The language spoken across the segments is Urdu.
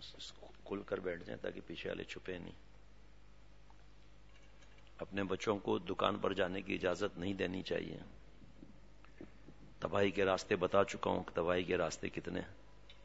کھل کر بیٹھ جائیں تاکہ پیچھے والے چھپے نہیں. اپنے بچوں کو دکان پر جانے کی اجازت نہیں دینی چاہیے. تباہی کے راستے بتا چکا ہوں کہ تباہی کے راستے کتنے ہیں.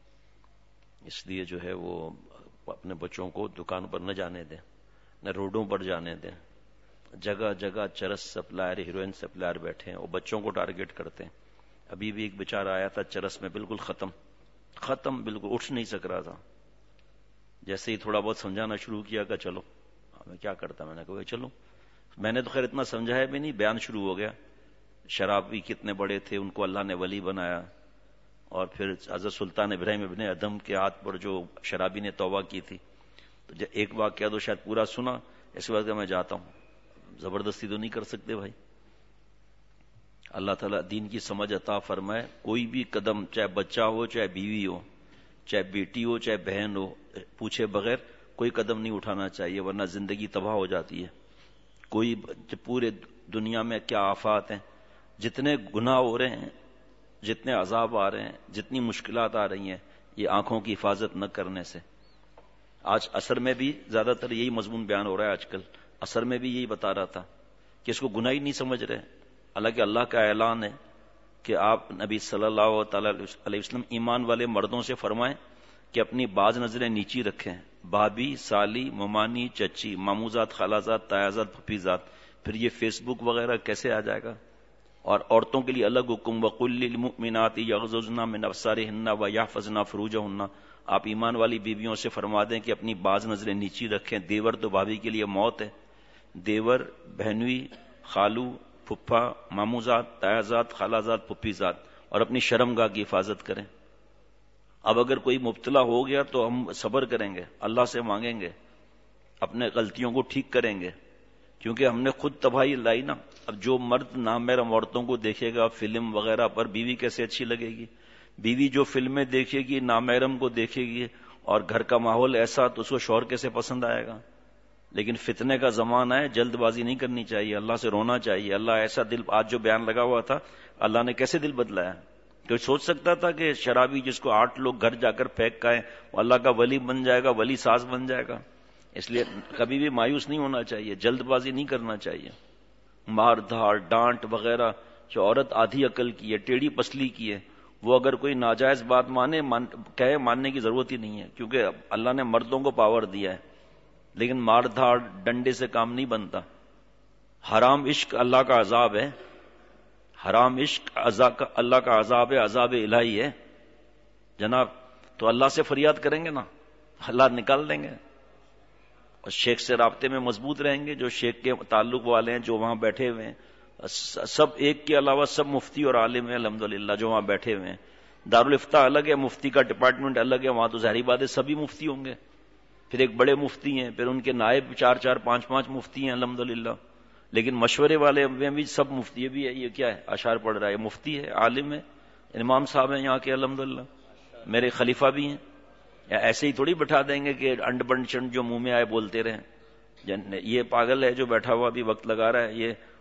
اس لیے جو ہے وہ اپنے بچوں کو دکان پر نہ جانے دیں، نہ روڈوں پر جانے دیں. جگہ جگہ چرس سپلائر، ہیروئن سپلائر بیٹھے ہیں، وہ بچوں کو ٹارگٹ کرتے ہیں. ابھی بھی ایک بیچارہ آیا تھا چرس میں، بالکل ختم، بالکل اٹھ نہیں سک رہا تھا. جیسے ہی تھوڑا بہت سمجھانا شروع کیا کہ چلو، میں کیا کرتا، میں نے کہا چلو. میں نے تو خیر اتنا سمجھایا بھی نہیں، بیان شروع ہو گیا. شرابی کتنے بڑے تھے، ان کو اللہ نے ولی بنایا. اور پھر حضرت سلطان ابراہیم ابن ادم کے ہاتھ پر جو شرابی نے توبہ کی تھی. تو ایک واقعہ تو شاید پورا سنا، اس کے بعد کہ میں جاتا ہوں. زبردستی تو نہیں کر سکتے بھائی. اللہ تعالیٰ دین کی سمجھ عطا فرمائے. کوئی بھی قدم، چاہے بچہ ہو، چاہے بیوی ہو، چاہے بیٹی ہو، چاہے بہن ہو، پوچھے بغیر کوئی قدم نہیں اٹھانا چاہیے، ورنہ زندگی تباہ ہو جاتی ہے. کوئی پورے دنیا میں کیا آفات ہیں، جتنے گناہ ہو رہے ہیں، جتنے عذاب آ رہے ہیں، جتنی مشکلات آ رہی ہیں، یہ آنکھوں کی حفاظت نہ کرنے سے. آج عصر میں بھی زیادہ تر یہی مضمون بیان ہو رہا ہے. آج کل عصر میں بھی یہی بتا رہا تھا کہ اس کو گناہ ہی نہیں سمجھ رہے. حالانکہ اللہ کا اعلان ہے کہ آپ نبی صلی اللہ تعالی علیہ وسلم ایمان والے مردوں سے فرمائیں کہ اپنی بعض نظریں نیچی رکھیں. بھابی، سالی، ممانی، چچی، ماموزاد، خالازاد، تایازاد، پھپھیزاد. پھر یہ فیس بک وغیرہ کیسے آ جائے گا؟ اور عورتوں کے لیے الگ حکم، وَقُلْ لِلْمُؤْمِنَاتِ يَغْضُضْنَ مِنْ أَبْصَارِهِنَّ وَيَحْفَظْنَ فُرُوجَهُنَّ. آپ ایمان والی بیویوں سے فرما دیں کہ اپنی بعض نظریں نیچی رکھیں. دیور تو بھابھی کے لیے موت ہے. دیور، بہنوئی، خالو، پھپھا، ماموزاد، تایازاد، خالازاد، پھپھیزاد. اور اپنی شرمگاہ کی حفاظت کریں. اب اگر کوئی مبتلا ہو گیا تو ہم صبر کریں گے، اللہ سے مانگیں گے، اپنے غلطیوں کو ٹھیک کریں گے، کیونکہ ہم نے خود تباہی لائی نا. اب جو مرد نامحرم عورتوں کو دیکھے گا فلم وغیرہ پر، بیوی کیسے اچھی لگے گی؟ بیوی جو فلمیں دیکھے گی، نامحرم کو دیکھے گی، اور گھر کا ماحول ایسا، تو اس کو شوہر کیسے پسند آئے گا؟ لیکن فتنے کا زمانہ ہے، جلد بازی نہیں کرنی چاہیے، اللہ سے رونا چاہیے. اللہ ایسا دل، آج جو بیان لگا ہوا تھا، اللہ نے کیسے دل بدلایا. کوئی سوچ سکتا تھا کہ شرابی جس کو 8 لوگ گھر جا کر پھینک کھائیں وہ اللہ کا ولی بن جائے گا، ولی ساز بن جائے گا؟ اس لیے کبھی بھی مایوس نہیں ہونا چاہیے، جلد بازی نہیں کرنا چاہیے. مار دھاڑ، ڈانٹ وغیرہ، جو عورت آدھی عقل کی ہے، ٹیڑھی پسلی کی ہے، وہ اگر کوئی ناجائز بات کہے، ماننے کی ضرورت ہی نہیں ہے، کیونکہ اللہ نے مردوں کو پاور دیا ہے. لیکن مار دھاڑ، ڈنڈے سے کام نہیں بنتا. حرام عشق اللہ کا عذاب ہے. حرام عشق اللہ کا عذاب ہے، عذاب الہی ہے جناب. تو اللہ سے فریاد کریں گے نا، اللہ نکال دیں گے. اور شیخ سے رابطے میں مضبوط رہیں گے، جو شیخ کے تعلق والے ہیں، جو وہاں بیٹھے ہوئے ہیں. سب ایک کے علاوہ سب مفتی اور عالم ہیں الحمدللہ جو وہاں بیٹھے ہوئے ہیں. دارالفتہ الگ ہے، مفتی کا ڈپارٹمنٹ الگ ہے، وہاں تو ظاہری بات ہے سبھی مفتی ہوں گے. پھر ایک بڑے مفتی ہیں، پھر ان کے نائب 4 5 مفتی ہیں الحمدللہ. لیکن مشورے والے میں بھی سب مفتی بھی ہے. یہ کیا ہے؟ اشعار پڑھ رہا ہے، مفتی ہے، عالم ہے، امام صاحب ہیں یہاں کے الحمدللہ، میرے خلیفہ بھی ہیں. یا ایسے ہی تھوڑی بٹھا دیں گے کہ انڈ بنڈ چنڈ جو منہ میں آئے بولتے رہیں. یہ پاگل ہے جو بیٹھا ہوا بھی وقت لگا رہا ہے،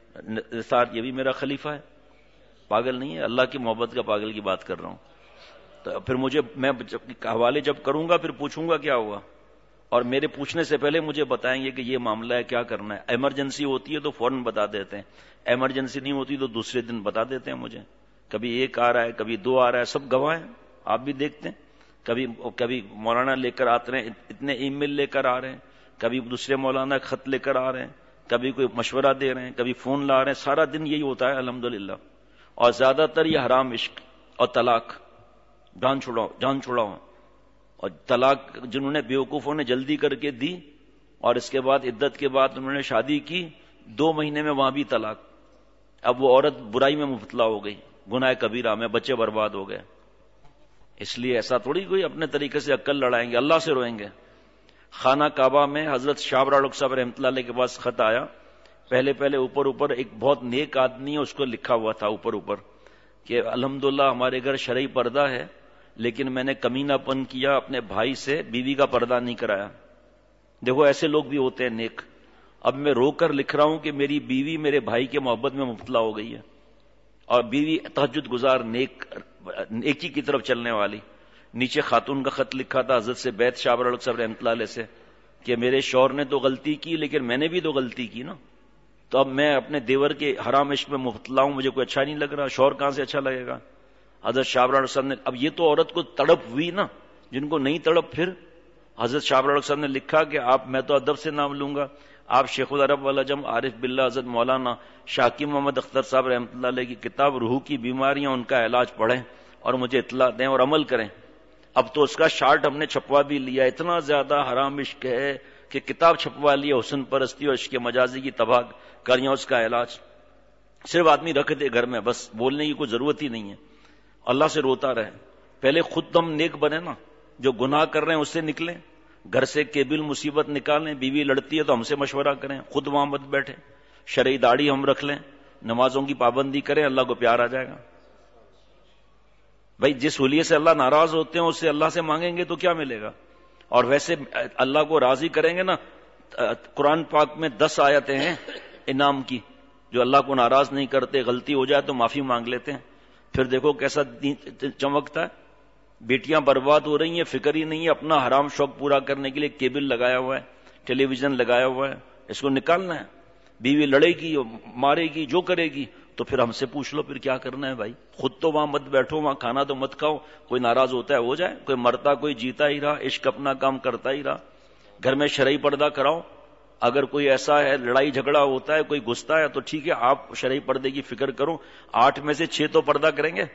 یہ بھی میرا خلیفہ ہے. پاگل نہیں ہے، اللہ کی محبت کا پاگل کی بات کر رہا ہوں. تو پھر میں حوالے جب کروں گا پھر پوچھوں گا کیا ہوا، اور میرے پوچھنے سے پہلے مجھے بتائیں گے کہ یہ معاملہ ہے، کیا کرنا ہے. ایمرجنسی ہوتی ہے تو فوراً بتا دیتے ہیں، ایمرجنسی نہیں ہوتی تو دوسرے دن بتا دیتے ہیں مجھے. کبھی 1 آ رہا ہے، کبھی 2 آ رہا ہے، سب گواہ ہیں، آپ بھی دیکھتے ہیں. کبھی مولانا لے کر آتے ہیں، اتنے ای میل لے کر آ رہے ہیں، کبھی دوسرے مولانا خط لے کر آ رہے ہیں، کبھی کوئی مشورہ دے رہے ہیں، کبھی فون لا رہے ہیں. سارا دن یہی ہوتا ہے الحمدللہ. اور زیادہ تر یہ حرام عشق اور طلاق، جان چھوڑاؤ. اور طلاق جنہوں نے بیوقوفوں نے جلدی کر کے دی، اور اس کے بعد عدت کے بعد انہوں نے شادی کی، 2 مہینے میں وہاں بھی طلاق. اب وہ عورت برائی میں مبتلا ہو گئی، گناہ کبیرہ میں، بچے برباد ہو گئے. اس لیے ایسا تھوڑی کوئی اپنے طریقے سے عقل لڑائیں گے، اللہ سے روئیں گے. خانہ کعبہ میں حضرت شاہ رخ صاحب رحمۃ اللہ علیہ کے پاس خط آیا. پہلے اوپر ایک بہت نیک آدمی ہے، اس کو لکھا ہوا تھا اوپر کہ الحمدللہ ہمارے گھر شرعی پردہ ہے، لیکن میں نے کمینہ پن کیا، اپنے بھائی سے بیوی کا پردہ نہیں کرایا. دیکھو ایسے لوگ بھی ہوتے ہیں نیک. اب میں رو کر لکھ رہا ہوں کہ میری بیوی میرے بھائی کے محبت میں مبتلا ہو گئی ہے، اور بیوی تہجد گزار، نیکی کی طرف چلنے والی، نیچے خاتون کا خط لکھا تھا حضرت سے بیت شاہ برالک صاحب رحمۃ اللہ علیہ سے کہ میرے شوہر نے تو غلطی کی لیکن میں نے بھی تو غلطی کی نا، تو اب میں اپنے دیور کے حرام عشق میں مبتلا ہوں، مجھے کوئی اچھا نہیں لگ رہا، شوہر کہاں سے اچھا لگے گا؟ حضرت شاہ برالک صاحب نے، اب یہ تو عورت کو تڑپ ہوئی نا، جن کو نہیں تڑپ پھر حضرت شاہ برالک صاحب نے لکھا کہ آپ، میں تو ادب سے نام لوں گا، آپ شیخ العرب والعجم عارف باللہ حضرت مولانا شاکر محمد اختر صاحب رحمۃ اللہ علیہ کی کتاب روح کی بیماریاں، ان کا علاج پڑھیں اور مجھے اطلاع دیں اور عمل کریں۔ اب تو اس کا شارٹ ہم نے چھپوا بھی لیا، اتنا زیادہ حرام عشق ہے کہ کتاب چھپوا لیا، حسن پرستی اور عشق مجازی کی تباہ کاریاں، اس کا علاج صرف آدمی رکھ دے گھر میں، بس بولنے کی کوئی ضرورت ہی نہیں ہے، اللہ سے روتا رہے۔ پہلے خود ہم نیک بنے نا، جو گناہ کر رہے ہیں اس سے نکلیں، گھر سے کیبل مصیبت نکالیں، بیوی لڑتی ہے تو ہم سے مشورہ کریں، خود وہاں مت بیٹھیں، شرعی داڑھی ہم رکھ لیں، نمازوں کی پابندی کریں، اللہ کو پیار آ جائے گا۔ بھائی جس ولی سے اللہ ناراض ہوتے ہیں اس سے اللہ سے مانگیں گے تو کیا ملے گا؟ اور ویسے اللہ کو راضی کریں گے نا، قرآن پاک میں 10 آیتیں ہیں انعام کی، جو اللہ کو ناراض نہیں کرتے، غلطی ہو جائے تو معافی مانگ لیتے ہیں، پھر دیکھو کیسا چمکتا ہے۔ بیٹیاں برباد ہو رہی ہیں، فکر ہی نہیں ہے، اپنا حرام شوق پورا کرنے کے لیے کیبل لگایا ہوا ہے، ٹیلی ویژن لگایا ہوا ہے، اس کو نکالنا ہے۔ بیوی لڑے گی، مارے گی، جو کرے گی تو پھر ہم سے پوچھ لو پھر کیا کرنا ہے بھائی، خود تو وہاں مت بیٹھو، وہاں کھانا تو مت کھاؤ، کوئی ناراض ہوتا ہے ہو جائے، کوئی مرتا کوئی جیتا ہی رہا، عشق اپنا کام کرتا ہی رہا۔ گھر میں شرعی پردہ کراؤ، اگر کوئی ایسا ہے لڑائی جھگڑا ہوتا ہے، کوئی گھستا ہے تو ٹھیک ہے، آپ شرعی پردے کی فکر کرو، 8 میں سے 6 تو پردہ کریں گے۔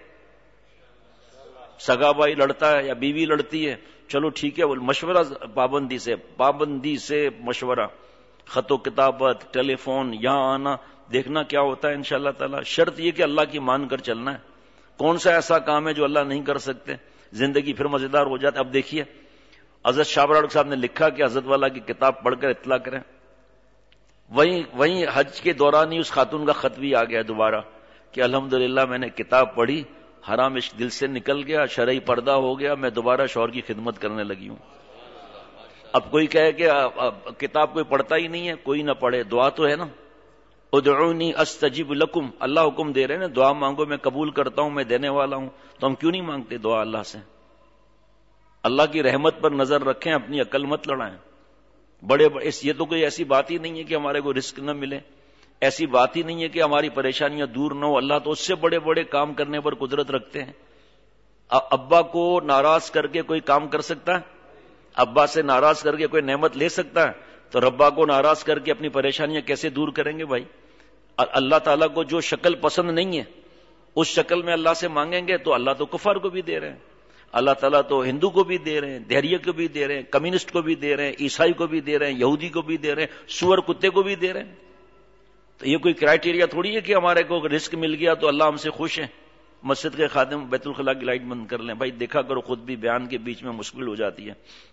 سگا بھائی لڑتا ہے یا بیوی لڑتی ہے، چلو ٹھیک ہے، وہ مشورہ پابندی سے مشورہ، خط و کتابت، ٹیلی فون، یہاں آنا، دیکھنا کیا ہوتا ہے انشاءاللہ تعالی۔ شرط یہ کہ اللہ کی مان کر چلنا ہے، کون سا ایسا کام ہے جو اللہ نہیں کر سکتے، زندگی پھر مزیدار ہو جاتی۔ اب دیکھیے حضرت شاہ برالک صاحب نے لکھا کہ حضرت والا کی کتاب پڑھ کر اطلاع کریں، وہیں حج کے دوران ہی اس خاتون کا خط بھی آ گیا دوبارہ کہ الحمدللہ میں نے کتاب پڑھی، حرام عشق دل سے نکل گیا، شرعی پردہ ہو گیا، میں دوبارہ شوہر کی خدمت کرنے لگی ہوں۔ اب کوئی کہے کہ کتاب کوئی پڑھتا ہی نہیں ہے، کوئی نہ پڑھے، دعا تو ہے نا، ادعونی استجب لکم، اللہ حکم دے رہے ہیں نا، دعا مانگو میں قبول کرتا ہوں، میں دینے والا ہوں، تو ہم کیوں نہیں مانگتے دعا اللہ سے؟ اللہ کی رحمت پر نظر رکھیں، اپنی عقل مت لڑائیں۔ یہ تو کوئی ایسی بات ہی نہیں ہے کہ ہمارے کو رزق نہ ملے، ایسی بات ہی نہیں ہے کہ ہماری پریشانیاں دور نہ ہو، اللہ تو اس سے بڑے بڑے کام کرنے پر قدرت رکھتے ہیں۔ ابا کو ناراض کر کے کوئی کام کر سکتا ہے؟ ابا سے ناراض کر کے کوئی نعمت لے سکتا ہے؟ تو ربا کو ناراض کر کے اپنی پریشانیاں کیسے دور کریں گے بھائی؟ اللہ تعالیٰ کو جو شکل پسند نہیں ہے اس شکل میں اللہ سے مانگیں گے تو اللہ تو کفار کو بھی دے رہے ہیں، اللہ تعالیٰ تو ہندو کو بھی دے رہے ہیں، دہریے کو بھی دے رہے ہیں، کمیونسٹ کو بھی دے رہے ہیں، عیسائی کو بھی دے رہے ہیں، یہودی کو بھی دے رہے ہیں، سور کتے کو بھی دے رہے ہیں۔ تو یہ کوئی کرائٹیریا تھوڑی ہے کہ ہمارے کو رزق مل گیا تو اللہ ہم سے خوش ہے۔ مسجد کے خادم بیت الخلاء کی لائٹ بند کر لیں بھائی، دیکھا کرو خود بھی بیان کے بیچ میں مشکل ہو جاتی ہے۔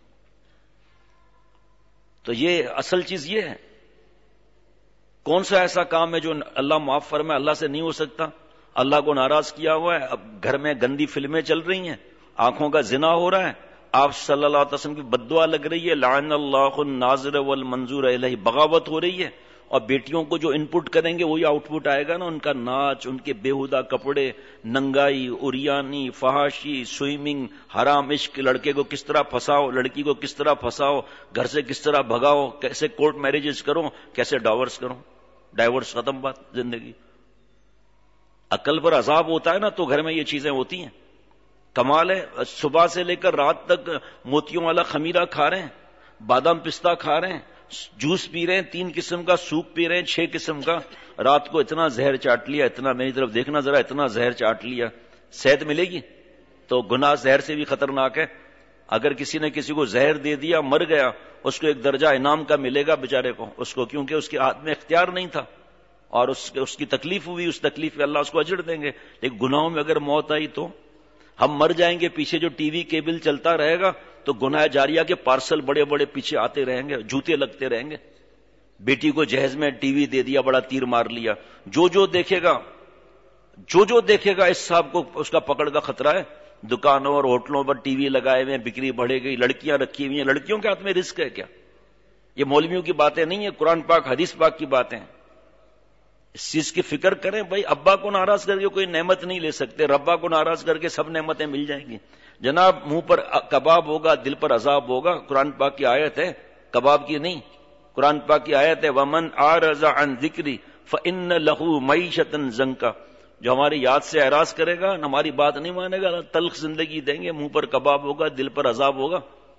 تو یہ اصل چیز یہ ہے، کون سا ایسا کام ہے جو اللہ معاف فرمائے؟ اللہ سے نہیں ہو سکتا، اللہ کو ناراض کیا ہوا ہے۔ اب گھر میں گندی فلمیں چل رہی ہیں، آنکھوں کا زنا ہو رہا ہے، آپ صلی اللہ علیہ وسلم کی بددعا لگ رہی ہے، لعن اللہ الناظر والمنظور الیہ، بغاوت ہو رہی ہے، اور بیٹیوں کو جو ان پٹ کریں گے وہی آؤٹ پٹ آئے گا نا، ان کا ناچ، ان کے بیہودہ کپڑے، ننگائی، اوریانی، فحاشی، سوئمنگ، حرام عشق، لڑکے کو کس طرح پھنساؤ، لڑکی کو کس طرح پھنساؤ، گھر سے کس طرح بھگاؤ، کیسے کورٹ میرجز کرو، کیسے ڈائیورس کرو، ڈائیورس ختم بات زندگی۔ عقل پر عذاب ہوتا ہے نا تو گھر میں یہ چیزیں ہوتی ہیں۔ کمال ہے، صبح سے لے کر رات تک موتیوں والا خمیرہ کھا رہے ہیں، بادام پستہ کھا رہے ہیں، جوس پی رہے ہیں، 3 قسم کا سوپ پی رہے ہیں، 6 قسم کا، رات کو اتنا زہر چاٹ لیا، اتنا میری طرف دیکھنا ذرا، اتنا زہر چاٹ لیا، صحت ملے گی؟ تو گناہ زہر سے بھی خطرناک ہے۔ اگر کسی نے کسی کو زہر دے دیا، مر گیا، اس کو 1 درجہ انعام کا ملے گا بیچارے کو، اس کو، کیونکہ اس کے ہاتھ میں اختیار نہیں تھا اور اس کی تکلیف ہوئی، اس تکلیف پہ اللہ اس کو اجر دیں گے۔ لیکن گناہوں میں اگر موت آئی تو ہم مر جائیں گے، پیچھے جو ٹی وی کیبل چلتا رہے گا تو گناہ جاریہ کے پارسل بڑے بڑے پیچھے آتے رہیں گے، جوتے لگتے رہیں گے۔ بیٹی کو جہیز میں ٹی وی دے دیا، بڑا تیر مار لیا، جو دیکھے گا اس صاحب کو اس کا پکڑ کا خطرہ ہے۔ دکانوں اور ہوٹلوں پر ٹی وی لگائے ہوئے ہیں، بکری بڑھے گئی، لڑکیاں رکھی ہوئی ہیں، لڑکیوں کے ہاتھ میں رزق ہے کیا؟ یہ مولویوں کی باتیں نہیں ہیں، قرآن پاک حدیث پاک کی باتیں ہیں۔ اس چیز کی فکر کریں بھائی، ابا کو ناراض کر کے کوئی نعمت نہیں لے سکتے، ربا کو ناراض کر کے سب نعمتیں مل جائیں گی. جناب منہ پر کباب ہوگا، دل پر عذاب ہوگا. قرآن پاک کی آیت ہے، کباب کی نہیں، قرآن پاک کی آیت ہے وَمَنْ أَعْرَضَ عَنْ ذِكْرِي فَإِنَّ لَهُ مَعِيشَةً ضَنْكًا. جو ہماری یاد سے اعراض کرے گا، ہماری بات نہیں مانے گا، تلخ زندگی دیں گے، منہ پر کباب ہوگا، دل پر عذاب ہوگا.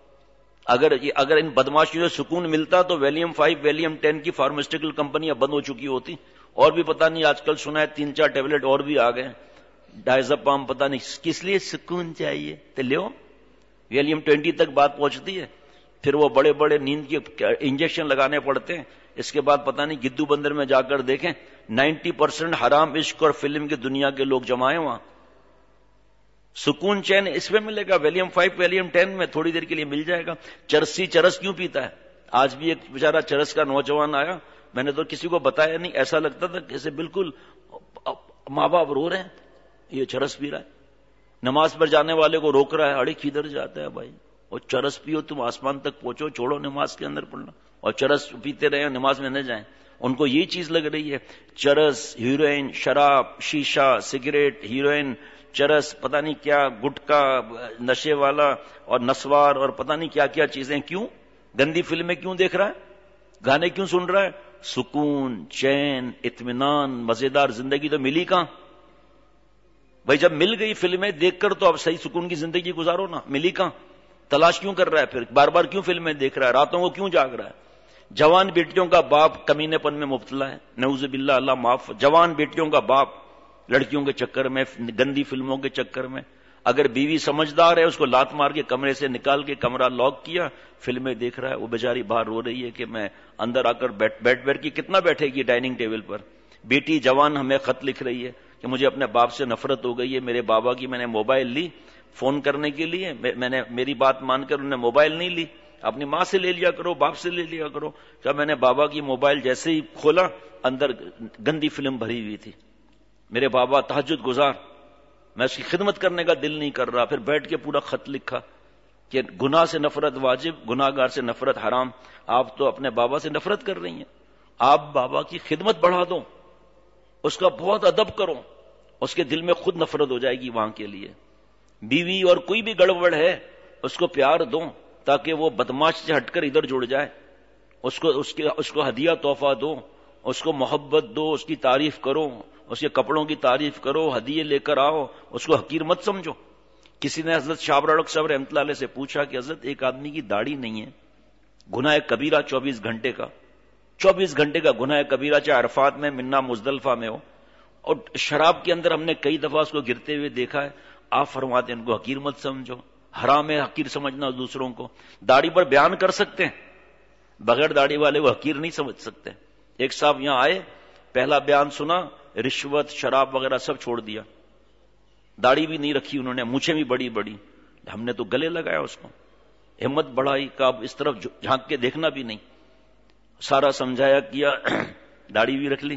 اگر ان بدماشیوں سے سکون ملتا تو ویلیم 5 ویلیم 10 کی فارماسیوٹیکل کمپنیاں بند ہو چکی ہوتی. اور بھی پتہ نہیں، آج کل سنا ہے 3-4 ٹیبلٹ اور بھی آ گئے، ڈائزپام، پتہ نہیں کس لیے سکون چاہیے تو لیو. ویلیم 20 تک بات پہنچتی ہے، پھر وہ بڑے بڑے نیند کے انجیکشن لگانے پڑتے ہیں. اس کے بعد پتہ نہیں گدو بندر میں جا کر دیکھیں 90% حرام عشق اور فلم کی دنیا کے لوگ جمع ہیں وہاں. سکون چین اس میں ملے گا، ویلیم 5 ویلیم 10 میں تھوڑی دیر کے لیے مل جائے گا. چرس کیوں پیتا ہے؟ آج بھی ایک بیچارہ چرس کا نوجوان آیا، میں نے تو کسی کو بتایا نہیں، ایسا لگتا تھا جیسے بالکل ماں باپ رو رہے ہیں، یہ چرس پی رہا ہے. نماز پر جانے والے کو روک رہا ہے، اڑے کدھر جاتا ہے بھائی، اور چرس پیو تم آسمان تک پہنچو، چھوڑو نماز کے اندر پڑھنا، اور چرس پیتے رہے نماز میں نہ جائیں. ان کو یہ چیز لگ رہی ہے، چرس، ہیروئن، شراب، شیشہ، سگریٹ، ہیروئن، چرس، پتہ نہیں کیا، گٹکا، نشے والا اور نسوار اور پتہ نہیں کیا کیا چیزیں. کیوں؟ گندی فلمیں کیوں دیکھ رہا ہے؟ گانے کیوں سن رہا ہے؟ سکون، چین، اطمینان، مزیدار زندگی تو ملی کہاں بھائی؟ جب مل گئی فلمیں دیکھ کر تو اب صحیح سکون کی زندگی گزارو نا. ملی کہاں؟ تلاش کیوں کر رہا ہے؟ پھر بار بار کیوں فلمیں دیکھ رہا ہے؟ راتوں کو کیوں جاگ رہا ہے؟ جوان بیٹیوں کا باپ کمینے پن میں مبتلا ہے، نعوذ باللہ، اللہ معاف. جوان بیٹیوں کا باپ لڑکیوں کے چکر میں، گندی فلموں کے چکر میں. اگر بیوی سمجھدار ہے اس کو لات مار کے کمرے سے نکال کے کمرہ لاک کیا، فلمیں دیکھ رہا ہے، وہ بیچاری باہر رو رہی ہے کہ میں اندر آ کر بیٹھ کی کتنا بیٹھے گی ڈائننگ ٹیبل پر. بیٹی جوان ہمیں خط لکھ رہی ہے کہ مجھے اپنے باپ سے نفرت ہو گئی ہے، میرے بابا کی میں نے موبائل لی فون کرنے کے لیے، میں نے میری بات مان کر انہوں نے موبائل نہیں لی، اپنی ماں سے لے لیا کرو، باپ سے لے لیا کرو. کیا میں نے بابا کی موبائل جیسے ہی کھولا اندر گندی فلم بھری ہوئی تھی. میرے بابا تہجد گزار، میں اس کی خدمت کرنے کا دل نہیں کر رہا. پھر بیٹھ کے پورا خط لکھا کہ گناہ سے نفرت واجب، گناہ گار سے نفرت حرام. آپ تو اپنے بابا سے نفرت کر رہی ہیں، آپ بابا کی خدمت بڑھا دو، اس کا بہت ادب کرو، اس کے دل میں خود نفرت ہو جائے گی وہاں کے لیے. بیوی اور کوئی بھی گڑبڑ ہے اس کو پیار دو تاکہ وہ بدماش سے ہٹ کر ادھر جڑ جائے. اس کو ہدیہ تحفہ دو، اس کو محبت دو، اس کی تعریف کرو، اس کے کپڑوں کی تعریف کرو، ہدیے لے کر آؤ، اس کو حقیر مت سمجھو. کسی نے حضرت شاہ ابرارق صاحب رحمۃ اللہ علیہ سے پوچھا کہ حضرت ایک آدمی کی داڑھی نہیں ہے، گناہ کبیرہ 24 گھنٹے کا 24 گھنٹے کا گناہ کبیرہ، چاہے عرفات میں، منا، مزدلفہ میں ہو، اور شراب کے اندر ہم نے کئی دفعہ اس کو گرتے ہوئے دیکھا ہے. آپ فرماتے ہیں ان کو حقیر مت سمجھو، حرام ہے حقیر سمجھنا دوسروں کو. داڑھی پر بیان کر سکتے ہیں، بغیر داڑھی والے وہ حقیر نہیں سمجھ سکتے. ایک صاحب یہاں آئے، پہلا بیان سنا، رشوت، شراب وغیرہ سب چھوڑ دیا، داڑھی بھی نہیں رکھی انہوں نے، مونچھیں بھی بڑی بڑی. ہم نے تو گلے لگایا اس کو، ہمت بڑھائی کہ اب اس طرف جھانک کے دیکھنا بھی نہیں. سارا سمجھایا کیا، داڑھی بھی رکھ لی.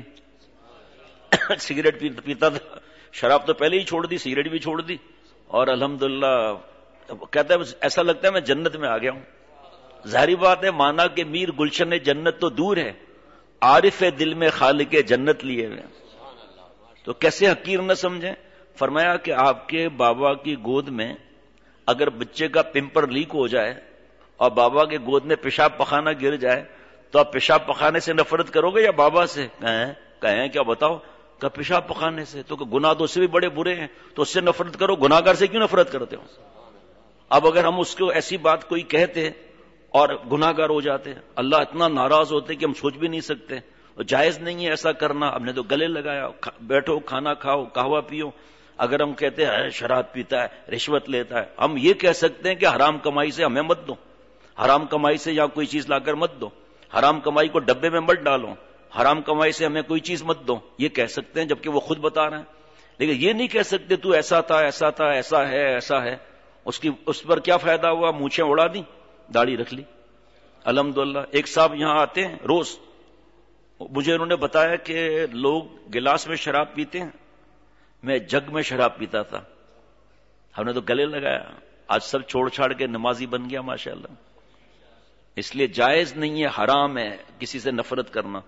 سگریٹ پیتا تھا، شراب تو پہلے ہی چھوڑ دی، سگریٹ بھی چھوڑ دی، اور الحمدللہ کہتا ہے ایسا لگتا ہے میں جنت میں آ گیا ہوں. ظاہری بات ہے، مانا کہ میر گلشن جنت تو دور ہے، عارف دل میں خالق جنت لیے ہوئے، تو کیسے حقیر نہ سمجھیں. فرمایا کہ آپ کے بابا کی گود میں اگر بچے کا پمپر لیک ہو جائے اور بابا کے گود میں پیشاب پخانہ گر جائے تو آپ پیشاب پخانے سے نفرت کرو گے یا بابا سے؟ کہیں کیا بتاؤ کہ پیشاب پخانے سے، تو گناہ تو اس سے بھی بڑے برے ہیں، تو اس سے نفرت کرو، گناہ گار سے کیوں نفرت کرتے ہو؟ اب اگر ہم اس کو ایسی بات کوئی کہتے اور گناہ گار ہو جاتے، اللہ اتنا ناراض ہوتے کہ ہم سوچ بھی نہیں سکتے. جائز نہیں ہے ایسا کرنا. ہم نے تو گلے لگایا، بیٹھو کھانا کھاؤ، قہوہ پیو. اگر ہم کہتے ہیں شراب پیتا ہے، رشوت لیتا ہے، ہم یہ کہہ سکتے ہیں کہ حرام کمائی سے ہمیں مت دو، حرام کمائی سے یا کوئی چیز لا کر مت دو، حرام کمائی کو ڈبے میں مت ڈالو، حرام کمائی سے ہمیں کوئی چیز مت دو. یہ کہہ سکتے ہیں جبکہ وہ خود بتا رہے ہیں. لیکن یہ نہیں کہہ سکتے تو ایسا تھا، ایسا تھا، ایسا ہے، ایسا ہے. اس پر کیا فائدہ ہوا؟ مونچھیں اڑا دی، داڑھی رکھ لی. الحمدللہ. ایک صاحب یہاں آتے ہیں روز، مجھے انہوں نے بتایا کہ لوگ گلاس میں شراب پیتے ہیں، میں جگ میں شراب پیتا تھا. ہم نے تو گلے لگایا، آج سب چھوڑ چھاڑ کے نمازی بن گیا ماشاءاللہ. اس لیے جائز نہیں ہے، حرام ہے کسی سے نفرت کرنا.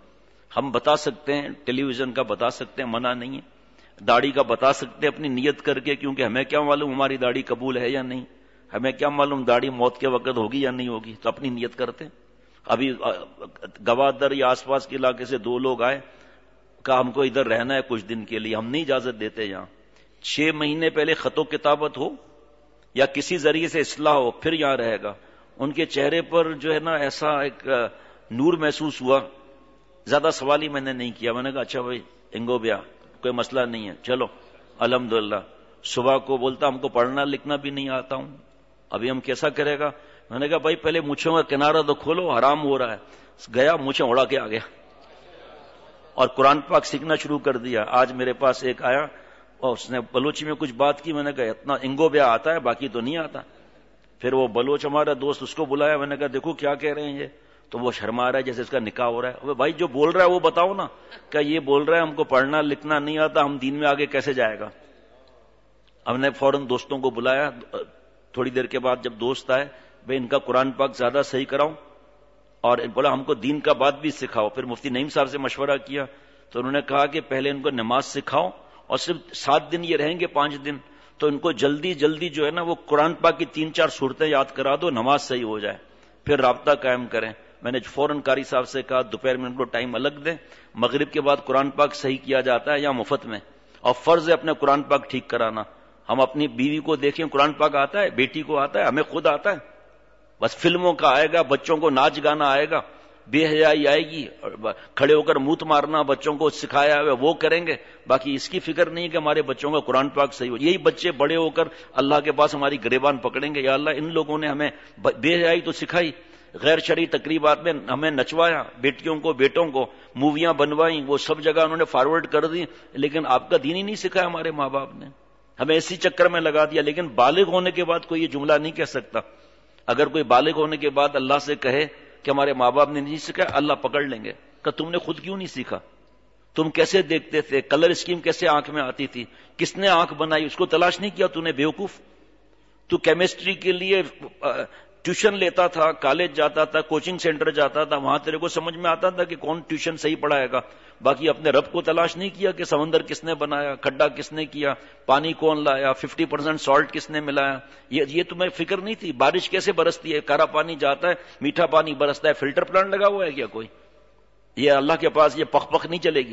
ہم بتا سکتے ہیں، ٹیلی ویژن کا بتا سکتے ہیں، منع نہیں ہے، داڑھی کا بتا سکتے ہیں اپنی نیت کر کے، کیونکہ ہمیں کیا معلوم ہماری داڑھی قبول ہے یا نہیں، ہمیں کیا معلوم داڑھی موت کے وقت ہوگی یا نہیں ہوگی، تو اپنی نیت کرتے ہیں۔ ابھی گوادر یا آس پاس کے علاقے سے 2 لوگ آئے، کہا ہم کو ادھر رہنا ہے کچھ دن کے لیے، ہم نہیں اجازت دیتے یہاں، 6 مہینے پہلے خط و کتابت ہو یا کسی ذریعے سے اصلاح ہو پھر یہاں رہے گا۔ ان کے چہرے پر جو ہے نا ایسا ایک نور محسوس ہوا، زیادہ سوال ہی میں نے نہیں کیا، میں نے کہا اچھا بھائی انگو بیا کوئی مسئلہ نہیں ہے، چلو الحمدللہ۔ صبح کو بولتا ہم کو پڑھنا لکھنا بھی نہیں آتا ہوں، ابھی ہم کیسا کرے گا؟ میں نے کہا بھائی پہلے مونچھوں کا کنارہ تو کھولو، حرام ہو رہا ہے۔ گیا مونچھیں اڑا کے آ گیا اور قرآن پاک سیکھنا شروع کر دیا۔ آج میرے پاس ایک آیا اور اس نے بلوچی میں کچھ بات کی، میں نے کہا اتنا انگو بیا آتا ہے باقی تو نہیں آتا۔ پھر وہ بلوچ ہمارا دوست اس کو بلایا، میں نے کہا دیکھو کیا کہہ رہے ہیں یہ، تو وہ شرما رہا ہے جیسے اس کا نکاح ہو رہا ہے۔ بھائی جو بول رہا ہے وہ بتاؤ نا، کہ یہ بول رہا ہے ہم کو پڑھنا لکھنا نہیں آتا، ہم دین میں آگے کیسے جائے گا؟ ہم نے فوراً دوستوں کو بلایا، تھوڑی دیر کے بعد جب دوست آئے، بھائی ان کا قرآن پاک زیادہ صحیح کراؤں، اور بولا ہم کو دین کا بات بھی سکھاؤ۔ پھر مفتی نعیم صاحب سے مشورہ کیا تو انہوں نے کہا کہ پہلے ان کو نماز سکھاؤ، اور صرف 7 دن یہ رہیں گے 5 دن تو ان کو جلدی جلدی جو ہے نا وہ قرآن پاک کی 3-4 صورتیں یاد کرا دو، نماز صحیح ہو جائے، پھر رابطہ قائم کریں۔ میں نے فوراً قاری صاحب سے کہا دوپہر میں ان کو ٹائم الگ دیں، مغرب کے بعد قرآن پاک صحیح کیا جاتا ہے یا مفت میں، اور فرض ہے اپنے قرآن پاک ٹھیک کرانا۔ ہم اپنی بیوی کو دیکھیں قرآن پاک آتا ہے، بیٹی کو آتا ہے، ہمیں خود آتا ہے، بس فلموں کا آئے گا، بچوں کو ناچ گانا آئے گا، بے حیائی آئے گی، کھڑے ہو کر موت مارنا بچوں کو سکھایا ہے وہ کریں گے، باقی اس کی فکر نہیں کہ ہمارے بچوں کا قرآن پاک صحیح ہو۔ یہی بچے بڑے ہو کر اللہ کے پاس ہماری گریبان پکڑیں گے، یا اللہ ان لوگوں نے ہمیں بے حیائی تو سکھائی، غیر شرعی تقریبات میں ہمیں نچوایا، بیٹیوں کو بیٹوں کو موویاں بنوائیں، وہ سب جگہ انہوں نے فارورڈ کر دی، لیکن آپ کا دین ہی نہیں سکھایا ہمارے ماں باپ نے، ہمیں اسی چکر میں لگا دیا۔ لیکن بالغ ہونے کے بعد کوئی یہ جملہ نہیں کہہ سکتا۔ اگر کوئی بالغ ہونے کے بعد اللہ سے کہے کہ ہمارے ماں باپ نے نہیں سکھایا، اللہ پکڑ لیں گے کہ تم نے خود کیوں نہیں سیکھا، تم کیسے دیکھتے تھے، کلر اسکیم کیسے آنکھ میں آتی تھی، کس نے آنکھ بنائی، اس کو تلاش نہیں کیا تو نے، بیوقوف۔ تو کیمسٹری کے لیے ٹیوشن لیتا تھا، کالج جاتا تھا، کوچنگ سینٹر جاتا تھا، وہاں تیرے کو سمجھ میں آتا تھا کہ کون ٹیوشن صحیح پڑھائے گا، باقی اپنے رب کو تلاش نہیں کیا کہ سمندر کس نے بنایا، کھڈا کس نے کیا، پانی کون لایا، 50% سالٹ کس نے ملایا، یہ تمہیں فکر نہیں تھی۔ بارش کیسے برستی ہے، کارا پانی جاتا ہے، میٹھا پانی برستا ہے، فلٹر پلانٹ لگا ہوا ہے کیا کوئی؟ یہ اللہ کے پاس یہ پخ پخ نہیں چلے گی۔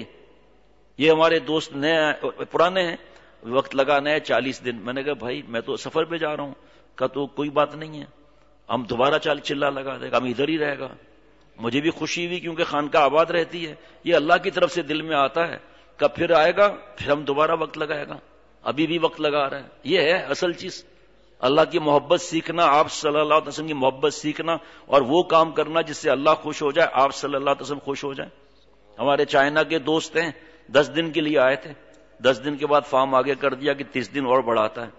یہ ہمارے دوست نئے پرانے ہیں، وقت لگانا ہے 40 دن۔ میں نے کہا بھائی میں تو سفر پہ جا رہا ہوں، کہا تو کوئی بات نہیں ہے، ہم دوبارہ چلا لگا دے گا، ہم ادھر ہی رہے گا۔ مجھے بھی خوشی ہوئی کیونکہ خانقاہ آباد رہتی ہے، یہ اللہ کی طرف سے دل میں آتا ہے کہ پھر آئے گا، پھر ہم دوبارہ وقت لگائے گا، ابھی بھی وقت لگا رہے ہیں۔ یہ ہے اصل چیز، اللہ کی محبت سیکھنا، آپ صلی اللہ علیہ وسلم کی محبت سیکھنا، اور وہ کام کرنا جس سے اللہ خوش ہو جائے، آپ صلی اللہ علیہ وسلم خوش ہو جائیں۔ ہمارے چائنا کے دوست ہیں، 10 دن کے لیے آئے تھے، 10 دن کے بعد فارم آگے کر دیا کہ 30 دن اور بڑھاتا ہے۔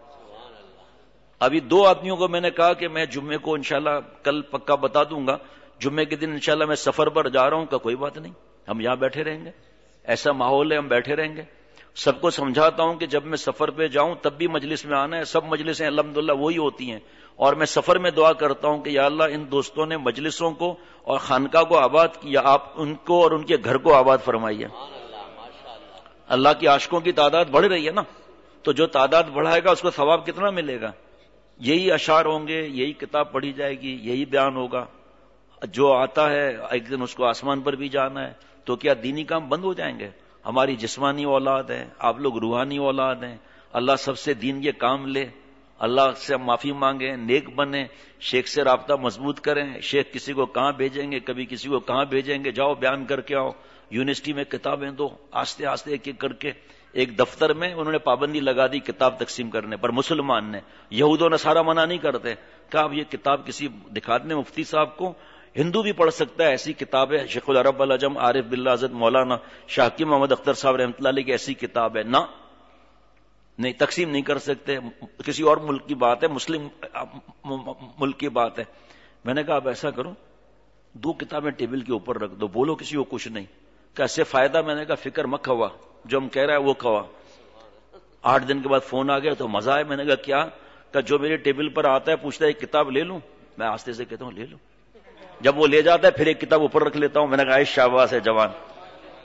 ابھی 2 آدمیوں کو میں نے کہا کہ میں جمعے کو انشاءاللہ کل پکا بتا دوں گا، جمعے کے دن انشاءاللہ میں سفر پر جا رہا ہوں، کہ کوئی بات نہیں، ہم یہاں بیٹھے رہیں گے، ایسا ماحول ہے ہم بیٹھے رہیں گے۔ سب کو سمجھاتا ہوں کہ جب میں سفر پہ جاؤں تب بھی مجلس میں آنا ہے، سب مجلسیں الحمدللہ وہی ہوتی ہیں، اور میں سفر میں دعا کرتا ہوں کہ یا اللہ ان دوستوں نے مجلسوں کو اور خانقاہ کو آباد کیا، آپ ان کو اور ان کے گھر کو آباد فرمائیے۔ اللہ کی عاشقوں کی تعداد بڑھ رہی ہے نا، تو جو تعداد بڑھائے گا اس کو ثواب کتنا ملے گا؟ یہی اشعار ہوں گے، یہی کتاب پڑھی جائے گی، یہی بیان ہوگا۔ جو آتا ہے ایک دن اس کو آسمان پر بھی جانا ہے، تو کیا دینی کام بند ہو جائیں گے؟ ہماری جسمانی اولاد ہے، آپ لوگ روحانی اولاد ہیں، اللہ سب سے دین کے کام لے، اللہ سے معافی مانگیں، نیک بنیں، شیخ سے رابطہ مضبوط کریں۔ شیخ کسی کو کہاں بھیجیں گے، کبھی کسی کو کہاں بھیجیں گے، جاؤ بیان کر کے آؤ، یونیورسٹی میں کتابیں دو، آستے آستے ایک ایک کر کے۔ ایک دفتر میں انہوں نے پابندی لگا دی کتاب تقسیم کرنے پر، مسلمان نے، یہود و نصارہ منع نہیں کرتے، کہا اب یہ کتاب کسی دکھا دیں مفتی صاحب کو، ہندو بھی پڑھ سکتا ہے، ایسی کتاب ہے، شیخ العرب العجم عارف باللہ حضرت مولانا شاہ حکیم محمد اختر صاحب رحمۃ اللہ علیہ کی ایسی کتاب ہے، نہ نہیں تقسیم نہیں کر سکتے، کسی اور ملک کی بات ہے، مسلم ملک کی بات ہے۔ میں نے کہا اب ایسا کرو 2 کتابیں ٹیبل کے اوپر رکھ دو، بولو کسی کو کچھ نہیں، کیسے فائدہ؟ میں نے کہا فکر مت کھوا، جو ہم کہہ رہا ہے وہ کھوا۔ 8 دن کے بعد فون آ گیا تو مزہ آئے، میں نے کہا کیا؟ کہ جو میرے ٹیبل پر آتا ہے پوچھتا ہے ایک کتاب لے لوں، میں آستے سے کہتا ہوں لے لو، جب وہ لے جاتا ہے پھر ایک کتاب اوپر رکھ لیتا ہوں، میں نے کہا شاباش ہے جوان،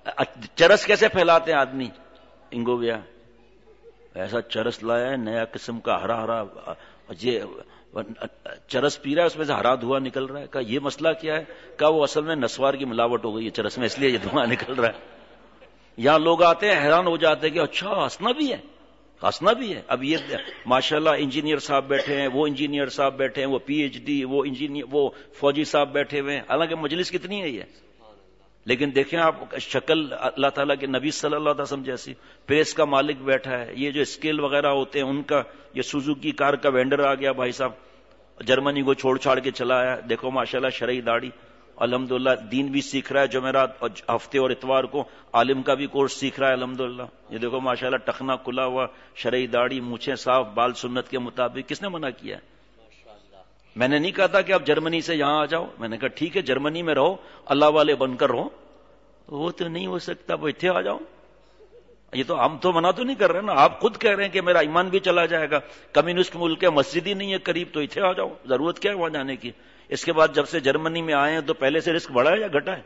چرس کیسے پھیلاتے ہیں آدمی؟ انگو گیا ایسا چرس لایا ہے نیا قسم کا ہرا ہرا، یہ چرس پی رہا ہے اس میں سے ہرا دھواں نکل رہا ہے. کہا یہ مسئلہ کیا ہے؟ کہا وہ اصل میں نسوار کی ملاوٹ ہو گئی ہے چرس میں، اس لیے یہ دھواں نکل رہا ہے. یہاں لوگ آتے ہیں حیران ہو جاتے ہیں کہ اچھا ہنسنا بھی ہے، ہنسنا بھی ہے. اب یہ ماشاءاللہ انجینئر صاحب بیٹھے ہیں، وہ انجینئر صاحب بیٹھے ہیں، وہ پی ایچ ڈی، وہ انجینئر، وہ فوجی صاحب بیٹھے ہوئے ہیں. حالانکہ مجلس کتنی ہے یہ، لیکن دیکھیں آپ شکل اللہ تعالیٰ کے نبی صلی اللہ علیہ وسلم جیسی. پریس کا مالک بیٹھا ہے، یہ جو اسکیل وغیرہ ہوتے ہیں ان کا، یہ سوزوکی کار کا وینڈر آ گیا بھائی صاحب، جرمنی کو چھوڑ چھاڑ کے چلا آیا. دیکھو ماشاءاللہ شرعی داڑھی، الحمدللہ دین بھی سیکھ رہا ہے. جمعرات اور ہفتے اور اتوار کو عالم کا بھی کورس سیکھ رہا ہے الحمدللہ. یہ دیکھو ماشاءاللہ ٹخنا کھلا ہوا، شرعی داڑھی، مونچھیں صاف، بال سنت کے مطابق. کس نے منع کیا ہے؟ میں نے نہیں کہا تھا کہ آپ جرمنی سے یہاں آ جاؤ، میں نے کہا ٹھیک ہے جرمنی میں رہو، اللہ والے بن کر رہو. وہ تو نہیں ہو سکتا، وہ اتنے آ جاؤ. یہ تو ہم تو منع تو نہیں کر رہے نا، آپ خود کہہ رہے ہیں کہ میرا ایمان بھی چلا جائے گا. کمیونسٹ ملک ہے، مسجد ہی نہیں ہے قریب، تو اتنے آ جاؤ، ضرورت کیا ہے وہاں جانے کی؟ اس کے بعد جب سے جرمنی میں آئے ہیں تو پہلے سے رسک بڑھا ہے یا گھٹا ہے؟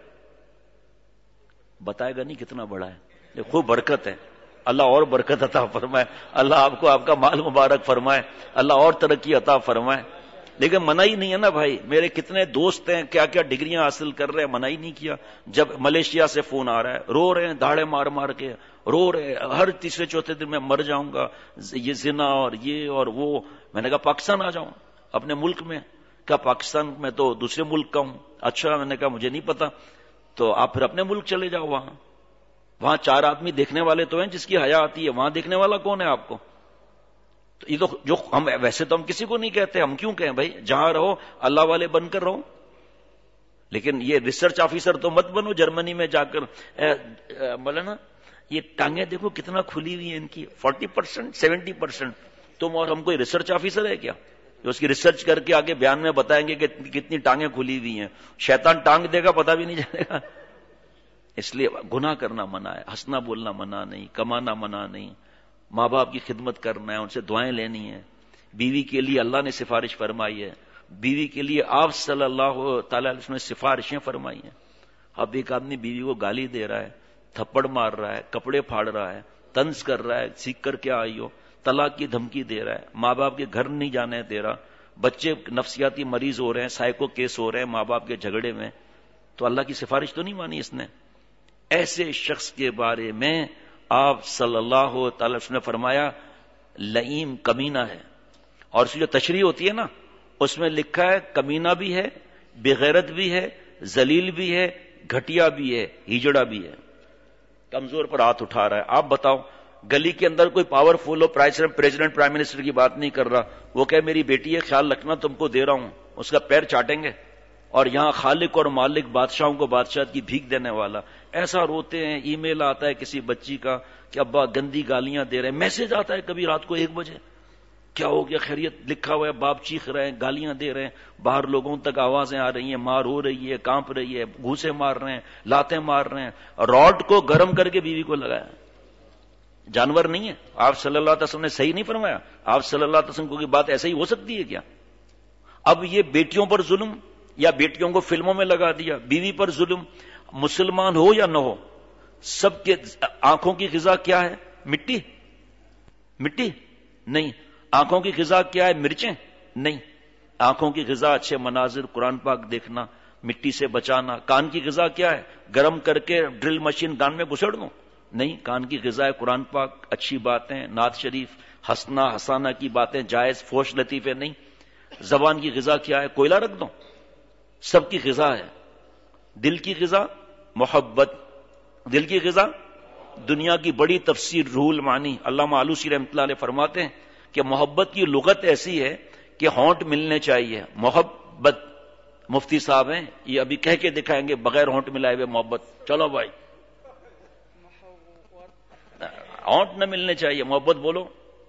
بتائے گا نہیں کتنا بڑھا ہے. یہ خوب برکت ہے، اللہ اور برکت عطا فرمائے، اللہ آپ کو آپ کا مال مبارک فرمائے، اللہ اور ترقی عطا فرمائے. لیکن منع ہی نہیں ہے نا بھائی. میرے کتنے دوست ہیں کیا کیا ڈگریاں حاصل کر رہے ہیں، منع ہی نہیں کیا. جب ملیشیا سے فون آ رہا ہے، رو رہے ہیں دھاڑے مار مار کے، رو رہے ہیں ہر تیسرے چوتھے دن میں مر جاؤں گا، یہ زنا اور یہ اور وہ. میں نے کہا پاکستان آ جاؤں، اپنے ملک میں. کہا پاکستان میں تو دوسرے ملک کا ہوں. اچھا، میں نے کہا مجھے نہیں پتا. تو آپ پھر اپنے ملک چلے جاؤ، وہاں 4 آدمی دیکھنے والے تو ہیں، جس کی حیا آتی ہے. وہاں دیکھنے والا کون ہے آپ کو؟ تو یہ تو جو ہم ویسے تو ہم کسی کو نہیں کہتے، ہم کیوں کہیں بھائی؟ جہاں رہو اللہ والے بن کر رہو. لیکن یہ ریسرچ آفیسر تو مت بنو جرمنی میں جا کر. مولانا یہ ٹانگیں دیکھو کتنا کھلی ہوئی ہیں ان کی، 40% 70%. تم اور ہم کوئی ریسرچ آفیسر ہے کیا جو اس کی ریسرچ کر کے آگے بیان میں بتائیں گے کہ کتنی ٹانگیں کھلی ہوئی ہیں؟ شیطان ٹانگ دے گا پتہ بھی نہیں چلے گا. اس لیے گناہ کرنا منع ہے، ہنسنا بولنا منع نہیں، کمانا منع نہیں. ماں باپ کی خدمت کرنا ہے، ان سے دعائیں لینی ہے. بیوی کے لیے اللہ نے سفارش فرمائی ہے، بیوی کے لیے آپ صلی اللہ تعالی علیہ وسلم نے سفارشیں فرمائی ہیں. اب ایک آدمی بیوی کو گالی دے رہا ہے، تھپڑ مار رہا ہے، کپڑے پھاڑ رہا ہے، طنز کر رہا ہے، سیکھ کر کے آئی ہو، طلاق کی دھمکی دے رہا ہے، ماں باپ کے گھر نہیں جانے دے رہا، بچے نفسیاتی مریض ہو رہے ہیں، سائیکو کیس ہو رہے ہیں ماں باپ کے جھگڑے میں، تو اللہ کی سفارش تو نہیں مانی اس نے. ایسے شخص کے بارے میں آپ صلی اللہ تعالی وسلم نے فرمایا لئیم کمینہ ہے. اور اس کی جو تشریح ہوتی ہے نا، اس میں لکھا ہے کمینہ بھی ہے، بغیرت بھی ہے، ذلیل بھی ہے، گھٹیا بھی ہے، ہجڑا بھی ہے. کمزور پر ہاتھ اٹھا رہا ہے. آپ بتاؤ گلی کے اندر کوئی پاورفل ہو، پریزیڈنٹ پرائم منسٹر کی بات نہیں کر رہا، وہ کہ میری بیٹی ہے خیال رکھنا تم کو دے رہا ہوں، اس کا پیر چاٹیں گے. اور یہاں خالق اور مالک بادشاہوں کو بادشاہت کی بھیک دینے والا ایسا روتے ہیں. ای میل آتا ہے کسی بچی کا کہ ابا گندی گالیاں دے رہے ہیں، میسج آتا ہے کبھی رات کو 1 بجے، کیا ہو گیا خیریت؟ لکھا ہوا ہے باپ چیخ رہے ہیں، گالیاں دے رہے ہیں، باہر لوگوں تک آوازیں آ رہی ہیں، مار ہو رہی ہے، کانپ رہی ہے، گھوسے مار رہے ہیں، لاتیں مار رہے ہیں. راڈ کو گرم کر کے بیوی کو لگایا. جانور نہیں ہے. آپ صلی اللہ علیہ وسلم نے صحیح نہیں فرمایا؟ آپ صلی اللہ علیہ وسلم کی بات ایسے ہی ہو سکتی ہے کیا؟ اب یہ بیٹیوں پر ظلم، یا بیٹیوں کو فلموں میں لگا دیا، بیوی پر ظلم. مسلمان ہو یا نہ ہو، سب کے آنکھوں کی غذا کیا ہے؟ مٹی؟ مٹی نہیں. آنکھوں کی غذا کیا ہے؟ مرچیں نہیں. آنکھوں کی غذا اچھے مناظر، قرآن پاک دیکھنا، مٹی سے بچانا. کان کی غذا کیا ہے؟ گرم کر کے ڈرل مشین کان میں گھسڑ دوں؟ نہیں. کان کی غذا ہے قرآن پاک، اچھی باتیں، نعت شریف، ہنسنا ہسانا کی باتیں جائز، فوش لطیفے نہیں. زبان کی غذا کیا ہے؟ کوئلہ رکھ دو؟ سب کی غذا ہے. دل کی غذا محبت، دل کی غذا دنیا کی بڑی تفسیر روح المعانی علامہ آلوسی رحمۃ اللہ علیہ فرماتے ہیں کہ محبت کی لغت ایسی ہے کہ ہونٹ ملنے چاہیے. محبت مفتی صاحب ہیں، یہ ابھی کہہ کے دکھائیں گے بغیر ہونٹ ملائے ہوئے محبت. چلو بھائی، ہونٹ نہ ملنے چاہیے، محبت بولو.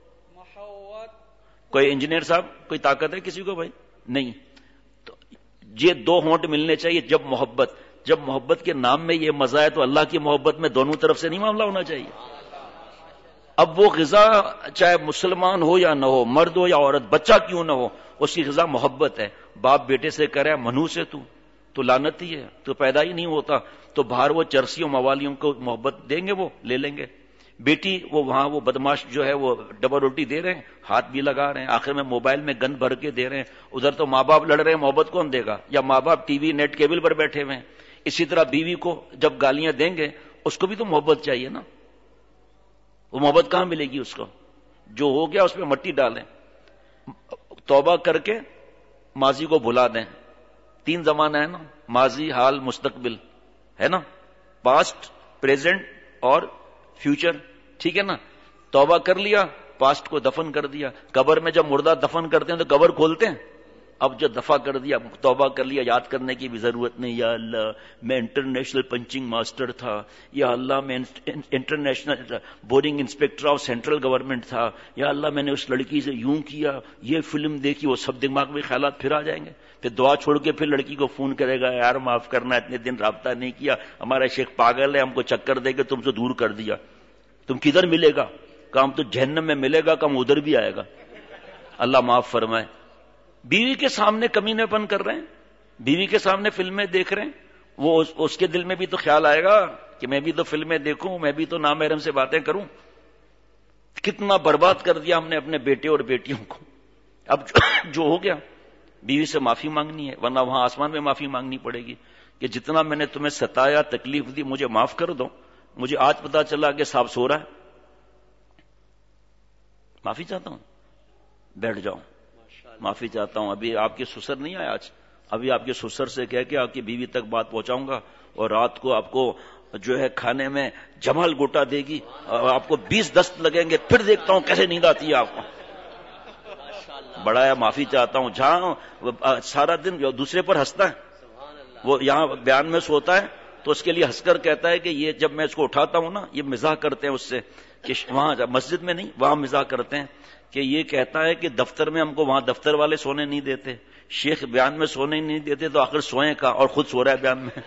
کوئی انجینئر صاحب کوئی طاقت ہے کسی کو بھائی؟ نہیں. تو یہ 2 ہونٹ ملنے چاہیے جب محبت. جب محبت کے نام میں یہ مزہ ہے تو اللہ کی محبت میں دونوں طرف سے نہیں معاملہ ہونا چاہیے. اب وہ غذا چاہے مسلمان ہو یا نہ ہو، مرد ہو یا عورت، بچہ کیوں نہ ہو، اس کی غذا محبت ہے. باپ بیٹے سے کہہ رہا ہے منو سے تو تو لعنت ہی ہے، تو پیدا ہی نہیں ہوتا. تو باہر وہ چرسیوں موالیوں کو محبت دیں گے، وہ لے لیں گے. بیٹی وہ وہاں وہ بدماش جو ہے وہ ڈبل روٹی دے رہے ہیں، ہاتھ بھی لگا رہے ہیں، آخر میں موبائل میں گند بھر کے دے رہے ہیں. ادھر تو ماں باپ لڑ رہے ہیں، محبت کون دے گا؟ یا ماں باپ ٹی وی نیٹ کیبل پر بیٹھے ہوئے ہیں. اسی طرح بیوی کو جب گالیاں دیں گے اس کو بھی تو محبت چاہیے نا. وہ محبت کہاں ملے گی اس کو؟ جو ہو گیا اس پہ مٹی ڈالیں. توبہ کر کے ماضی کو بھلا دیں. 3 زمانہ ہے نا، ماضی، حال، مستقبل ہے نا، پاسٹ، پریزنٹ اور فیوچر. ٹھیک ہے نا. توبہ کر لیا، پاسٹ کو دفن کر دیا. قبر میں جب مردہ دفن کرتے ہیں تو قبر کھولتے ہیں. اب جو دفع کر دیا، توبہ کر لیا، یاد کرنے کی بھی ضرورت نہیں. یا اللہ میں انٹرنیشنل پنچنگ ماسٹر تھا، یا اللہ میں international boring inspector of central government تھا، یا اللہ میں نے اس لڑکی سے یوں کیا، یہ فلم دیکھی. وہ سب دماغ میں خیالات پھر آ جائیں گے. پھر دعا چھوڑ کے پھر لڑکی کو فون کرے گا، یار معاف کرنا، اتنے دن رابطہ نہیں کیا، ہمارا شیخ پاگل ہے، ہم کو چکر دے کے تم سے دور کر دیا. تم کدھر ملے گا؟ کام تو جہنم میں ملے گا، کم ادھر بھی آئے گا. اللہ معاف فرمائے. بیوی کے سامنے کمینے پن کر رہے ہیں، بیوی کے سامنے فلمیں دیکھ رہے ہیں. وہ اس کے دل میں بھی تو خیال آئے گا کہ میں بھی تو فلمیں دیکھوں، میں بھی تو نامحرم سے باتیں کروں. کتنا برباد کر دیا ہم نے اپنے بیٹے اور بیٹیوں کو. اب جو ہو گیا، بیوی سے معافی مانگنی ہے، ورنہ وہاں آسمان میں معافی مانگنی پڑے گی کہ جتنا میں نے تمہیں ستایا، تکلیف دی، مجھے معاف کر دو. مجھے آج پتا چلا کہ صاحب سو رہا ہے، معافی چاہتا ہوں، بیٹھ جاؤں، معافی چاہتا ہوں. ابھی آپ کے سسر نہیں آئے آج، ابھی آپ کے سسر سے کہہ کے آپ کی بیوی تک بات پہنچاؤں گا، اور رات کو آپ کو جو ہے کھانے میں جمال گوٹا دے گی اور آپ کو 20 دست لگیں گے. پھر دیکھتا ہوں کیسے نیند آتی ہے آپ کو. بڑا ہے، معافی چاہتا ہوں. جہاں سارا دن دوسرے پر ہنستا ہے، وہ یہاں بیان میں سوتا ہے تو اس کے لیے ہنس کر کہتا ہے کہ یہ جب میں اس کو اٹھاتا ہوں نا، یہ مزاح کرتے ہیں اس سے کہ وہاں مسجد میں نہیں، وہاں مزاح کرتے ہیں کہ یہ کہتا ہے کہ دفتر میں ہم کو وہاں دفتر والے سونے نہیں دیتے، شیخ بیان میں سونے نہیں دیتے، تو آخر سوئیں کا، اور خود سو رہا ہے بیان میں.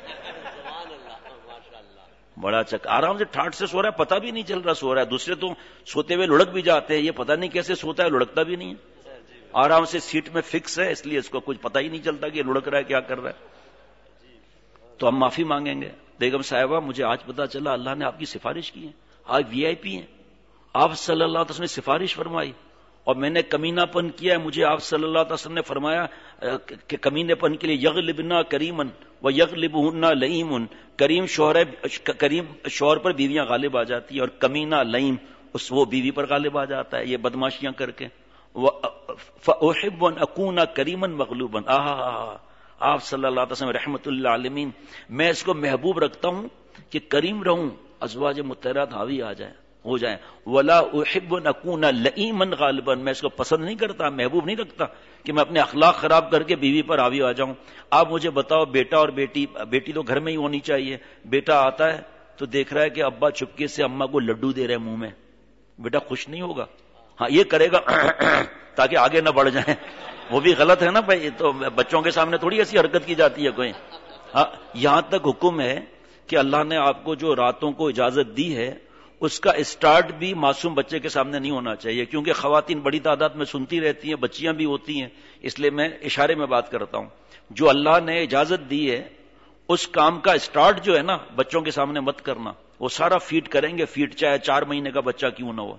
بڑا آرام سے ٹھاٹ سے سو رہا ہے، پتہ بھی نہیں چل رہا سو رہا ہے. دوسرے تو سوتے ہوئے لڑک بھی جاتے ہیں، یہ پتہ نہیں کیسے سوتا ہے، لڑکتا بھی نہیں ہے. آرام سے سیٹ میں فکس ہے، اس لیے اس کو کچھ پتہ ہی نہیں چلتا کہ یہ لڑک رہا ہے، کیا کر رہا ہے. تو ہم معافی مانگیں گے. بیگم صاحبہ مجھے آج پتا چلا اللہ نے آپ کی سفارش کی ہے، آپ VIP ہیں، آپ صلی اللہ علیہ وسلم نے سفارش فرمائی، اور میں نے کمینہ پن کیا ہے. مجھے آپ صلی اللہ علیہ وسلم نے فرمایا کہ کمینے پن کے لیے یغلبنا کریمن و یغلبہن لئیم. کریم شوہر پر بیویاں غالب آ جاتی ہیں، اور کمینہ لئیم وہ بیوی پر غالب آ جاتا ہے یہ بدماشیاں کر کے. فأحب ان اکون کریما مغلوبا. آپ صلی اللہ علیہ وسلم رحمت اللہ عالمین، میں اس کو محبوب رکھتا ہوں کہ کریم رہوں، ازواج مطہرات حاوی آ جائیں، ہو جائیں. ولا احب ان اکون لئیما غالبا، میں اس کو پسند نہیں کرتا، محبوب نہیں رکھتا کہ میں اپنے اخلاق خراب کر کے بیوی پر حاوی آ جاؤں. آپ مجھے بتاؤ، بیٹا اور بیٹی تو گھر میں ہی ہونی چاہیے. بیٹا آتا ہے تو دیکھ رہا ہے کہ ابا چپکے سے اماں کو لڈو دے رہے منہ میں، بیٹا خوش نہیں ہوگا؟ ہاں یہ کرے گا تاکہ آگے نہ بڑھ جائیں. وہ بھی غلط ہے نا بھائی، تو بچوں کے سامنے تھوڑی ایسی حرکت کی جاتی ہے کوئی. ہاں یہاں تک حکم ہے کہ اللہ نے آپ کو جو راتوں کو اجازت دی ہے اس کا اسٹارٹ بھی معصوم بچے کے سامنے نہیں ہونا چاہیے، کیونکہ خواتین بڑی تعداد میں سنتی رہتی ہیں، بچیاں بھی ہوتی ہیں، اس لیے میں اشارے میں بات کرتا ہوں. جو اللہ نے اجازت دی ہے اس کام کا اسٹارٹ جو ہے نا بچوں کے سامنے مت کرنا. وہ سارا فیڈ کریں گے، فیڈ چاہے 4 مہینے کا بچہ کیوں نہ ہو،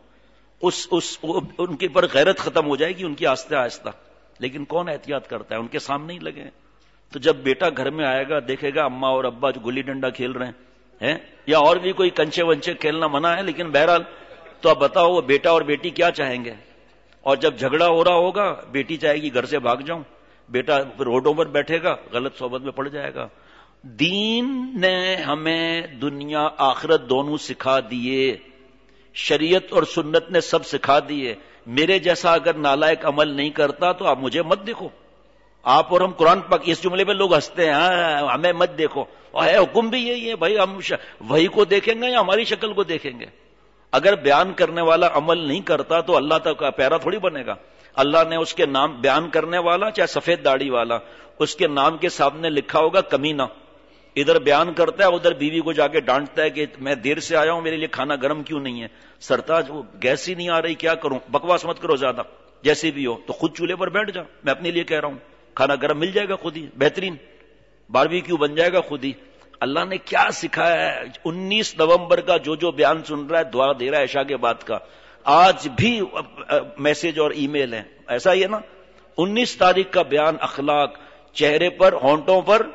ان کے پر غیرت ختم ہو جائے گی ان کی آہستہ آہستہ. لیکن کون احتیاط کرتا ہے؟ ان کے سامنے ہی لگے. تو جب بیٹا گھر میں آئے گا دیکھے گا اماں اور ابا جو گلی ڈنڈا کھیل رہے ہیں یا اور بھی کوئی کنچے ونچے کھیلنا منع ہے، لیکن بہرحال تو اب بتاؤ وہ بیٹا اور بیٹی کیا چاہیں گے. اور جب جھگڑا ہو رہا ہوگا بیٹی چاہے گی گھر سے بھاگ جاؤں، بیٹا روڈوں پر بیٹھے گا، غلط صحبت میں پڑ جائے گا. دین نے ہمیں دنیا آخرت دونوں سکھا دیے، شریعت اور سنت نے سب سکھا دیے. میرے جیسا اگر نالائق عمل نہیں کرتا تو آپ مجھے مت دیکھو. آپ اور ہم قرآن پاک، اس جملے پہ لوگ ہنستے ہیں، ہمیں مت دیکھو، اور ہے حکم بھی یہی ہے بھائی. ہم وہی کو دیکھیں گے یا ہماری شکل کو دیکھیں گے؟ اگر بیان کرنے والا عمل نہیں کرتا تو اللہ تک کا پیارا تھوڑی بنے گا. اللہ نے اس کے نام بیان کرنے والا چاہے سفید داڑھی والا، اس کے نام کے سامنے لکھا ہوگا کمینہ. ادھر بیان کرتا ہے ادھر بیوی کو جا کے ڈانٹتا ہے کہ میں دیر سے آیا ہوں، میرے لیے کھانا گرم کیوں نہیں ہے. سرتاج وہ گیس ہی نہیں آ رہی، کیا کروں؟ بکواس مت کرو زیادہ، جیسے بھی ہو تو خود چولہے پر بیٹھ جا. میں اپنے لیے کہہ رہا ہوں، کھانا گرم مل جائے گا خود ہی، بہترین. باربیکیو بن جائے گا خود ہی. اللہ نے کیا سکھایا ہے. 19 نومبر کا جو بیان سن رہا ہے دعا دے رہا ہے عشاء کے بعد کا, آج بھی میسج اور ای میل ہے. ایسا ہی ہے نا. 19 تاریخ کا بیان اخلاق, چہرے پر ہونٹوں پر,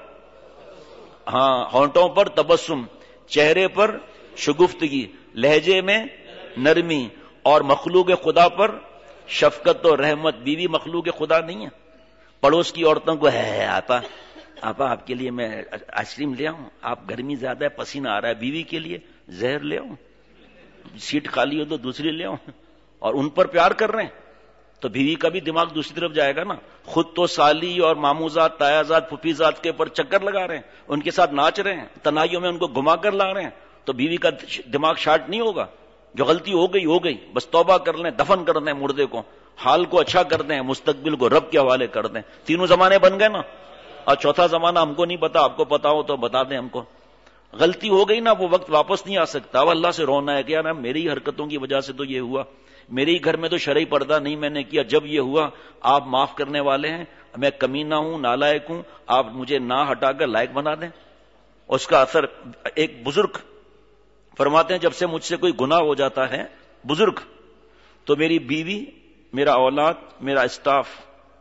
ہاں ہونٹوں پر تبسم, چہرے پر شگفتگی, لہجے میں نرمی, اور مخلوق خدا پر شفقت و رحمت. بیوی مخلوق خدا نہیں ہے. پڑوس کی عورتوں کو ہے آپا آپ کے لیے میں آئس کریم لے آؤں, آپ گرمی زیادہ ہے پسینہ آ رہا ہے. بیوی کے لیے زہر لے آؤں, سیٹ خالی ہو تو دوسری لے آؤں, اور ان پر پیار کر رہے ہیں تو بیوی کا بھی دماغ دوسری طرف جائے گا نا. خود تو سالی اور ماموزاد, تایازاد, پھپھیزاد کے پر چکر لگا رہے ہیں, ان کے ساتھ ناچ رہے ہیں, تنہائیوں میں ان کو گھما کر لا رہے ہیں, تو بیوی کا دماغ شارٹ نہیں ہوگا. جو غلطی ہو گئی, بس توبہ کر لیں, دفن کر دیں مردے کو, حال کو اچھا کر دیں, مستقبل کو رب کے حوالے کر دیں. تینوں زمانے بن گئے نا. اور چوتھا زمانہ ہم کو نہیں پتا, آپ کو پتا ہو تو بتا دیں ہم کو. غلطی ہو گئی نا, وہ وقت واپس نہیں آ سکتا. اب اللہ سے رونا ہے کہ یار میری حرکتوں کی وجہ سے تو یہ ہوا, میرے ہی گھر میں تو شرعی پردہ نہیں میں نے کیا, جب یہ ہوا آپ معاف کرنے والے ہیں, میں کمینہ ہوں, نالائق ہوں, آپ مجھے نہ ہٹا کر لائق بنا دیں. اس کا اثر, ایک بزرگ فرماتے ہیں جب سے مجھ سے کوئی گناہ ہو جاتا ہے بزرگ, تو میری بیوی, میرا اولاد, میرا اسٹاف,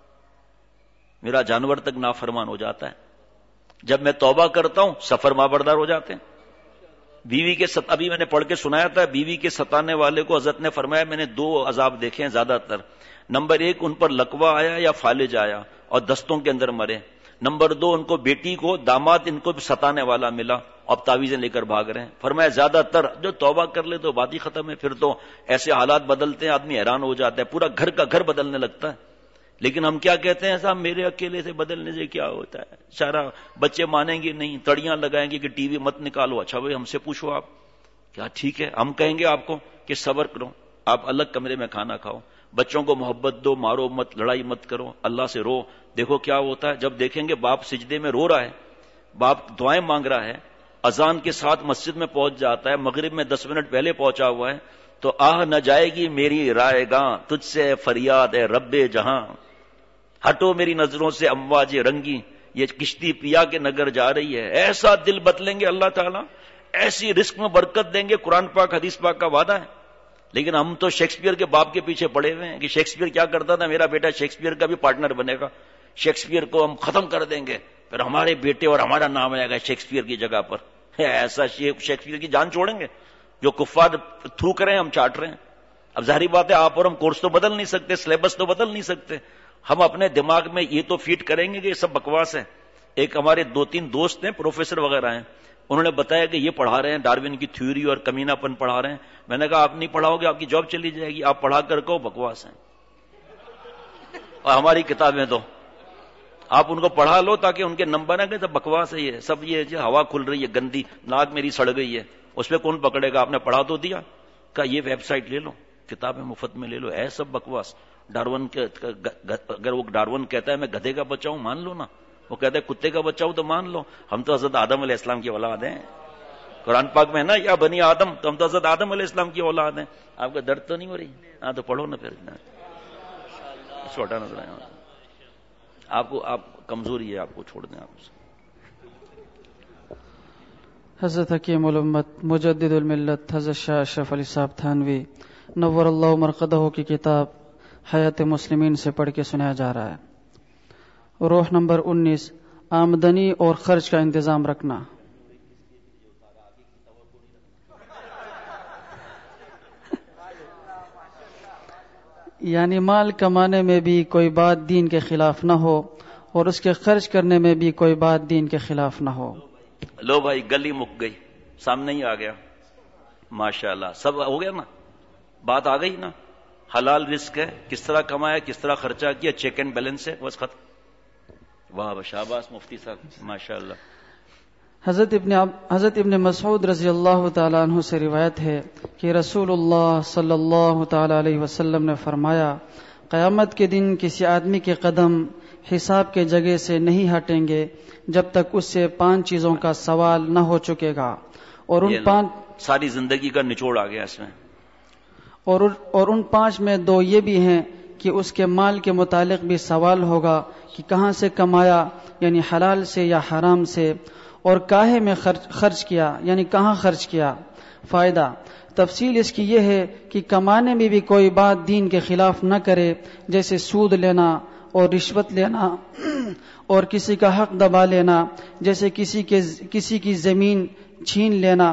میرا جانور تک نافرمان ہو جاتا ہے. جب میں توبہ کرتا ہوں سب فرمانبردار ہو جاتے ہیں. بیوی کے ابھی میں نے پڑھ کے سنایا تھا, بیوی کے ستانے والے کو حضرت نے فرمایا میں نے 2 عذاب دیکھے ہیں زیادہ تر. نمبر 1 ان پر لقوہ آیا یا فالج آیا اور دستوں کے اندر مرے. نمبر 2 ان کو بیٹی کو, داماد ان کو بھی ستانے والا ملا, اب تعویذیں لے کر بھاگ رہے ہیں. فرمایا زیادہ تر جو توبہ کر لے تو بات ہی ختم ہے. پھر تو ایسے حالات بدلتے ہیں آدمی حیران ہو جاتا ہے, پورا گھر کا گھر بدلنے لگتا ہے. لیکن ہم کیا کہتے ہیں, صاحب میرے اکیلے سے بدلنے سے کیا ہوتا ہے, سارا بچے مانیں گے نہیں, تڑیاں لگائیں گے کہ ٹی وی مت نکالو. اچھا بھائی ہم سے پوچھو آپ کیا ٹھیک ہے, ہم کہیں گے آپ کو کہ صبر کرو, آپ الگ کمرے میں کھانا کھاؤ, بچوں کو محبت دو, مارو مت, لڑائی مت کرو, اللہ سے رو. دیکھو کیا ہوتا ہے جب دیکھیں گے باپ سجدے میں رو رہا ہے, باپ دعائیں مانگ رہا ہے, اذان کے ساتھ مسجد میں پہنچ جاتا ہے, مغرب میں 10 منٹ پہلے پہنچا ہوا ہے, تو آہ نہ جائے گی میری رائے گاں, تجھ سے فریاد ہے رب جہاں, ہٹو میری نظروں سے امواج رنگی, یہ کشتی پیا کے نگر جا رہی ہے. ایسا دل بدلیں گے اللہ تعالیٰ, ایسی رزق میں برکت دیں گے, قرآن پاک حدیث پاک کا وعدہ ہے. لیکن ہم تو شیکسپیئر کے باپ کے پیچھے پڑے ہوئے ہیں کہ شیکسپیئر کیا کرتا تھا, میرا بیٹا شیکسپیئر کا بھی پارٹنر بنے گا, شیکسپیئر کو ہم ختم کر دیں گے, پھر ہمارے بیٹے اور ہمارا نام آئے گا شیکسپیئر کی جگہ پر. ایسا شیکسپیئر کی جان چھوڑیں گے, جو کفار تھرو کریں ہم چاٹ رہے ہیں. اب ظاہری بات ہے آپ اور ہم کورس تو بدل نہیں سکتے, سلیبس تو بدل نہیں سکتے, ہم اپنے دماغ میں یہ تو فیٹ کریں گے کہ یہ سب بکواس ہے. ایک ہمارے 2-3 دوست ہیں پروفیسر وغیرہ ہیں, انہوں نے بتایا کہ یہ پڑھا رہے ہیں ڈاروین کی تھیوری اور کمینہ پن پڑھا رہے ہیں. میں نے کہا آپ نہیں پڑھاؤ گے آپ کی جاب چلی جائے گی, آپ پڑھا کر کہو بکواس ہیں, اور ہماری کتابیں تو آپ ان کو پڑھا لو تاکہ ان کے نمبر ہیں کہ سب بکواس ہے, یہ سب یہ ہوا کھل رہی ہے گندی, ناک میری سڑ گئی ہے, اس پہ کون پکڑے گا, آپ نے پڑھا تو دیا. کہا یہ ویب سائٹ لے لو, کتابیں مفت میں لے لو, ہے سب بکواس. ڈارون اگر وہ ڈارون کہتا ہے میں گدھے کا بچہ ہوں مان لو نا, وہ کہتا ہے کتے کا بچہ ہوں تو مان لو. ہم تو حضرت آدم علیہ السلام کی اولاد ہیں, قرآن پاک میں ہے نا یا بنی آدم, تو ہم تو حضرت آدم علیہ السلام کی اولاد ہیں. آپ کا درد تو نہیں ہو رہی, ہاں تو پڑھو نا پھر, چھوٹا نظر آیا آپ کو, آپ کمزوری ہے, آپ کو چھوڑ دیں. آپ حضرت حکیم الامت مجدد الملت حضرت شاہ اشرف علی صاحب تھانوی نور اللہ مرقدہ کی کتاب حیات مسلمین سے پڑھ کے سنایا جا رہا ہے. روح نمبر 19, آمدنی اور خرچ کا انتظام رکھنا. یعنی مال کمانے میں بھی کوئی بات دین کے خلاف نہ ہو اور اس کے خرچ کرنے میں بھی کوئی بات دین کے خلاف نہ ہو. لو بھائی گلی مک گئی, سامنے ہی آ گیا, ماشاءاللہ سب ہو گیا نا, بات آ گئی نا. حلال رزق ہے, کس طرح کمایا, کس طرح خرچہ کیا, چیک اینڈ بیلنس ہے, بس ختم. واہ شاباش مفتی صاحب, ماشاءاللہ. حضرت ابن مسعود رضی اللہ تعالیٰ عنہ سے روایت ہے کہ رسول اللہ صلی اللہ تعالیٰ علیہ وسلم نے فرمایا, قیامت کے دن کسی آدمی کے قدم حساب کے جگہ سے نہیں ہٹیں گے جب تک اس سے 5 چیزوں کا سوال نہ ہو چکے گا, اور ان 5 ساری زندگی کا نچوڑ آ گیا اس میں, اور ان 5 میں 2 یہ بھی ہیں کہ اس کے مال کے متعلق بھی سوال ہوگا کہ کہاں سے کمایا یعنی حلال سے یا حرام سے، اور کاہے میں خرچ کیا یعنی کہاں خرچ کیا۔ فائدہ، تفصیل اس کی یہ ہے کہ کمانے میں بھی کوئی بات دین کے خلاف نہ کرے، جیسے سود لینا اور رشوت لینا اور کسی کا حق دبا لینا، جیسے کسی کی زمین چھین لینا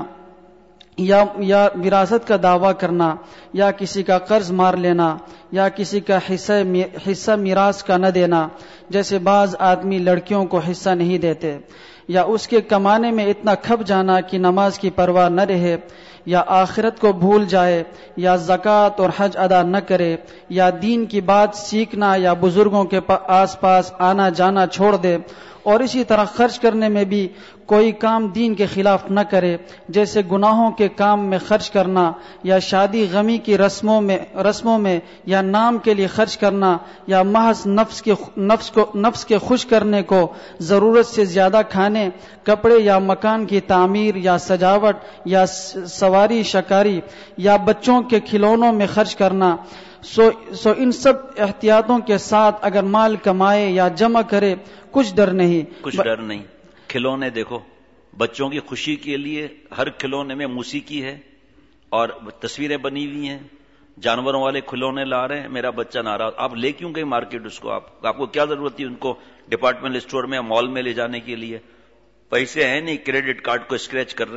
یا وراثت کا دعویٰ کرنا، یا کسی کا قرض مار لینا، یا کسی کا حصہ میراث کا نہ دینا، جیسے بعض آدمی لڑکیوں کو حصہ نہیں دیتے، یا اس کے کمانے میں اتنا کھپ جانا کہ نماز کی پرواہ نہ رہے، یا آخرت کو بھول جائے، یا زکوٰۃ اور حج ادا نہ کرے، یا دین کی بات سیکھنا یا بزرگوں کے آس پاس آنا جانا چھوڑ دے، اور اسی طرح خرچ کرنے میں بھی کوئی کام دین کے خلاف نہ کرے، جیسے گناہوں کے کام میں خرچ کرنا، یا شادی غمی کی رسموں میں یا نام کے لیے خرچ کرنا، یا محض نفس کے خوش کرنے کو ضرورت سے زیادہ کھانے، کپڑے یا مکان کی تعمیر یا سجاوٹ یا سواری شکاری یا بچوں کے کھلونوں میں خرچ کرنا۔ سو ان سب احتیاطوں کے ساتھ اگر مال کمائے یا جمع کرے کچھ ڈر نہیں۔ کھلونے دیکھو، بچوں کی خوشی کے لیے ہر کھلونے میں موسیقی ہے اور تصویریں بنی ہوئی ہیں، جانوروں والے کھلونے لا رہے ہیں، میرا بچہ ناراض۔ آپ لے کیوں گئے مارکیٹ اس کو؟ آپ کو کیا ضرورت تھی ان کو ڈپارٹمنٹ اسٹور میں مال میں لے جانے کے لیے؟ پیسے ہیں نہیں، کریڈٹ کارڈ کو اسکریچ کر رہے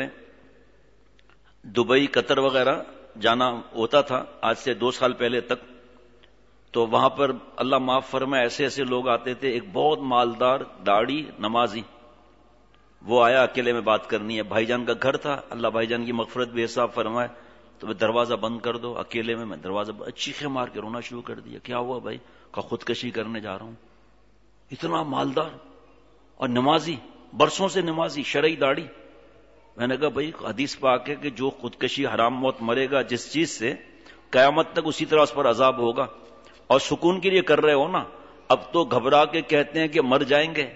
ہیں۔ دبئی، قطر وغیرہ جانا ہوتا تھا آج سے 2 سال پہلے تک، تو وہاں پر اللہ معاف فرمائے ایسے لوگ آتے تھے، ایک بہت مالدار داڑھی نمازی، وہ آیا اکیلے میں بات کرنی ہے، بھائی جان کا گھر تھا، اللہ بھائی جان کی مغفرت بھی حساب فرمائے، تو دروازہ بند کر دو، اکیلے میں دروازہ چیخیں مار کے رونا شروع کر دیا۔ کیا ہوا بھائی؟ کہ خودکشی کرنے جا رہا ہوں۔ اتنا مالدار اور نمازی، برسوں سے نمازی، شرعی داڑھی۔ میں نے کہا بھائی حدیث پاک ہے کہ جو خودکشی حرام موت مرے گا جس چیز سے، قیامت تک اسی طرح اس پر عذاب ہوگا۔ اور سکون کے لیے کر رہے ہو نا، اب تو گھبرا کے کہتے ہیں کہ مر جائیں گے،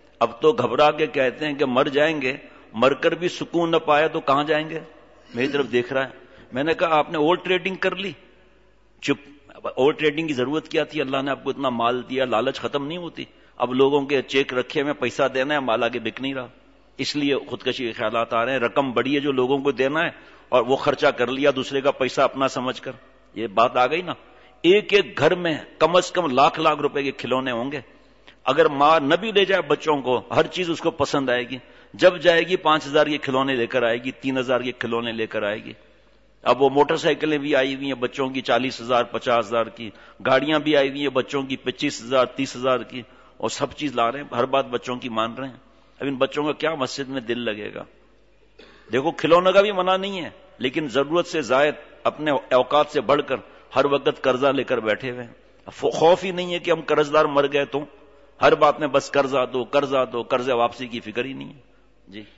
مر جائیں گے، مر کر بھی سکون نہ پایا تو کہاں جائیں گے؟ میری طرف دیکھ رہا ہے۔ میں نے کہا آپ نے اوور ٹریڈنگ کر لی؟ چپ، اوور ٹریڈنگ کی ضرورت کیا تھی؟ اللہ نے آپ کو اتنا مال دیا، لالچ ختم نہیں ہوتی؟ اب لوگوں کے چیک رکھے میں پیسہ دینا ہے، مال آگے بک نہیں رہا، اس لیے خودکشی کے خیالات آ رہے ہیں۔ رقم بڑی ہے جو لوگوں کو دینا ہے اور وہ خرچہ کر لیا دوسرے کا پیسہ اپنا سمجھ کر، یہ بات آ گئی نا۔ ایک گھر میں کم از کم لاکھ روپے کے کھلونے ہوں گے۔ اگر ماں نہ بھی لے جائے بچوں کو، ہر چیز اس کو پسند آئے گی، جب جائے گی 5000 کے کھلونے لے کر آئے گی، 3000 کے کھلونے لے کر آئے گی۔ اب وہ موٹر سائیکلیں بھی آئی ہوئی ہیں بچوں کی 40,000 50,000 کی، گاڑیاں بھی آئی ہوئی ہیں بچوں کی 25,000 30,000 کی، اور سب چیز لا رہے ہیں، ہر بات بچوں کی مان رہے ہیں۔ اب ان بچوں کا کیا مسجد میں دل لگے گا؟ دیکھو کھلونے کا بھی منع نہیں ہے، لیکن ضرورت سے زائد اپنے اوقات سے بڑھ کر ہر وقت قرضہ لے کر بیٹھے ہوئے ہیں۔ خوف ہی نہیں ہے کہ ہم قرض دار مر گئے تو ہر بات میں بس قرضہ دو، قرض واپسی کی فکر ہی نہیں ہے۔ جی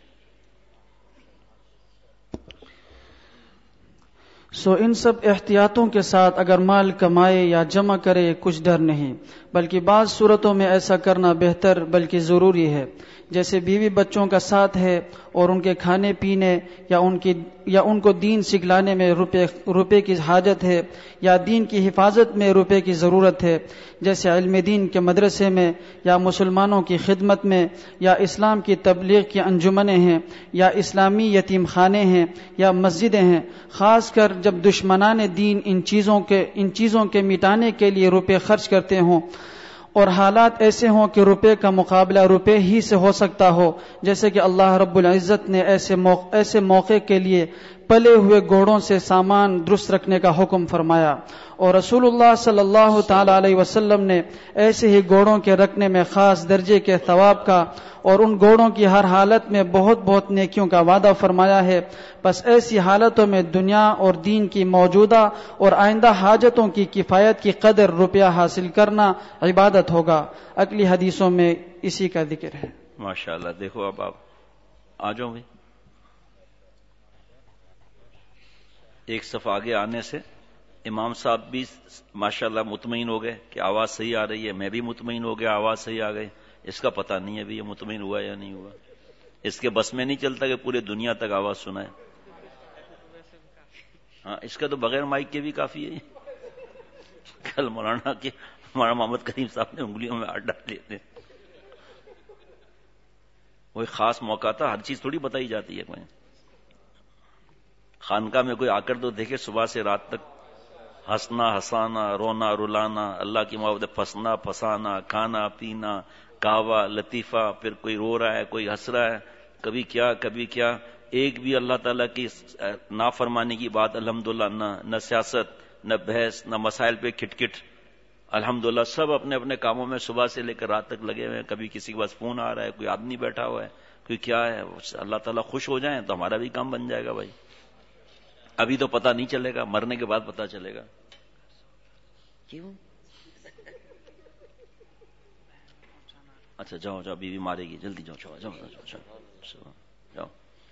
ان سب احتیاطوں کے ساتھ اگر مال کمائے یا جمع کرے کچھ ڈر نہیں، بلکہ بعض صورتوں میں ایسا کرنا بہتر بلکہ ضروری ہے، جیسے بیوی بچوں کا ساتھ ہے اور ان کے کھانے پینے یا ان کو دین سکھلانے میں روپے کی حاجت ہے، یا دین کی حفاظت میں روپے کی ضرورت ہے، جیسے علم دین کے مدرسے میں، یا مسلمانوں کی خدمت میں، یا اسلام کی تبلیغ کی انجمنیں ہیں، یا اسلامی یتیم خانے ہیں، یا مسجدیں ہیں، خاص کر جب دشمنان دین ان چیزوں کے مٹانے کے لیے روپے خرچ کرتے ہوں، اور حالات ایسے ہوں کہ روپے کا مقابلہ روپے ہی سے ہو سکتا ہو، جیسے کہ اللہ رب العزت نے ایسے موقع کے لیے پلے ہوئے گھوڑوں سے سامان درست رکھنے کا حکم فرمایا، اور رسول اللہ صلی اللہ تعالی علیہ وسلم نے ایسے ہی گھوڑوں کے رکھنے میں خاص درجے کے ثواب کا اور ان گھوڑوں کی ہر حالت میں بہت بہت نیکیوں کا وعدہ فرمایا ہے۔ بس ایسی حالتوں میں دنیا اور دین کی موجودہ اور آئندہ حاجتوں کی کفایت کی قدر روپیہ حاصل کرنا عبادت ہوگا۔ اگلی حدیثوں میں اسی کا ذکر ہے۔ ماشاءاللہ، دیکھو اب آپ آ جاؤ گے ایک صف آگے آنے سے امام صاحب بھی ماشاءاللہ مطمئن ہو گئے کہ آواز صحیح آ رہی ہے، میں بھی مطمئن ہو گیا آواز صحیح آ گئی۔ اس کا پتہ نہیں ہے بھی یہ مطمئن ہوا یا نہیں ہوا، اس کے بس میں نہیں چلتا کہ پورے دنیا تک آواز سنائے۔ ہاں، اس کا تو بغیر مائک کے بھی کافی ہے، کل مولانا کے ہمارا محمد کریم صاحب نے انگلیوں میں ہاتھ ڈال لیے تھے. وہ ایک خاص موقع تھا, ہر چیز تھوڑی بتائی جاتی ہے. کوئی خانقاہ میں کوئی آ کر تو دیکھے صبح سے رات تک ہنسنا ہنسانا, رونا رلانا, اللہ کی محبت, پھنسنا پھنسانا, کھانا پینا, کہوا لطیفہ, پھر کوئی رو رہا ہے کوئی ہنس رہا ہے, کبھی کیا کبھی کیا. ایک بھی اللہ تعالیٰ کی نافرمانی کی بات الحمدللہ نہ سیاست نہ بحث نہ مسائل پہ کھٹکھٹ. الحمدللہ سب اپنے اپنے کاموں میں صبح سے لے کر رات تک لگے ہوئے ہیں. کبھی کسی کے پاس فون آ رہا ہے, کوئی آدمی بیٹھا ہوا ہے, کوئی کیا ہے. اللہ تعالیٰ خوش ہو جائیں تو ہمارا بھی کام بن جائے گا بھائی. ابھی تو پتہ نہیں چلے گا, مرنے کے بعد پتہ چلے گا. کیوں؟ اچھا جاؤ جاؤ, بیوی مارے گی, جلدی جاؤ جاؤ جاؤ جاؤ جاؤ.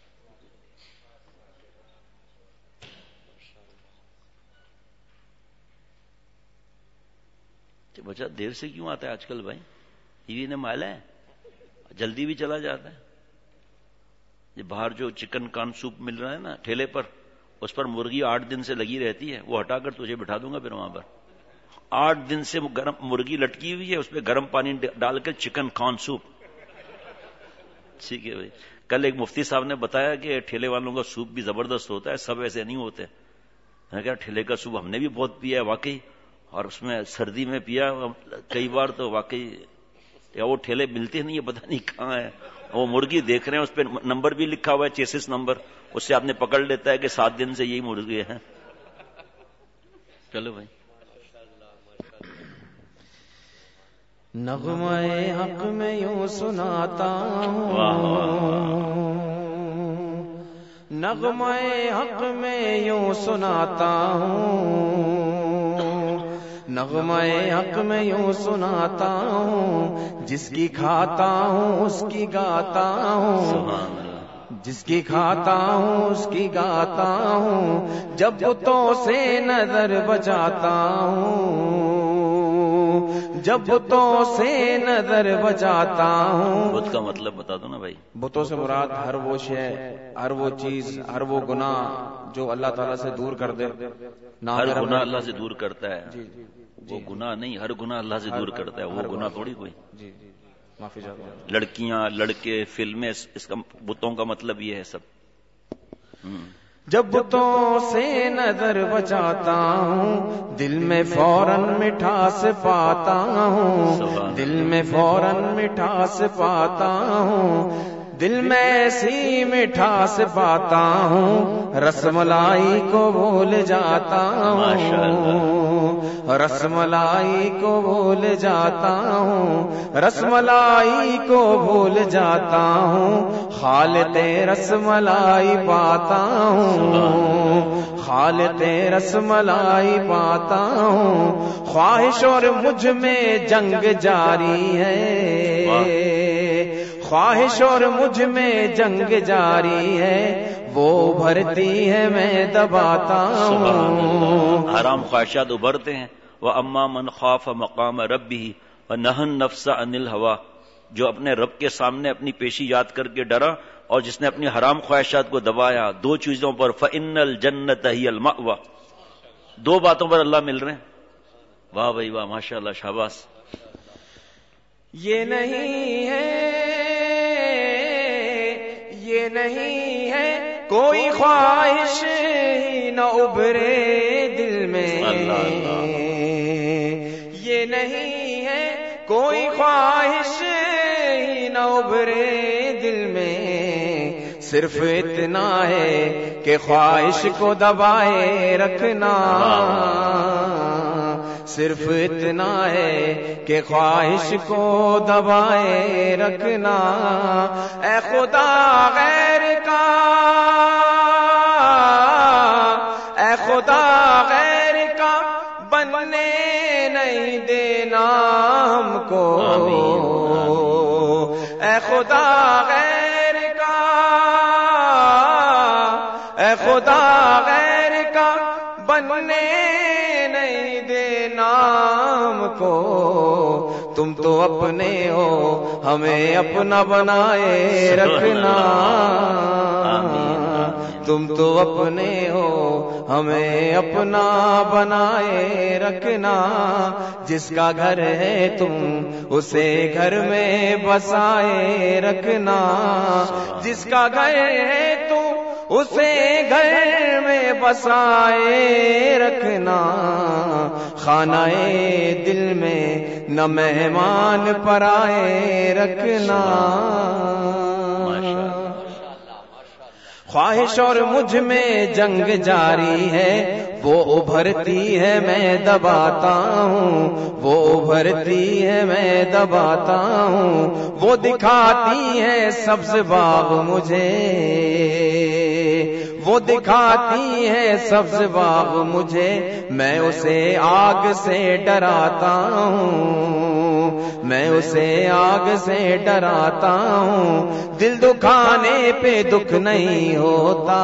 بچہ دیر سے کیوں آتا ہے آج کل بھائی؟ بیوی نے مالا ہے, جلدی بھی چلا جاتا ہے. یہ باہر جو چکن کان سوپ مل رہا ہے نا ٹھیلے پر, اس پر مرغی 8 دن سے لگی رہتی ہے. وہ ہٹا کر تجھے بٹھا دوں گا پھر وہاں پر. 8 دن سے گرم مرغی لٹکی ہوئی ہے, اس پہ گرم پانی ڈال کر چکن کان سوپ. ٹھیک ہے بھائی. کل ایک مفتی صاحب نے بتایا کہ ٹھیلے والوں کا سوپ بھی زبردست ہوتا ہے, سب ایسے نہیں ہوتے. میں کہا ٹھیلے کا سوپ ہم نے بھی بہت پیا ہے واقعی, اور اس میں سردی میں پیا کئی بار, تو واقعی وہ ٹھیلے ملتے نہیں ہے, پتہ نہیں کہاں ہے. وہ مرغی دیکھ رہے ہیں, اس پہ نمبر بھی لکھا ہوا ہے, چیسس نمبر, اس سے آپ نے پکڑ لیتا ہے کہ 7 دن سے یہی مرغی ہے. چلو بھائی. نغمہ حق میں یوں سناتا ہوں, نغمہ حق میں یوں سناتا ہوں, نغمہ حق میں یوں سناتا ہوں, جس کی کھاتا ہوں اس کی گاتا ہوں, جس کی کھاتا ہوں اس کی گاتا ہوں, جب بتوں سے نظر بچاتا ہوں, جب بتوں سے نظر بچاتا ہوں. بت کا مطلب بتا دو نا بھائی. بتوں سے مراد ہر وہ شے, ہر وہ چیز, ہر وہ گناہ جو اللہ تعالیٰ سے دور کر دے. ہر گناہ اللہ سے دور کرتا ہے. وہ گناہ نہیں, ہر گناہ اللہ سے دور کرتا ہے. وہ گناہ تھوڑی کوئی. جی جی معافی چاہتا ہوں. لڑکیاں لڑکے فلمیں, اس کا بتوں کا مطلب یہ ہے سب. جب بتوں سے نظر بچاتا ہوں, دل میں فوراً مٹھاس پاتا ہوں, دل میں فوراً مٹھاس پاتا ہوں, دل میں ایسی مٹھاس پاتا ہوں, رس ملائی کو بھول جاتا ہوں, رس ملائی کو بھول جاتا ہوں, رس ملائی کو بھول جاتا ہوں, خالق رس ملائی پاتا ہوں, خالق رس ملائی پاتا ہوں. خواہش اور مجھ میں جنگ جاری ہے, خواہش اور مجھ میں جنگ جاری ہے, وہ ابھرتی ہے میں دباتا ہوں. حرام خواہشات ابھرتے ہیں. وَأَمَّا مَنْ خَافَ مَقَامَ رَبِّهِ وَنَهَى النَّفْسَ عَنِ الْهَوَىٰ, جو اپنے رب کے سامنے اپنی پیشی یاد کر کے ڈرا اور جس نے اپنی حرام خواہشات کو دبایا 2 چیزوں پر, فَإِنَّ الْجَنَّةَ هِيَ الْمَأْوَىٰ, 2 باتوں پر اللہ مل رہے ہیں. واہ بھائی واہ, ماشاءاللہ, شاباش. یہ نہیں ہے کوئی خواہش ہی نہ ابھرے دل میں, یہ نہیں ہے کوئی خواہش ہی نہ ابھرے دل میں, صرف اتنا ہے کہ خواہش کو دبائے رکھنا, صرف اتنا ہے کہ خواہش کو دبائے رکھنا. اے خدا غیر کا, اے خدا غیر کا بننے نہیں دینا ہم کو, اے خدا غیر کا, اے خدا غیر کا بننے نہیں دینا ہم کو. تم تو اپنے ہو, ہمیں اپنا بنائے رکھنا. تم تو اپنے ہو ہمیں اپنا بنائے رکھنا، جس کا گھر ہے تم اسے گھر میں بسائے رکھنا، جس کا گھر ہے تم اسے گھر میں بسائے رکھنا، خانہ دل میں نہ مہمان پرائے رکھنا۔ خواہش اور مجھ میں جنگ جاری ہے، وہ ابھرتی ہے میں دباتا ہوں، وہ ابھرتی ہے میں دباتا ہوں، وہ دکھاتی ہے سبز باغ مجھے، وہ دکھاتی ہے سبز باغ مجھے، میں اسے آگ سے ڈراتا ہوں، میں اسے آگ سے ڈراتا ہوں، دل دکھانے پہ دکھ نہیں ہوتا،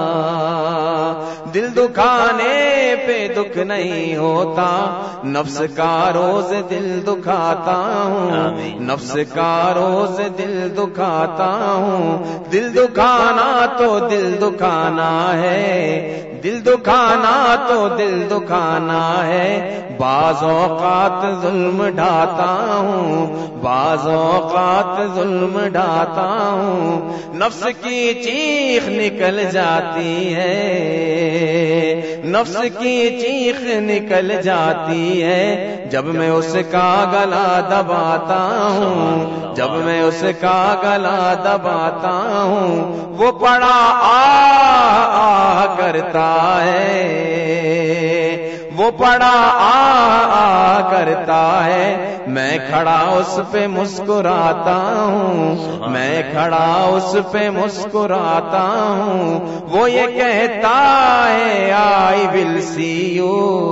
دل دکھانے پہ دکھ نہیں ہوتا، نفس کا روز دل دکھاتا ہوں، نفس کا روز دل دکھاتا ہوں، دل دکھانا تو دل دکھانا ہے، دل دکھانا تو دل دکھانا ہے، بعض اوقات ظلم ڈھاتا ہوں، بعض اوقات ظلم ڈھاتا ہوں، نفس کی چیخ نکل جاتی ہے، نفس کی چیخ نکل جاتی ہے، جب میں اس کا گلا دباتا ہوں، جب میں اس کا گلا دباتا ہوں، وہ بڑا آہ کرتا ہے، وہ بڑا آہ کرتا ہے، میں کھڑا اس پہ مسکراتا ہوں، میں کھڑا اس پہ مسکراتا ہوں، وہ یہ کہتا ہے آئی ول سی یو۔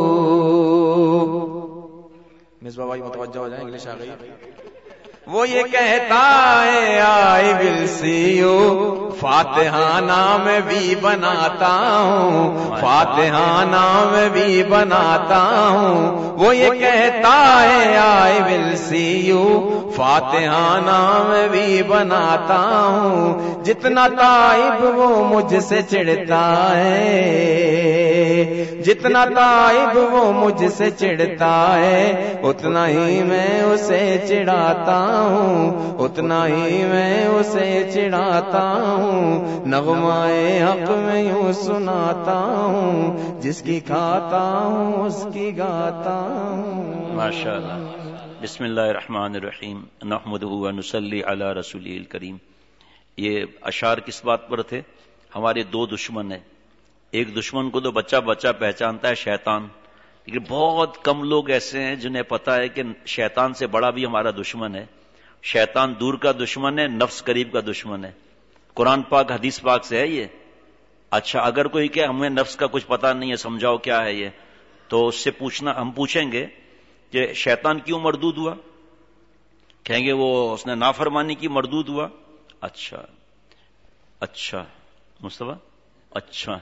مصباح بھائی متوجہ ہو جائیں، انگلش آ گئی۔ وہ یہ کہتا ہے آئی ول سی یو، فاتحہ نام بھی بناتا ہوں، فاتحہ نام بھی بناتا ہوں، وہ یہ کہتا ہے آئی ول سی یو، فاتحہ نام بھی بناتا ہوں، جتنا تائب وہ مجھ سے چڑھتا ہے، جتنا تائب وہ مجھ سے چڑھتا ہے، اتنا ہی میں اسے چڑھاتا ہوں، اتنا ہی میں اسے چڑھاتا ہوں، نغمائے حق میں یوں سناتا ہوں، جس کی کھاتا ہوں اس کی گاتا ہوں۔ ماشاءاللہ۔ بسم اللہ الرحمن الرحیم، نحمدہ و نصلی علی رسولہ الکریم۔ یہ اشعار کس بات پر تھے؟ ہمارے دو دشمن ہیں، ایک دشمن کو تو بچہ بچہ پہچانتا ہے، شیطان، لیکن بہت کم لوگ ایسے ہیں جنہیں پتا ہے کہ شیطان سے بڑا بھی ہمارا دشمن ہے، شیطان دور کا دشمن ہے، نفس قریب کا دشمن ہے، قرآن پاک حدیث پاک سے ہے یہ۔ اچھا اگر کوئی کہ ہمیں نفس کا کچھ پتا نہیں ہے، سمجھاؤ کیا ہے یہ، تو اس سے پوچھنا، ہم پوچھیں گے کہ شیطان کیوں مردود ہوا؟ کہیں گے وہ اس نے نافرمانی کی مردود ہوا۔ اچھا اچھا مصطفیٰ، اچھا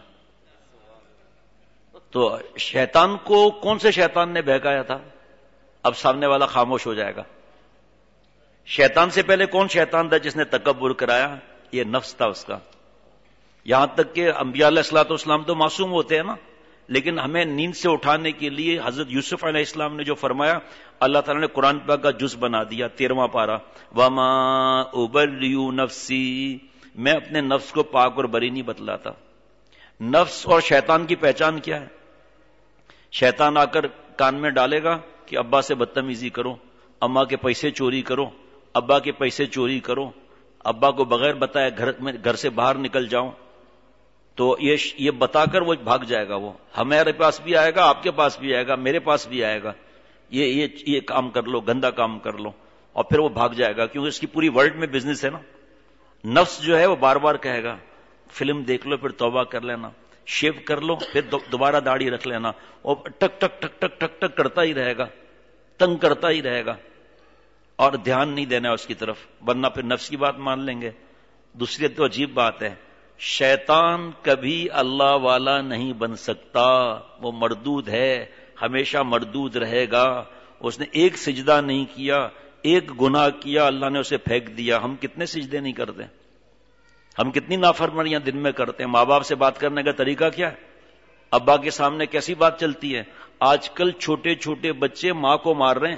تو شیطان کو کون سے شیطان نے بہکایا تھا؟ اب سامنے والا خاموش ہو جائے گا۔ شیطان سے پہلے کون شیطان تھا جس نے تکبر کرایا؟ یہ نفس تھا اس کا۔ یہاں تک کہ انبیاء علیہ الصلوۃ والسلام تو معصوم ہوتے ہیں نا، لیکن ہمیں نیند سے اٹھانے کے لیے حضرت یوسف علیہ السلام نے جو فرمایا، اللہ تعالیٰ نے قرآن پاک کا جز بنا دیا، 13واں پارہ، وما ابرئ نفسی، میں اپنے نفس کو پاک اور بری نہیں بتلاتا۔ نفس اور شیطان کی پہچان کیا ہے؟ شیطان آ کر کان میں ڈالے گا کہ ابا سے بدتمیزی کرو، اماں کے پیسے چوری کرو، ابا کے پیسے چوری کرو، ابا کو بغیر بتائے گھر سے باہر نکل جاؤ، تو یہ بتا کر وہ بھاگ جائے گا، وہ ہمارے پاس بھی آئے گا، آپ کے پاس بھی آئے گا، میرے پاس بھی آئے گا، یہ کام کر لو، گندا کام کر لو، اور پھر وہ بھاگ جائے گا، کیونکہ اس کی پوری ورلڈ میں بزنس ہے نا۔ نفس جو ہے وہ بار بار کہے گا فلم دیکھ لو، پھر توبہ کر لینا، شیو کر لو، پھر دوبارہ داڑھی رکھ لینا، اور ٹک ٹک ٹک ٹک ٹک ٹک کرتا ہی رہے گا، تنگ کرتا ہی رہے گا، اور دھیان نہیں دینا ہے اس کی طرف، ورنہ پھر نفس کی بات مان لیں گے۔ دوسری تو عجیب بات ہے، شیطان کبھی اللہ والا نہیں بن سکتا، وہ مردود ہے، ہمیشہ مردود رہے گا۔ اس نے ایک سجدہ نہیں کیا، ایک گناہ کیا، اللہ نے اسے پھینک دیا۔ ہم کتنے سجدے نہیں کرتے، ہم کتنی نافرمانیاں دن میں کرتے ہیں. ماں باپ سے بات کرنے کا طریقہ کیا ہے؟ ابا کے سامنے کیسی بات چلتی ہے؟ آج کل چھوٹے چھوٹے بچے ماں کو مار رہے ہیں.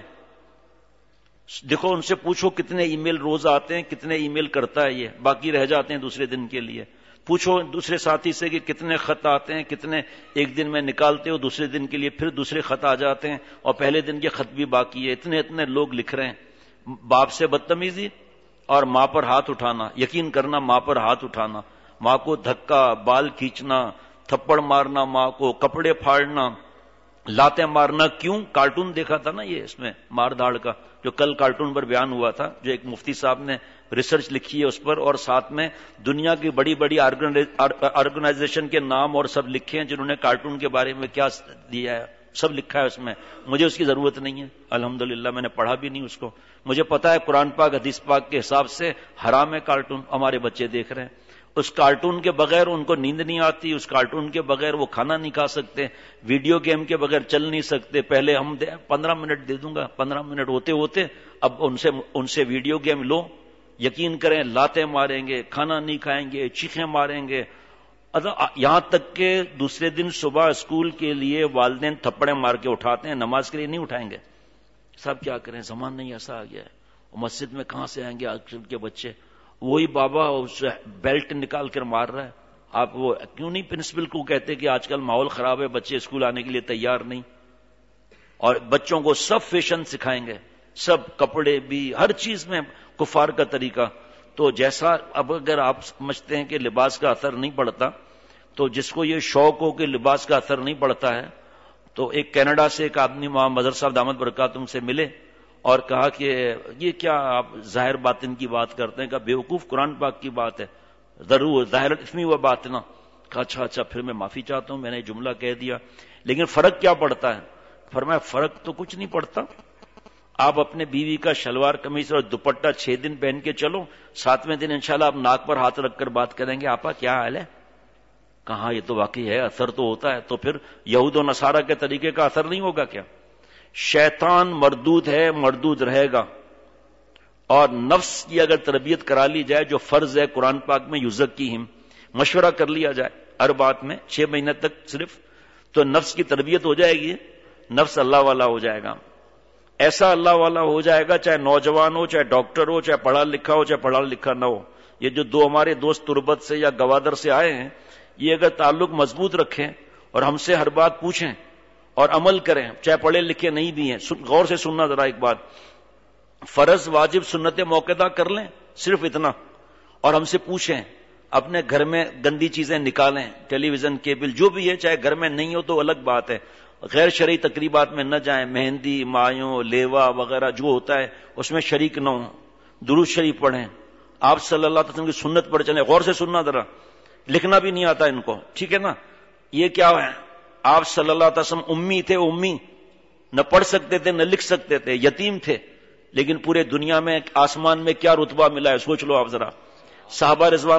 دیکھو ان سے پوچھو کتنے ای میل روز آتے ہیں, کتنے ای میل کرتا ہے یہ, باقی رہ جاتے ہیں دوسرے دن کے لیے. پوچھو دوسرے ساتھی سے کہ کتنے خط آتے ہیں, کتنے ایک دن میں نکالتے ہو دوسرے دن کے لیے, پھر دوسرے خط آ جاتے ہیں اور پہلے دن کے خط بھی باقی ہے. اتنے لوگ لکھ رہے ہیں. باپ سے بدتمیزی اور ماں پر ہاتھ اٹھانا. یقین کرنا, ماں پر ہاتھ اٹھانا, ماں کو دھکا, بال کھینچنا, تھپڑ مارنا, ماں کو کپڑے پھاڑنا, لاتیں مارنا. کیوں؟ کارٹون دیکھا تھا نا یہ, اس میں مار دھاڑ کا جو کل کارٹون پر بیان ہوا تھا, جو ایک مفتی صاحب نے ریسرچ لکھی ہے اس پر, اور ساتھ میں دنیا کی بڑی بڑی آرگنائزیشن کے نام اور سب لکھے ہیں جنہوں نے کارٹون کے بارے میں کیا دیا ہے, سب لکھا ہے اس میں. مجھے اس کی ضرورت نہیں ہے الحمدللہ, میں نے پڑھا بھی نہیں اس کو. مجھے پتا ہے قرآن پاک حدیث پاک کے حساب سے حرام ہے کارٹون. ہمارے بچے دیکھ رہے ہیں. اس کارٹون کے بغیر ان کو نیند نہیں آتی, اس کارٹون کے بغیر وہ کھانا نہیں کھا سکتے, ویڈیو گیم کے بغیر چل نہیں سکتے. پہلے ہم 15 منٹ دے دوں گا, 15 منٹ ہوتے ہوتے اب ان سے ویڈیو گیم لو, یقین کریں لاتیں ماریں گے, کھانا نہیں کھائیں گے, چیخیں ماریں گے. یہاں تک کہ دوسرے دن صبح اسکول کے لیے والدین تھپڑے مار کے اٹھاتے ہیں, نماز کے لیے نہیں اٹھائیں گے. صاحب کیا کریں, زمان نہیں ایسا آ گیا ہے. مسجد میں کہاں سے آئیں گے آج کل کے بچے؟ وہی بابا بیلٹ نکال کر مار رہا ہے. آپ وہ کیوں نہیں پرنسپل کو کہتے کہ آج کل ماحول خراب ہے, بچے اسکول آنے کے لیے تیار نہیں, اور بچوں کو سب فیشن سکھائیں گے, سب کپڑے بھی, ہر چیز میں کفار کا طریقہ. تو جیسا اب اگر آپ سمجھتے ہیں کہ لباس کا اثر نہیں پڑتا, تو جس کو یہ شوق ہو کہ لباس کا اثر نہیں پڑتا ہے, تو ایک کینیڈا سے ایک آدمی وہاں مظہر صاحب دامت برکاتہم سے ملے اور کہا کہ یہ کیا آپ ظاہر باطن کی بات کرتے ہیں؟ کہ بیوقوف قرآن پاک کی بات ہے, ضرور ظاہر اسمی و باطنا. کہا اچھا پھر میں معافی چاہتا ہوں, میں نے جملہ کہہ دیا, لیکن فرق کیا پڑتا ہے؟ فرمایا فرق تو کچھ نہیں پڑتا. آپ اپنے بیوی کا شلوار قمیص اور دوپٹہ 6 دن پہن کے چلو, 7ویں دن انشاءاللہ آپ ناک پر ہاتھ رکھ کر بات کریں گے, آپا کیا حال ہے؟ کہاں یہ تو واقعی ہے, اثر تو ہوتا ہے. تو پھر یہود و نصارہ کے طریقے کا اثر نہیں ہوگا کیا؟ شیطان مردود ہے, مردود رہے گا. اور نفس کی اگر تربیت کرا لی جائے, جو فرض ہے قرآن پاک میں, یزکیہم, مشورہ کر لیا جائے ہر بات میں 6 مہینے تک صرف, تو نفس کی تربیت ہو جائے گی, نفس اللہ والا ہو جائے گا. ایسا اللہ والا ہو جائے گا, چاہے نوجوان ہو, چاہے ڈاکٹر ہو, چاہے پڑھا لکھا ہو, چاہے پڑھا لکھا نہ ہو. یہ جو 2 ہمارے دوست تربت سے یا گوادر سے آئے ہیں, یہ اگر تعلق مضبوط رکھیں اور ہم سے ہر بات پوچھیں اور عمل کریں, چاہے پڑھے لکھے نہیں بھی ہیں, غور سے سننا ذرا ایک بات, فرض واجب سنت موقعہ کر لیں صرف اتنا, اور ہم سے پوچھیں, اپنے گھر میں گندی چیزیں نکالیں, ٹیلی ویژن کیبل جو بھی ہے, چاہے گھر میں نہیں ہو تو الگ بات ہے, غیر شرعی تقریبات میں نہ جائیں, مہندی, مایوں, لیوا وغیرہ جو ہوتا ہے اس میں شریک نہ ہوں, درود شریف پڑھیں, آپ صلی اللہ علیہ وسلم کی سنت پر چلیں. غور سے سننا ذرا, لکھنا بھی نہیں آتا ان کو, ٹھیک ہے نا؟ یہ کیا ہے, آپ صلی اللہ علیہ وسلم امی تھے, امی, نہ پڑھ سکتے تھے نہ لکھ سکتے تھے, یتیم تھے, لیکن پورے دنیا میں آسمان میں کیا رتبہ ملا ہے سوچ لو آپ ذرا. صحابہ رضوان,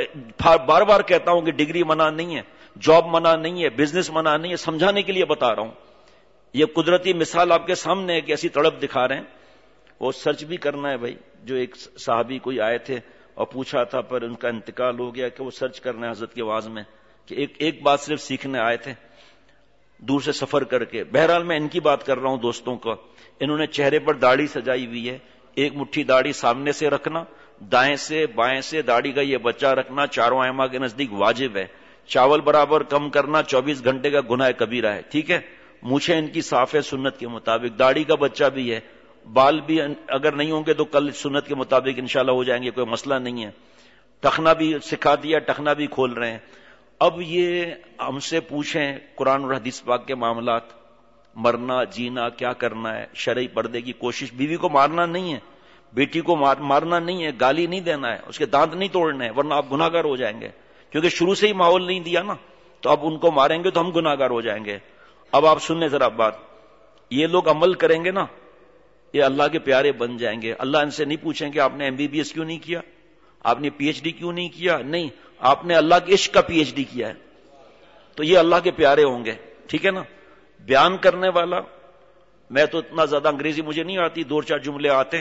بار بار کہتا ہوں کہ ڈگری منع نہیں ہے, جاب منع نہیں ہے, بزنس منع نہیں ہے, سمجھانے کے لیے بتا رہا ہوں. یہ قدرتی مثال آپ کے سامنے ہے کہ ایسی تڑپ دکھا رہے ہیں. وہ سرچ بھی کرنا ہے بھائی, جو ایک صحابی کوئی آئے تھے اور پوچھا تھا پر ان کا انتقال ہو گیا, کہ وہ سرچ کرنا ہے حضرت کے واعظ میں, کہ ایک بات صرف سیکھنے آئے تھے دور سے سفر کر کے. بہرحال میں ان کی بات کر رہا ہوں دوستوں کو. انہوں نے چہرے پر داڑھی سجائی ہوئی ہے, ایک مٹھی داڑھی سامنے سے رکھنا, دائیں سے بائیں سے داڑھی کا یہ بچہ رکھنا 4 ائمہ کے نزدیک واجب ہے. چاول برابر کم کرنا 24 گھنٹے کا گناہ کبیرہ ہے, ٹھیک ہے. مونچھیں ان کی صاف ہے سنت کے مطابق, داڑھی کا بچہ بھی ہے, بال بھی اگر نہیں ہوں گے تو کل سنت کے مطابق انشاءاللہ ہو جائیں گے, کوئی مسئلہ نہیں ہے. ٹخنا بھی سکھا دیا, ٹخنا بھی کھول رہے ہیں. اب یہ ہم سے پوچھیں قرآن اور حدیث پاک کے معاملات, مرنا جینا کیا کرنا ہے, شرعی پردے کی کوشش, بیوی کو مارنا نہیں ہے, بیٹی کو مارنا نہیں ہے, گالی نہیں دینا ہے, اس کے دانت نہیں توڑنے ہیں, ورنہ آپ گناہگار ہو جائیں گے. کیونکہ شروع سے ہی ماحول نہیں دیا نا, تو اب ان کو ماریں گے تو ہم گناہگار ہو جائیں گے. اب آپ سنیں ذرا بات, یہ لوگ عمل کریں گے نا, یہ اللہ کے پیارے بن جائیں گے. اللہ ان سے نہیں پوچھیں کہ آپ نے MBBS کیوں نہیں کیا, آپ نے PhD کیوں نہیں کیا, نہیں, آپ نے اللہ کے عشق کا PhD کیا ہے, تو یہ اللہ کے پیارے ہوں گے, ٹھیک ہے نا. بیان کرنے والا, میں تو اتنا زیادہ انگریزی مجھے نہیں آتی, 2-4 جملے آتے ہیں,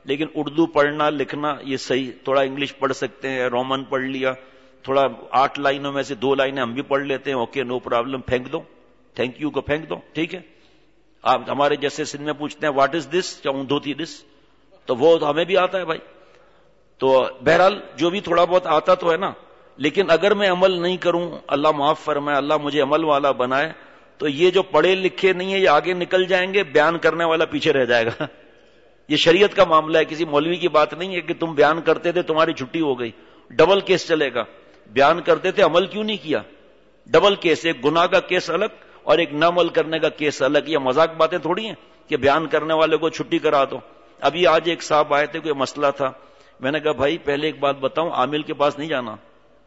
لیکن اردو پڑھنا لکھنا یہ صحیح، تھوڑا انگلش پڑھ سکتے ہیں، رومن پڑھ لیا، تھوڑا 8 لائنوں میں سے 2 لائنیں ہم بھی پڑھ لیتے ہیں، اوکے نو پرابلم، پھینک دو، تھینک یو کو پھینک دو، ٹھیک ہے. آپ ہمارے جیسے سندھ میں پوچھتے ہیں واٹ از دس، کیا اندھوتی دس، تو وہ ہمیں بھی آتا ہے بھائی. تو بہرحال جو بھی تھوڑا بہت آتا تو ہے نا، لیکن اگر میں عمل نہیں کروں، اللہ معاف فرمائے، اللہ مجھے عمل والا بنائے، تو یہ جو پڑھے لکھے نہیں ہے یہ آگے نکل جائیں گے، بیان کرنے والا پیچھے رہ جائے گا. یہ شریعت کا معاملہ ہے، کسی مولوی کی بات نہیں ہے کہ تم بیان کرتے تھے تمہاری چھٹی ہو گئی، ڈبل کیس چلے گا. بیان کرتے تھے عمل کیوں نہیں کیا، ڈبل کیس، ایک گناہ کا کیس الگ اور ایک نہ عمل کرنے کا کیس الگ. یہ مذاق باتیں تھوڑی ہیں کہ بیان کرنے والے کو چھٹی کرا دو. ابھی آج ایک صاحب آئے تھے، کوئی مسئلہ تھا، میں نے کہا بھائی پہلے ایک بات بتاؤں، عامل کے پاس نہیں جانا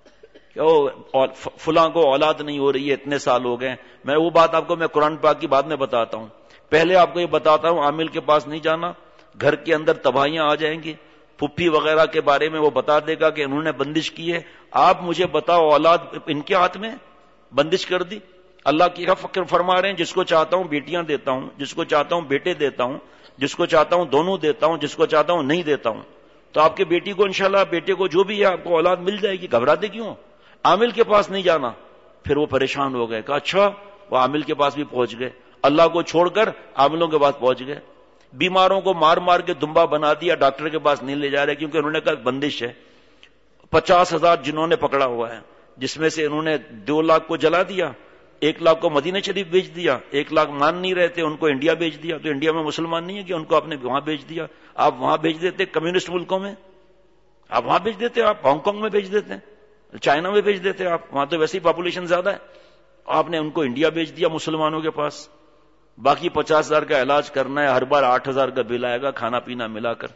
کہ فلاں کو اولاد نہیں ہو رہی ہے اتنے سال ہو گئے. میں وہ بات آپ کو میں قرآن پاک کی بعد میں بتاتا ہوں، پہلے آپ کو یہ بتاتا ہوں عامل کے پاس نہیں جانا، گھر کے اندر تباہیاں آ جائیں گی. پھپھی وغیرہ کے بارے میں وہ بتا دے گا کہ انہوں نے بندش کی ہے. آپ مجھے بتاؤ اولاد ان کے ہاتھ میں بندش کر دی. اللہ کی فکر فرما رہے ہیں جس کو چاہتا ہوں بیٹیاں دیتا ہوں، جس کو چاہتا ہوں بیٹے دیتا ہوں، جس کو چاہتا ہوں دونوں دیتا ہوں، جس کو چاہتا ہوں نہیں دیتا ہوں. تو آپ کے بیٹی کو انشاءاللہ بیٹے کو جو بھی ہے آپ کو اولاد مل جائے گی، گھبراتے کیوں؟ عامل کے پاس نہیں جانا. پھر وہ پریشان ہو گئے، کہا اچھا وہ عامل کے پاس بھی پہنچ گئے، اللہ کو چھوڑ کر عاملوں کے پاس پہنچ گئے. بیماروں کو مار مار کے دمبا بنا دیا، ڈاکٹر کے پاس نہیں لے جا رہے کیونکہ انہوں نے کہا بندش ہے. 50,000 جنہوں نے پکڑا ہوا ہے، جس میں سے انہوں نے 2 لاکھ کو جلا دیا، 1 لاکھ کو مدینہ شریف بیچ دیا، 1 لاکھ مان نہیں رہے تھے ان کو انڈیا بیچ دیا. تو انڈیا میں مسلمان نہیں ہے کہ ان کو آپ نے وہاں بیچ دیا. آپ وہاں بیچ دیتے کمیونسٹ ملکوں میں، آپ وہاں بیچ دیتے، آپ ہانگ کانگ میں بیچ دیتے، چائنا میں بیچ دیتے، آپ وہاں تو ویسے ہی پاپولیشن زیادہ ہے. آپ نے ان کو انڈیا بیچ دیا مسلمانوں کے پاس. باقی 50,000 کا علاج کرنا ہے، ہر بار 8,000 کا بل آئے گا کھانا پینا ملا کر.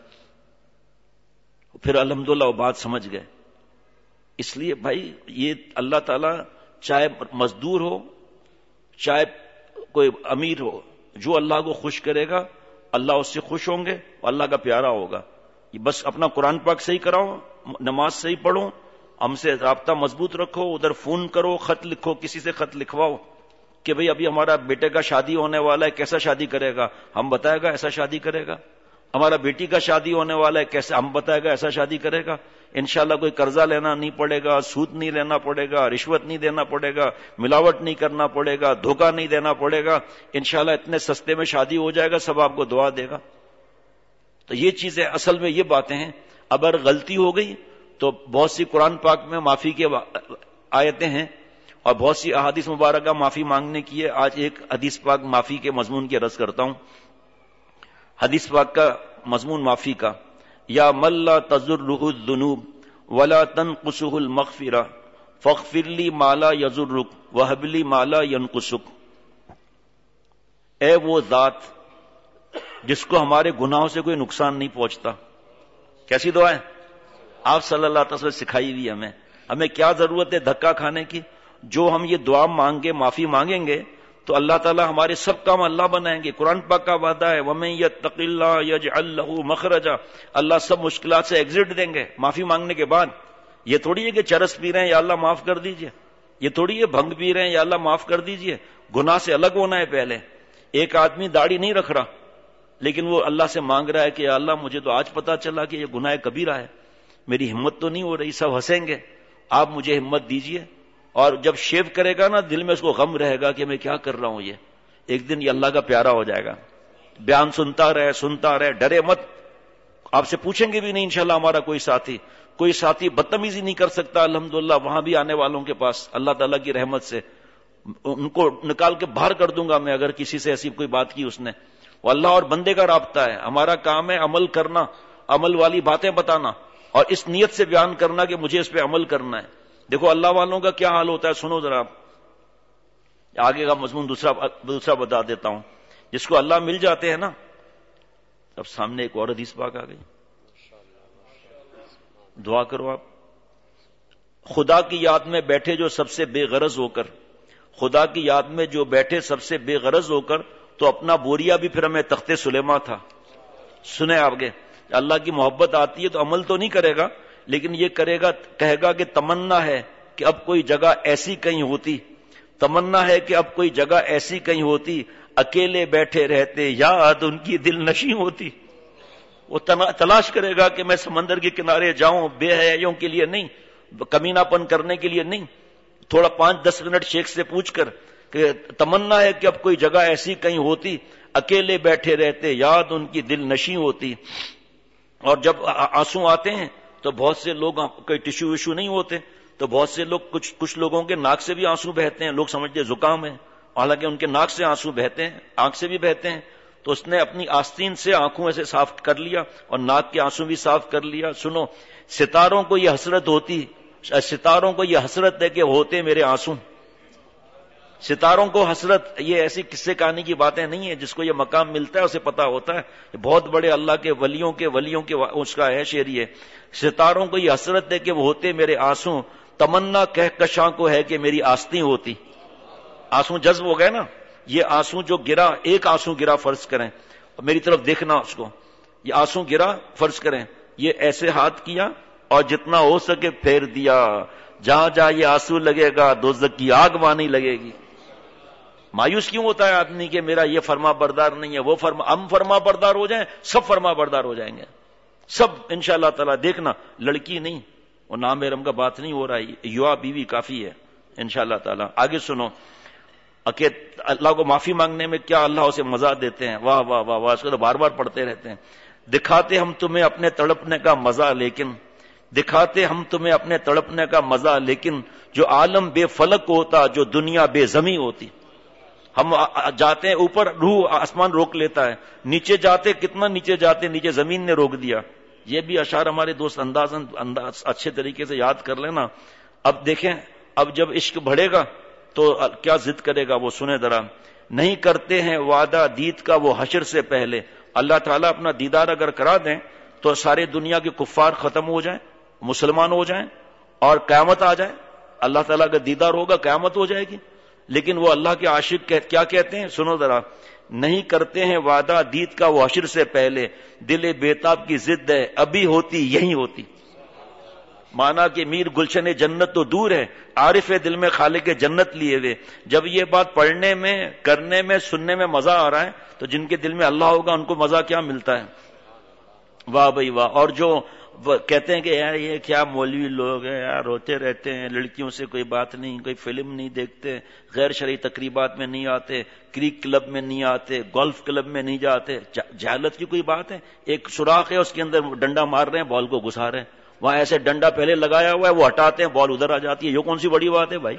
پھر الحمدللہ وہ بات سمجھ گئے. اس لیے بھائی یہ اللہ تعالیٰ چاہے مزدور ہو چاہے کوئی امیر ہو، جو اللہ کو خوش کرے گا اللہ اس سے خوش ہوں گے، اللہ کا پیارا ہوگا. بس اپنا قرآن پاک صحیح کراؤ، نماز صحیح پڑھو، ہم سے رابطہ مضبوط رکھو، ادھر فون کرو، خط لکھو، کسی سے خط لکھواؤ کہ بھئی ابھی ہمارا بیٹے کا شادی ہونے والا ہے، کیسا شادی کرے گا، ہم بتائے گا ایسا شادی کرے گا. ہمارا بیٹی کا شادی ہونے والا ہے، کیسے، ہم بتائے گا ایسا شادی کرے گا. انشاءاللہ کوئی قرضہ لینا نہیں پڑے گا، سود نہیں لینا پڑے گا، رشوت نہیں دینا پڑے گا، ملاوٹ نہیں کرنا پڑے گا، دھوکہ نہیں دینا پڑے گا. انشاءاللہ اتنے سستے میں شادی ہو جائے گا، سب آپ کو دعا دے گا. تو یہ چیزیں اصل میں یہ باتیں ہیں. اگر غلطی ہو گئی تو بہت سی قرآن پاک میں معافی کے آیتیں ہیں اور بہت سی احادیث مبارکہ معافی مانگنے کی ہے. آج ایک حدیث پاک معافی کے مضمون کی عرض کرتا ہوں. حدیث پاک کا مضمون معافی کا، یا من لا تضرہ الذنوب ولا تنقصہ المغفرہ فاغفر لی ما لا یضرک وہب لی ما لا ینقصک. اے وہ ذات جس کو ہمارے گناہوں سے کوئی نقصان نہیں پہنچتا. کیسی دعا ہے؟ آپ صلی اللہ علیہ وسلم سکھائی ہوئی ہمیں کیا ضرورت ہے دھکا کھانے کی. جو ہم یہ دعا مانگے، معافی مانگیں گے تو اللہ تعالیٰ ہمارے سب کام اللہ بنائیں گے. قرآن پاک کا وعدہ ہے وَمَن يَتَّقِ اللَّهَ يَجْعَل لَّهُ مَخْرَجًا، اللہ سب مشکلات سے ایگزٹ دیں گے معافی مانگنے کے بعد. یہ تھوڑی ہے کہ چرس پی رہے ہیں یا اللہ معاف کر دیجئے، یہ تھوڑی ہے بھنگ پی رہے ہیں یا اللہ معاف کر دیجئے. گناہ سے الگ ہونا ہے پہلے. ایک آدمی داڑھی نہیں رکھ رہا لیکن وہ اللہ سے مانگ رہا ہے کہ یا اللہ مجھے تو آج پتا چلا کہ یہ گناہ کبیرہ ہے، میری ہمت تو نہیں ہو رہی، سب ہنسیں گے، آپ مجھے ہمت دیجئے. اور جب شیو کرے گا نا دل میں اس کو غم رہے گا کہ میں کیا کر رہا ہوں. یہ ایک دن یہ اللہ کا پیارا ہو جائے گا. بیان سنتا رہے، ڈرے مت. آپ سے پوچھیں گے بھی نہیں انشاءاللہ. ہمارا کوئی ساتھی بدتمیزی نہیں کر سکتا الحمدللہ. وہاں بھی آنے والوں کے پاس اللہ تعالیٰ کی رحمت سے ان کو نکال کے باہر کر دوں گا میں اگر کسی سے ایسی کوئی بات کی اس نے. وہ اللہ اور بندے کا رابطہ ہے. ہمارا کام ہے عمل کرنا، عمل والی باتیں بتانا اور اس نیت سے بیان کرنا کہ مجھے اس پہ عمل کرنا ہے. دیکھو اللہ والوں کا کیا حال ہوتا ہے، سنو ذرا. آگے کا مضمون دوسرا بتا دیتا ہوں. جس کو اللہ مل جاتے ہیں نا، اب سامنے ایک اور حدیث پاک آ گئی، دعا کرو آپ. خدا کی یاد میں بیٹھے جو سب سے بے غرض ہو کر، خدا کی یاد میں جو بیٹھے سب سے بے غرض ہو کر، تو اپنا بوریا بھی پھر ہمیں تخت سلیماں تھا. سنیں آگے. اللہ کی محبت آتی ہے تو عمل تو نہیں کرے گا لیکن یہ کہے گا کہ تمنا ہے کہ اب کوئی جگہ ایسی کہیں ہوتی، تمنا ہے کہ اب کوئی جگہ ایسی کہیں ہوتی، اکیلے بیٹھے رہتے یاد ان کی دل نشیں ہوتی. وہ تلاش کرے گا کہ میں سمندر کے کنارے جاؤں بے حیائیوں کے لیے نہیں، کمینہ پن کرنے کے لیے نہیں، تھوڑا 5-10 منٹ شیخ سے پوچھ کر کہ تمنا ہے کہ اب کوئی جگہ ایسی کہیں ہوتی، اکیلے بیٹھے رہتے، یاد ان کی دل نشیں ہوتی. اور جب آنسو آتے ہیں تو بہت سے لوگ، کوئی ٹشو وشو نہیں ہوتے، تو بہت سے لوگ کچھ لوگوں کے ناک سے بھی آنسو بہتے ہیں، لوگ سمجھتے ہیں زکام ہے، حالانکہ ان کے ناک سے آنسو بہتے ہیں، آنکھ سے بھی بہتے ہیں. تو اس نے اپنی آستین سے آنکھوں سے صاف کر لیا اور ناک کے آنسو بھی صاف کر لیا. سنو، ستاروں کو یہ حسرت ہوتی، ستاروں کو یہ حسرت ہے کہ ہوتے میرے آنسو. ستاروں کو حسرت، یہ ایسی قصے کہانی کی باتیں نہیں ہیں، جس کو یہ مقام ملتا ہے اسے پتا ہوتا ہے. بہت بڑے اللہ کے ولیوں کے اس کا ہے شعر یہ. ستاروں کو یہ حسرت ہے کہ وہ ہوتے میرے آنسو، تمنا کہکشاں کو ہے کہ میری آستیں ہوتی. آنسو جذب ہو گئے نا، یہ آنسو جو گرا، ایک آنسو گرا فرض کریں، میری طرف دیکھنا اس کو، یہ آنسو گرا فرض کریں، یہ ایسے ہاتھ کیا اور جتنا ہو سکے پھیر دیا. جہاں جہاں یہ آنسو لگے گا دوزخ کی آگ وہاں نہیں لگے گی. مایوس کیوں ہوتا ہے آدمی کہ میرا یہ فرما بردار نہیں ہے، وہ ہم فرما بردار ہو جائیں، سب فرما بردار ہو جائیں گے، سب انشاءاللہ تعالی. دیکھنا لڑکی نہیں، وہ نام محرم کا بات نہیں ہو رہا ہے، یوا بیوی کافی ہے انشاءاللہ تعالی. آگے سنو، کہ اللہ کو معافی مانگنے میں کیا اللہ اسے مزہ دیتے ہیں. واہ واہ واہ واہ، اس کو تو بار بار پڑھتے رہتے ہیں. دکھاتے ہم تمہیں اپنے تڑپنے کا مزہ، لیکن دکھاتے ہم تمہیں اپنے تڑپنے کا مزہ، لیکن جو عالم بے فلک ہوتا، جو دنیا بے زمیں ہوتی. ہم جاتے ہیں اوپر، روح آسمان روک لیتا ہے، نیچے جاتے کتنا نیچے جاتے، نیچے زمین نے روک دیا. یہ بھی اشعار ہمارے دوست انداز اچھے طریقے سے یاد کر لینا. اب دیکھیں، اب جب عشق بڑھے گا تو کیا ضد کرے گا وہ سنیں ذرا. نہیں کرتے ہیں وعدہ دید کا وہ حشر سے پہلے. اللہ تعالیٰ اپنا دیدار اگر کرا دیں تو سارے دنیا کے کفار ختم ہو جائیں، مسلمان ہو جائیں اور قیامت آ جائے. اللہ تعالیٰ کا دیدار ہوگا، قیامت ہو جائے گی. لیکن وہ اللہ کے عاشق کیا کہتے ہیں، سنو ذرا. نہیں کرتے ہیں وعدہ دید کا وہ حشر سے پہلے، دل بیتاب کی ضد ہے ابھی ہوتی یہی ہوتی. مانا کہ میر گلشن جنت تو دور ہے، عارف دل میں خالق جنت لیے ہوئے. جب یہ بات پڑھنے میں، کرنے میں، سننے میں مزہ آ رہا ہے تو جن کے دل میں اللہ ہوگا ان کو مزہ کیا ملتا ہے. واہ بھائی واہ. اور جو کہتے ہیں کہ یار یہ کیا مولوی لوگ ہیں یار، روتے رہتے ہیں، لڑکیوں سے کوئی بات نہیں، کوئی فلم نہیں دیکھتے، غیر شرعی تقریبات میں نہیں آتے، کرک کلب میں نہیں آتے، گولف کلب میں نہیں جاتے. جہالت کی کوئی بات ہے؟ ایک سوراخ ہے اس کے اندر ڈنڈا مار رہے ہیں، بال کو گھسا رہے ہیں، وہاں ایسے ڈنڈا پہلے لگایا ہوا ہے، وہ ہٹاتے ہیں بال ادھر آ جاتی ہے. یہ کون سی بڑی بات ہے بھائی؟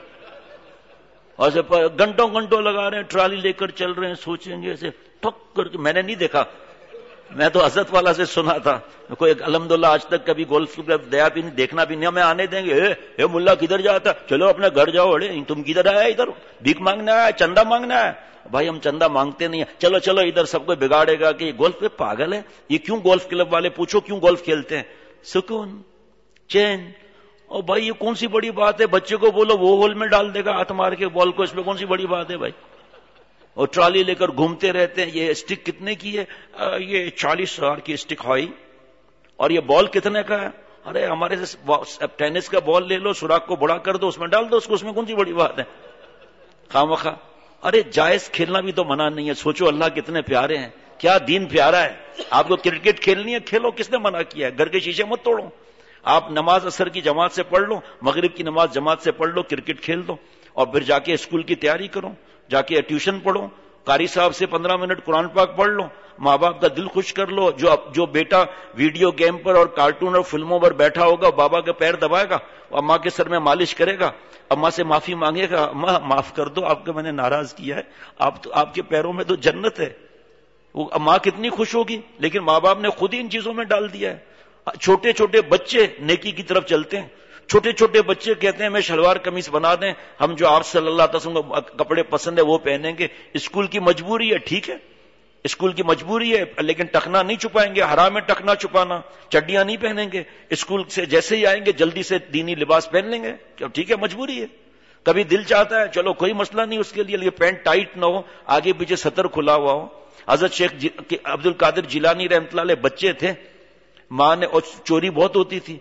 اور گھنٹوں گھنٹوں لگا رہے ہیں، ٹرالی لے کر چل رہے ہیں، سوچیں گے ایسے ٹھک کر کے. میں نے نہیں دیکھا، میں تو حضرت والا سے سنا تھا. کوئی الحمدللہ آج تک کبھی گولف کلب دیا بھی نہیں، دیکھنا بھی نہیں. ہمیں آنے دیں گے، اے ملا کدھر جاتا، چلو اپنے گھر جاؤ. اڑے تم کدھر آیا، ادھر بھیک مانگنے آیا، چندہ مانگنے آیا؟ بھائی ہم چندہ مانگتے نہیں ہیں، چلو چلو ادھر. سب کو بگاڑے گا کہ یہ گولف پہ پاگل ہے، یہ کیوں گولف کلب والے پوچھو کیوں گولف کھیلتے ہیں. سکون، چین. اور بھائی یہ کون سی بڑی بات ہے؟ بچے کو بولو وہ ہول میں ڈال دے گا ہاتھ مار کے بال کو، اس میں کون سی بڑی بات ہے بھائی؟ اور ٹرالی لے کر گھومتے رہتے ہیں. یہ اسٹک کتنے کی ہے؟ یہ 40,000 کی اسٹک ہوئی. اور یہ بال کتنے کا ہے؟ ارے ہمارے سے ٹینس کا بال لے لو، سوراخ کو بڑا کر دو، اس میں ڈال دو اس کو، اس میں کون سی بڑی بات ہے؟ خامخواہ. ارے جائز کھیلنا بھی تو منع نہیں ہے. سوچو اللہ کتنے پیارے ہیں، کیا دین پیارا ہے. آپ کو کرکٹ کھیلنی ہے کھیلو، کس نے منع کیا ہے؟ گھر کے شیشے مت توڑو. آپ نماز عصر کی جماعت سے پڑھ لو، مغرب کی نماز جماعت سے پڑھ لو، کرکٹ کھیل دو، اور پھر جا کے اسکول کی تیاری کرو، جا کے ٹیوشن پڑھو، قاری صاحب سے 15 منٹ قرآن پاک پڑھ لو، ماں باپ کا دل خوش کر لو. جو بیٹا ویڈیو گیم پر اور کارٹون اور فلموں پر بیٹھا ہوگا، بابا کے پیر دبائے گا، اماں کے سر میں مالش کرے گا، اماں سے معافی مانگے گا، اماں معاف کر دو، آپ کو میں نے ناراض کیا ہے، آپ کے پیروں میں تو جنت ہے. وہ ماں کتنی خوش ہوگی. لیکن ماں باپ نے خود ہی ان چیزوں میں ڈال دیا ہے. چھوٹے چھوٹے بچے نیکی کی طرف چلتے ہیں. چھوٹے چھوٹے بچے کہتے ہیں میں شلوار قمیص بنا دیں، ہم جو آپ صلی اللہ علیہ وسلم کو کپڑے پسند ہے وہ پہنیں گے. اسکول کی مجبوری ہے، ٹھیک ہے اسکول کی مجبوری ہے، لیکن ٹخنا نہیں چھپائیں گے. حرام ہے ٹخنا چھپانا. چڈیاں نہیں پہنیں گے، اسکول سے جیسے ہی آئیں گے جلدی سے دینی لباس پہن لیں گے. ٹھیک ہے مجبوری ہے. کبھی دل چاہتا ہے چلو کوئی مسئلہ نہیں اس کے لیے پینٹ ٹائٹ نہ ہو، آگے پیچھے سطر کھلا ہوا ہو. حضرت شیخ عبد القادر جیلانی رحمۃ اللہ علیہ بچے تھے، ماں نے، اور چوری بہت ہوتی تھی،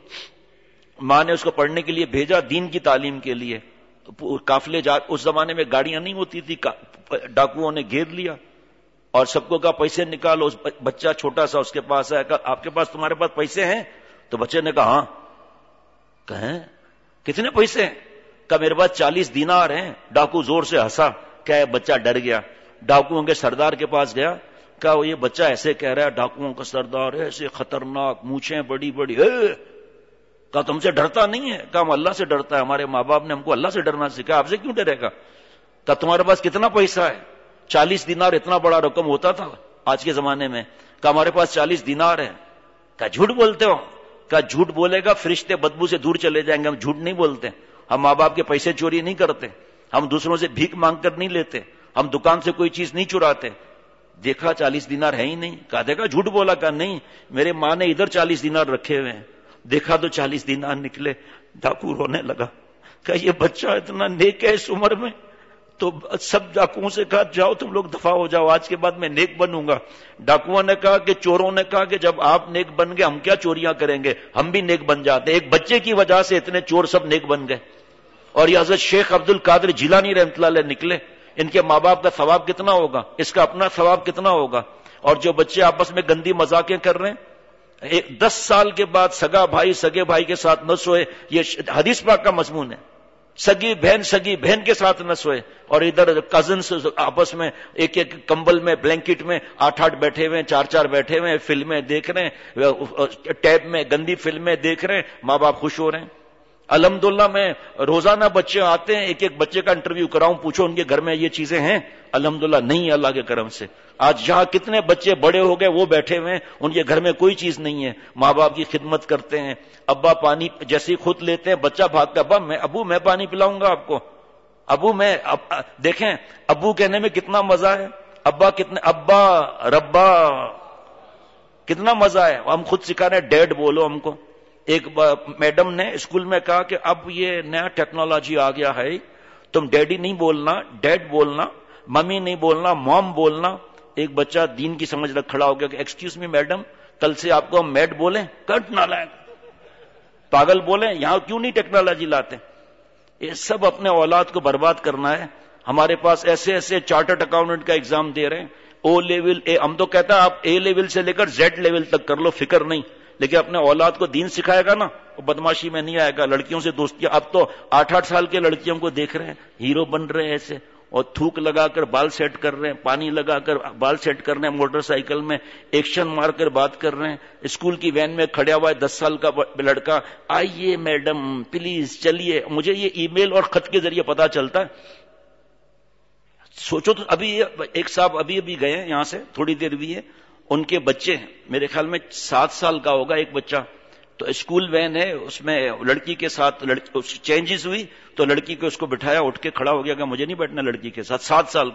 ماں نے اس کو پڑھنے کے لیے بھیجا دین کی تعلیم کے لیے. قافلے اس زمانے میں گاڑیاں نہیں ہوتی تھی، ڈاکوؤں نے گھیر لیا، اور سب کو کہا پیسے نکالو. بچہ چھوٹا سا اس کے پاس آیا, کہا آپ کے پاس تمہارے پاس پیسے ہیں؟ تو بچے نے کہا ہاں. کہیں کتنے پیسے ہیں؟ کہا میرے پاس 40 دینار ہیں. ڈاکو زور سے ہنسا. کیا ہے؟ بچہ ڈر گیا. ڈاکوؤں کے سردار کے پاس گیا. کہا وہ یہ بچہ ایسے کہہ رہا ہے, ڈاکوؤں کا سردار ایسے خطرناک, مونچھیں بڑی بڑی. کہا تم سے ڈرتا نہیں ہے؟ کہا ہم اللہ سے ڈرتا ہے, ہمارے ماں باپ نے ہم کو اللہ سے ڈرنا سکھا, آپ سے کیوں ڈرے گا؟ کہا تمہارے پاس کتنا پیسہ ہے؟ 40 دینار اتنا بڑا رقم ہوتا تھا آج کے زمانے میں. کہا ہمارے پاس 40 دینار ہے. کہا جھوٹ بولتے ہو؟ کہا جھوٹ بولے گا فرشتے بدبو سے دور چلے جائیں گے, ہم جھوٹ نہیں بولتے, ہم ماں باپ کے پیسے چوری نہیں کرتے, ہم دوسروں سے بھیک مانگ کر نہیں لیتے, ہم دکان سے کوئی چیز نہیں چراتے. دیکھا 40 دینار ہے ہی نہیں. کہا دیکھا جھوٹ بولا. کہا نہیں, میرے ماں نے ادھر 40 دینار رکھے ہوئے ہیں. دیکھا تو 40 دینار نکلے. ڈاکو رونے لگا. کہا یہ بچہ اتنا نیک ہے اس عمر میں. تو سب ڈاکوؤں سے کہا جاؤ تم لوگ دفع ہو جاؤ, آج کے بعد میں نیک بنوں گا. ڈاکوؤں نے کہا کہ چوروں نے کہا کہ جب آپ نیک بن گئے ہم کیا چوریاں کریں گے, ہم بھی نیک بن جاتے ہیں. ایک بچے کی وجہ سے اتنے چور سب نیک بن گئے. اور یہ حضرت شیخ عبد القادر جیلانی رحمۃ اللہ علیہ نکلے. ان کے ماں باپ کا ثواب کتنا ہوگا, اس کا اپنا ثواب کتنا ہوگا. اور جو بچے آپس میں گندی مذاقیں کر رہے ہیں, 10 سال کے بعد سگا بھائی سگے بھائی کے ساتھ نہ سوئے, یہ حدیث پاک کا مضمون ہے. سگی بہن کے ساتھ نہ سوئے, اور ادھر کزنس آپس میں ایک ایک کمبل میں بلینکٹ میں 8 بیٹھے ہوئے, 4 بیٹھے ہوئے, فلمیں دیکھ رہے ہیں, ٹیب میں گندی فلمیں دیکھ رہے ہیں, ماں باپ خوش ہو رہے ہیں. الحمدللہ میں روزانہ بچے آتے ہیں, ایک ایک بچے کا انٹرویو کراؤں, پوچھو ان کے گھر میں یہ چیزیں ہیں؟ الحمدللہ نہیں, اللہ کے کرم سے. آج جہاں کتنے بچے بڑے ہو گئے وہ بیٹھے ہوئے ہیں, ان کے گھر میں کوئی چیز نہیں ہے, ماں باپ کی خدمت کرتے ہیں. ابا پانی جیسے خود لیتے ہیں, بچہ بھاگتا, ابو میں پانی پلاؤں گا آپ کو, ابو میں. دیکھیں ابو کہنے میں کتنا مزہ ہے, ابا ربا کتنا مزہ ہے. ہم خود سکھا رہے ہیں ڈیڈ بولو ہم کو. ایک میڈم نے اسکول میں کہا کہ اب یہ نیا ٹیکنالوجی آ گیا ہے, تم ڈیڈی نہیں بولنا, ڈیڈ بولنا, ممی نہیں بولنا, موم بولنا. ایک بچہ دین کی سمجھ رکھ کھڑا ہو گیا کہ ایکسکیوز می میڈم, کل سے آپ کو ہم میڈ بولیں؟ کٹ نالائق, پاگل بولیں, یہاں کیوں نہیں ٹیکنالوجی لاتے؟ یہ سب اپنے اولاد کو برباد کرنا ہے. ہمارے پاس ایسے ایسے چارٹرڈ اکاؤنٹنٹ کا ایگزام دے رہے ہیں, او لیول, ہم تو کہتا ہے آپ اے لیول سے لے کر زیڈ لیول تک کر لو, فکر نہیں. لیکن اپنے اولاد کو دین سکھائے گا نا, وہ بدماشی میں نہیں آئے گا, لڑکیوں سے دوستی. اب تو 8 سال کے لڑکیوں کو دیکھ رہے ہیں, ہیرو بن رہے ہیں ایسے, اور تھوک لگا کر بال سیٹ کر رہے ہیں, پانی لگا کر بال سیٹ کر رہے ہیں, موٹر سائیکل میں ایکشن مار کر بات کر رہے ہیں. اسکول کی وین میں کھڑا ہوا ہے 10 سال کا لڑکا, آئیے میڈم پلیز چلیے. مجھے یہ ای میل اور خط کے ذریعے پتا چلتا ہے. سوچو تو, ابھی ایک صاحب ابھی گئے ہیں یہاں سے, تھوڑی دیر بھی ہے, ان کے بچے ہیں میرے خیال میں 7 سال کا ہوگا ایک بچہ. تو اسکول وین ہے, اس میں لڑکی کے ساتھ چینجز ہوئی, تو لڑکی کو اس کو بٹھایا, اٹھ کے کھڑا ہو گیا کہ مجھے نہیں بیٹھنا لڑکی کے ساتھ.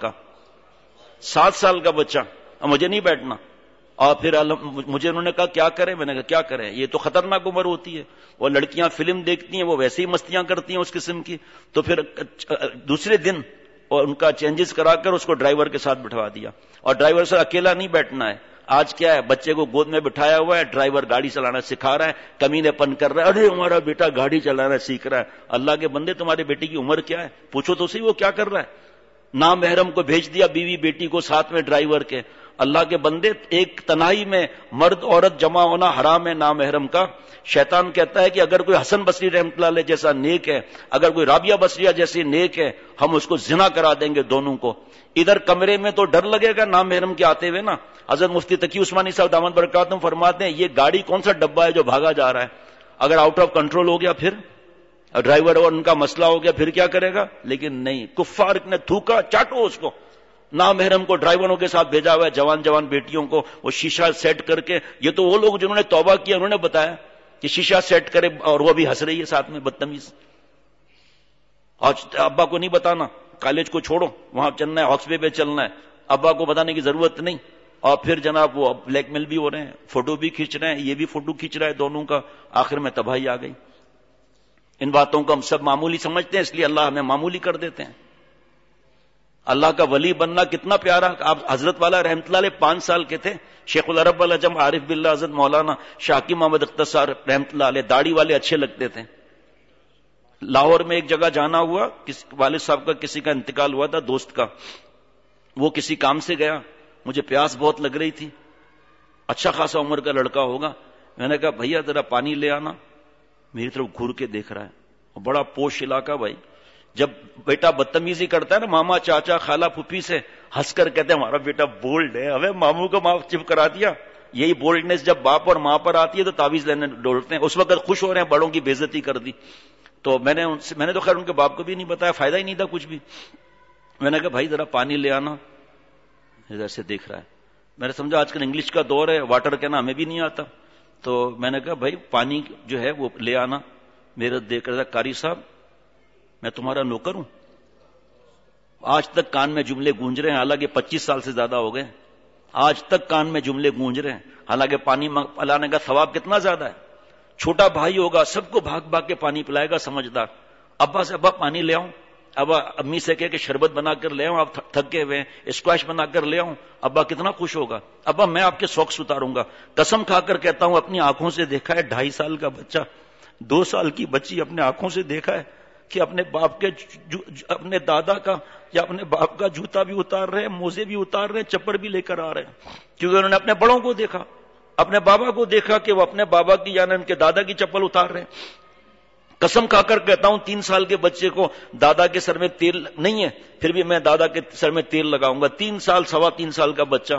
7 سال کا بچہ, مجھے نہیں بیٹھنا. اور پھر مجھے انہوں نے کہا کیا کریں, میں نے کہا کیا کریں, یہ تو خطرناک عمر ہوتی ہے. وہ لڑکیاں فلم دیکھتی ہیں, وہ ویسے ہی مستیاں کرتی ہیں اس قسم کی. تو پھر دوسرے دن اور ان کا چینجز کرا کر اس کو ڈرائیور کے ساتھ بٹھوا دیا, اور ڈرائیور سے اکیلا نہیں بیٹھنا ہے. آج کیا ہے, بچے کو گود میں بٹھایا ہوا ہے, ڈرائیور گاڑی چلانا سکھا رہا ہے, کمینے پن کر رہا ہے, ارے ہمارا بیٹا گاڑی چلانا سیکھ رہا ہے. اللہ کے بندے, تمہارے بیٹے کی عمر کیا ہے, پوچھو تو صحیح وہ کیا کر رہا ہے. نامحرم کو بھیج دیا, بیوی بیٹی کو ساتھ میں ڈرائیور کے. اللہ کے بندے, ایک تنہائی میں مرد عورت جمع ہونا حرام ہے نامحرم کا. شیطان کہتا ہے کہ اگر کوئی حسن بصری رحمۃ اللہ علیہ جیسا نیک ہے, اگر کوئی رابعہ بصریہ جیسی نیک ہے, ہم اس کو زنا کرا دیں گے دونوں کو. ادھر کمرے میں تو ڈر لگے گا نامحرم کے آتے ہوئے نا. حضرت مفتی تقی عثمانی صاحب دامت برکاتہم فرماتے ہیں, یہ گاڑی کون سا ڈبہ ہے جو بھاگا جا رہا ہے, اگر آؤٹ آف کنٹرول ہو گیا پھر ڈرائیور اور ان کا مسئلہ ہو گیا پھر کیا کرے گا. لیکن نہیں, کفار نے تھوکا, چاٹو اس کو. نامحرم کو ڈرائیوروں کے ساتھ بھیجا ہوا ہے, جوان بیٹیوں کو وہ شیشہ سیٹ کر کے. یہ تو وہ لوگ جنہوں نے توبہ کیا انہوں نے بتایا کہ شیشہ سیٹ کرے, اور وہ بھی ہنس رہی ہے ساتھ میں, بدتمیز. آج ابا کو نہیں بتانا, کالج کو چھوڑو, وہاں چلنا ہے, ہاکس وے پہ چلنا ہے, ابا کو بتانے کی ضرورت نہیں. اور پھر جناب وہ بلیک میل بھی ہو رہے ہیں, فوٹو بھی کھینچ رہے ہیں, یہ بھی فوٹو کھینچ رہا ہے دونوں کا. آخر میں تباہی آ گئی. ان باتوں کو ہم سب معمولی سمجھتے ہیں, اس لیے اللہ ہمیں معمولی کر دیتے ہیں. اللہ کا ولی بننا کتنا پیارا. آپ حضرت والا رحمت اللہ علیہ 5 سال کے تھے, شیخ العرب العجم عارف باللہ حضرت مولانا شاکی محمد اختصار رحمت اللہ علیہ, داڑھی والے اچھے لگتے تھے. لاہور میں ایک جگہ جانا ہوا, والد صاحب کا کسی کا انتقال ہوا تھا, دوست کا. وہ کسی کام سے گیا, مجھے پیاس بہت لگ رہی تھی، اچھا خاصا عمر کا لڑکا ہوگا. میں نے کہا بھیا ذرا پانی لے آنا. میری طرف گھور کے دیکھ رہا ہے، بڑا پوش علاقہ بھائی. جب بیٹا بدتمیزی کرتا ہے نا ماما چاچا خالہ پھوپھی سے، ہنس کر کہتے ہیں ہمارا بیٹا بولڈ ہے. ابے ماموں کو معاف چپ کرا دیا. یہی بولڈنس جب باپ اور ماں پر آتی ہے تو تعویذ لینے ڈولتے ہیں. اس وقت خوش ہو رہے ہیں بڑوں کی بے عزتی کر دی. تو میں نے تو خیر ان کے باپ کو بھی نہیں بتایا، فائدہ ہی نہیں تھا کچھ بھی. میں نے کہا بھائی ذرا پانی لے آنا. ادھر سے دیکھ رہا ہے. میں نے سمجھا آج کل انگلش کا دور ہے، واٹر کہنا ہمیں بھی نہیں آتا. تو میں نے کہا بھائی پانی جو ہے وہ لے آنا. میرے دیکھ رہا قاری صاحب میں تمہارا نوکر ہوں. آج تک کان میں جملے گونج رہے ہیں، حالانکہ 25 سال سے زیادہ ہو گئے. آج تک کان میں جملے گونج رہے ہیں، حالانکہ پانی پلانے کا ثواب کتنا زیادہ ہے. چھوٹا بھائی ہوگا سب کو بھاگ بھاگ کے پانی پلائے گا سمجھدار. ابا سے ابا پانی لے آؤں، ابا امی سے کہے کہ شربت بنا کر لے آؤں، آپ تھکے ہوئے ہیں اسکواش بنا کر لے آؤں. ابا کتنا خوش ہوگا. ابا میں آپ کے شوق اتاروں گا. قسم کھا کر کہتا ہوں اپنی آنکھوں سے دیکھا ہے 2.5 سال کا بچہ، 2 سال کی بچی اپنے آنکھوں سے دیکھا ہے کہ اپنے باپ کے اپنے دادا کا یا اپنے باپ کا جوتا بھی اتار رہے ہیں، موزے بھی اتار رہے ہیں، چپر بھی لے کر آ رہے ہیں، کیونکہ انہوں نے اپنے بڑوں کو دیکھا، اپنے بابا کو دیکھا کہ وہ اپنے بابا کی یعنی ان کے دادا کی چپل اتار رہے ہیں. قسم کھا کر کہتا ہوں 3 سال کے بچے کو دادا کے سر میں تیل نہیں ہے پھر بھی میں دادا کے سر میں تیل لگاؤں گا. 3 سال 3.25 سال کا بچہ،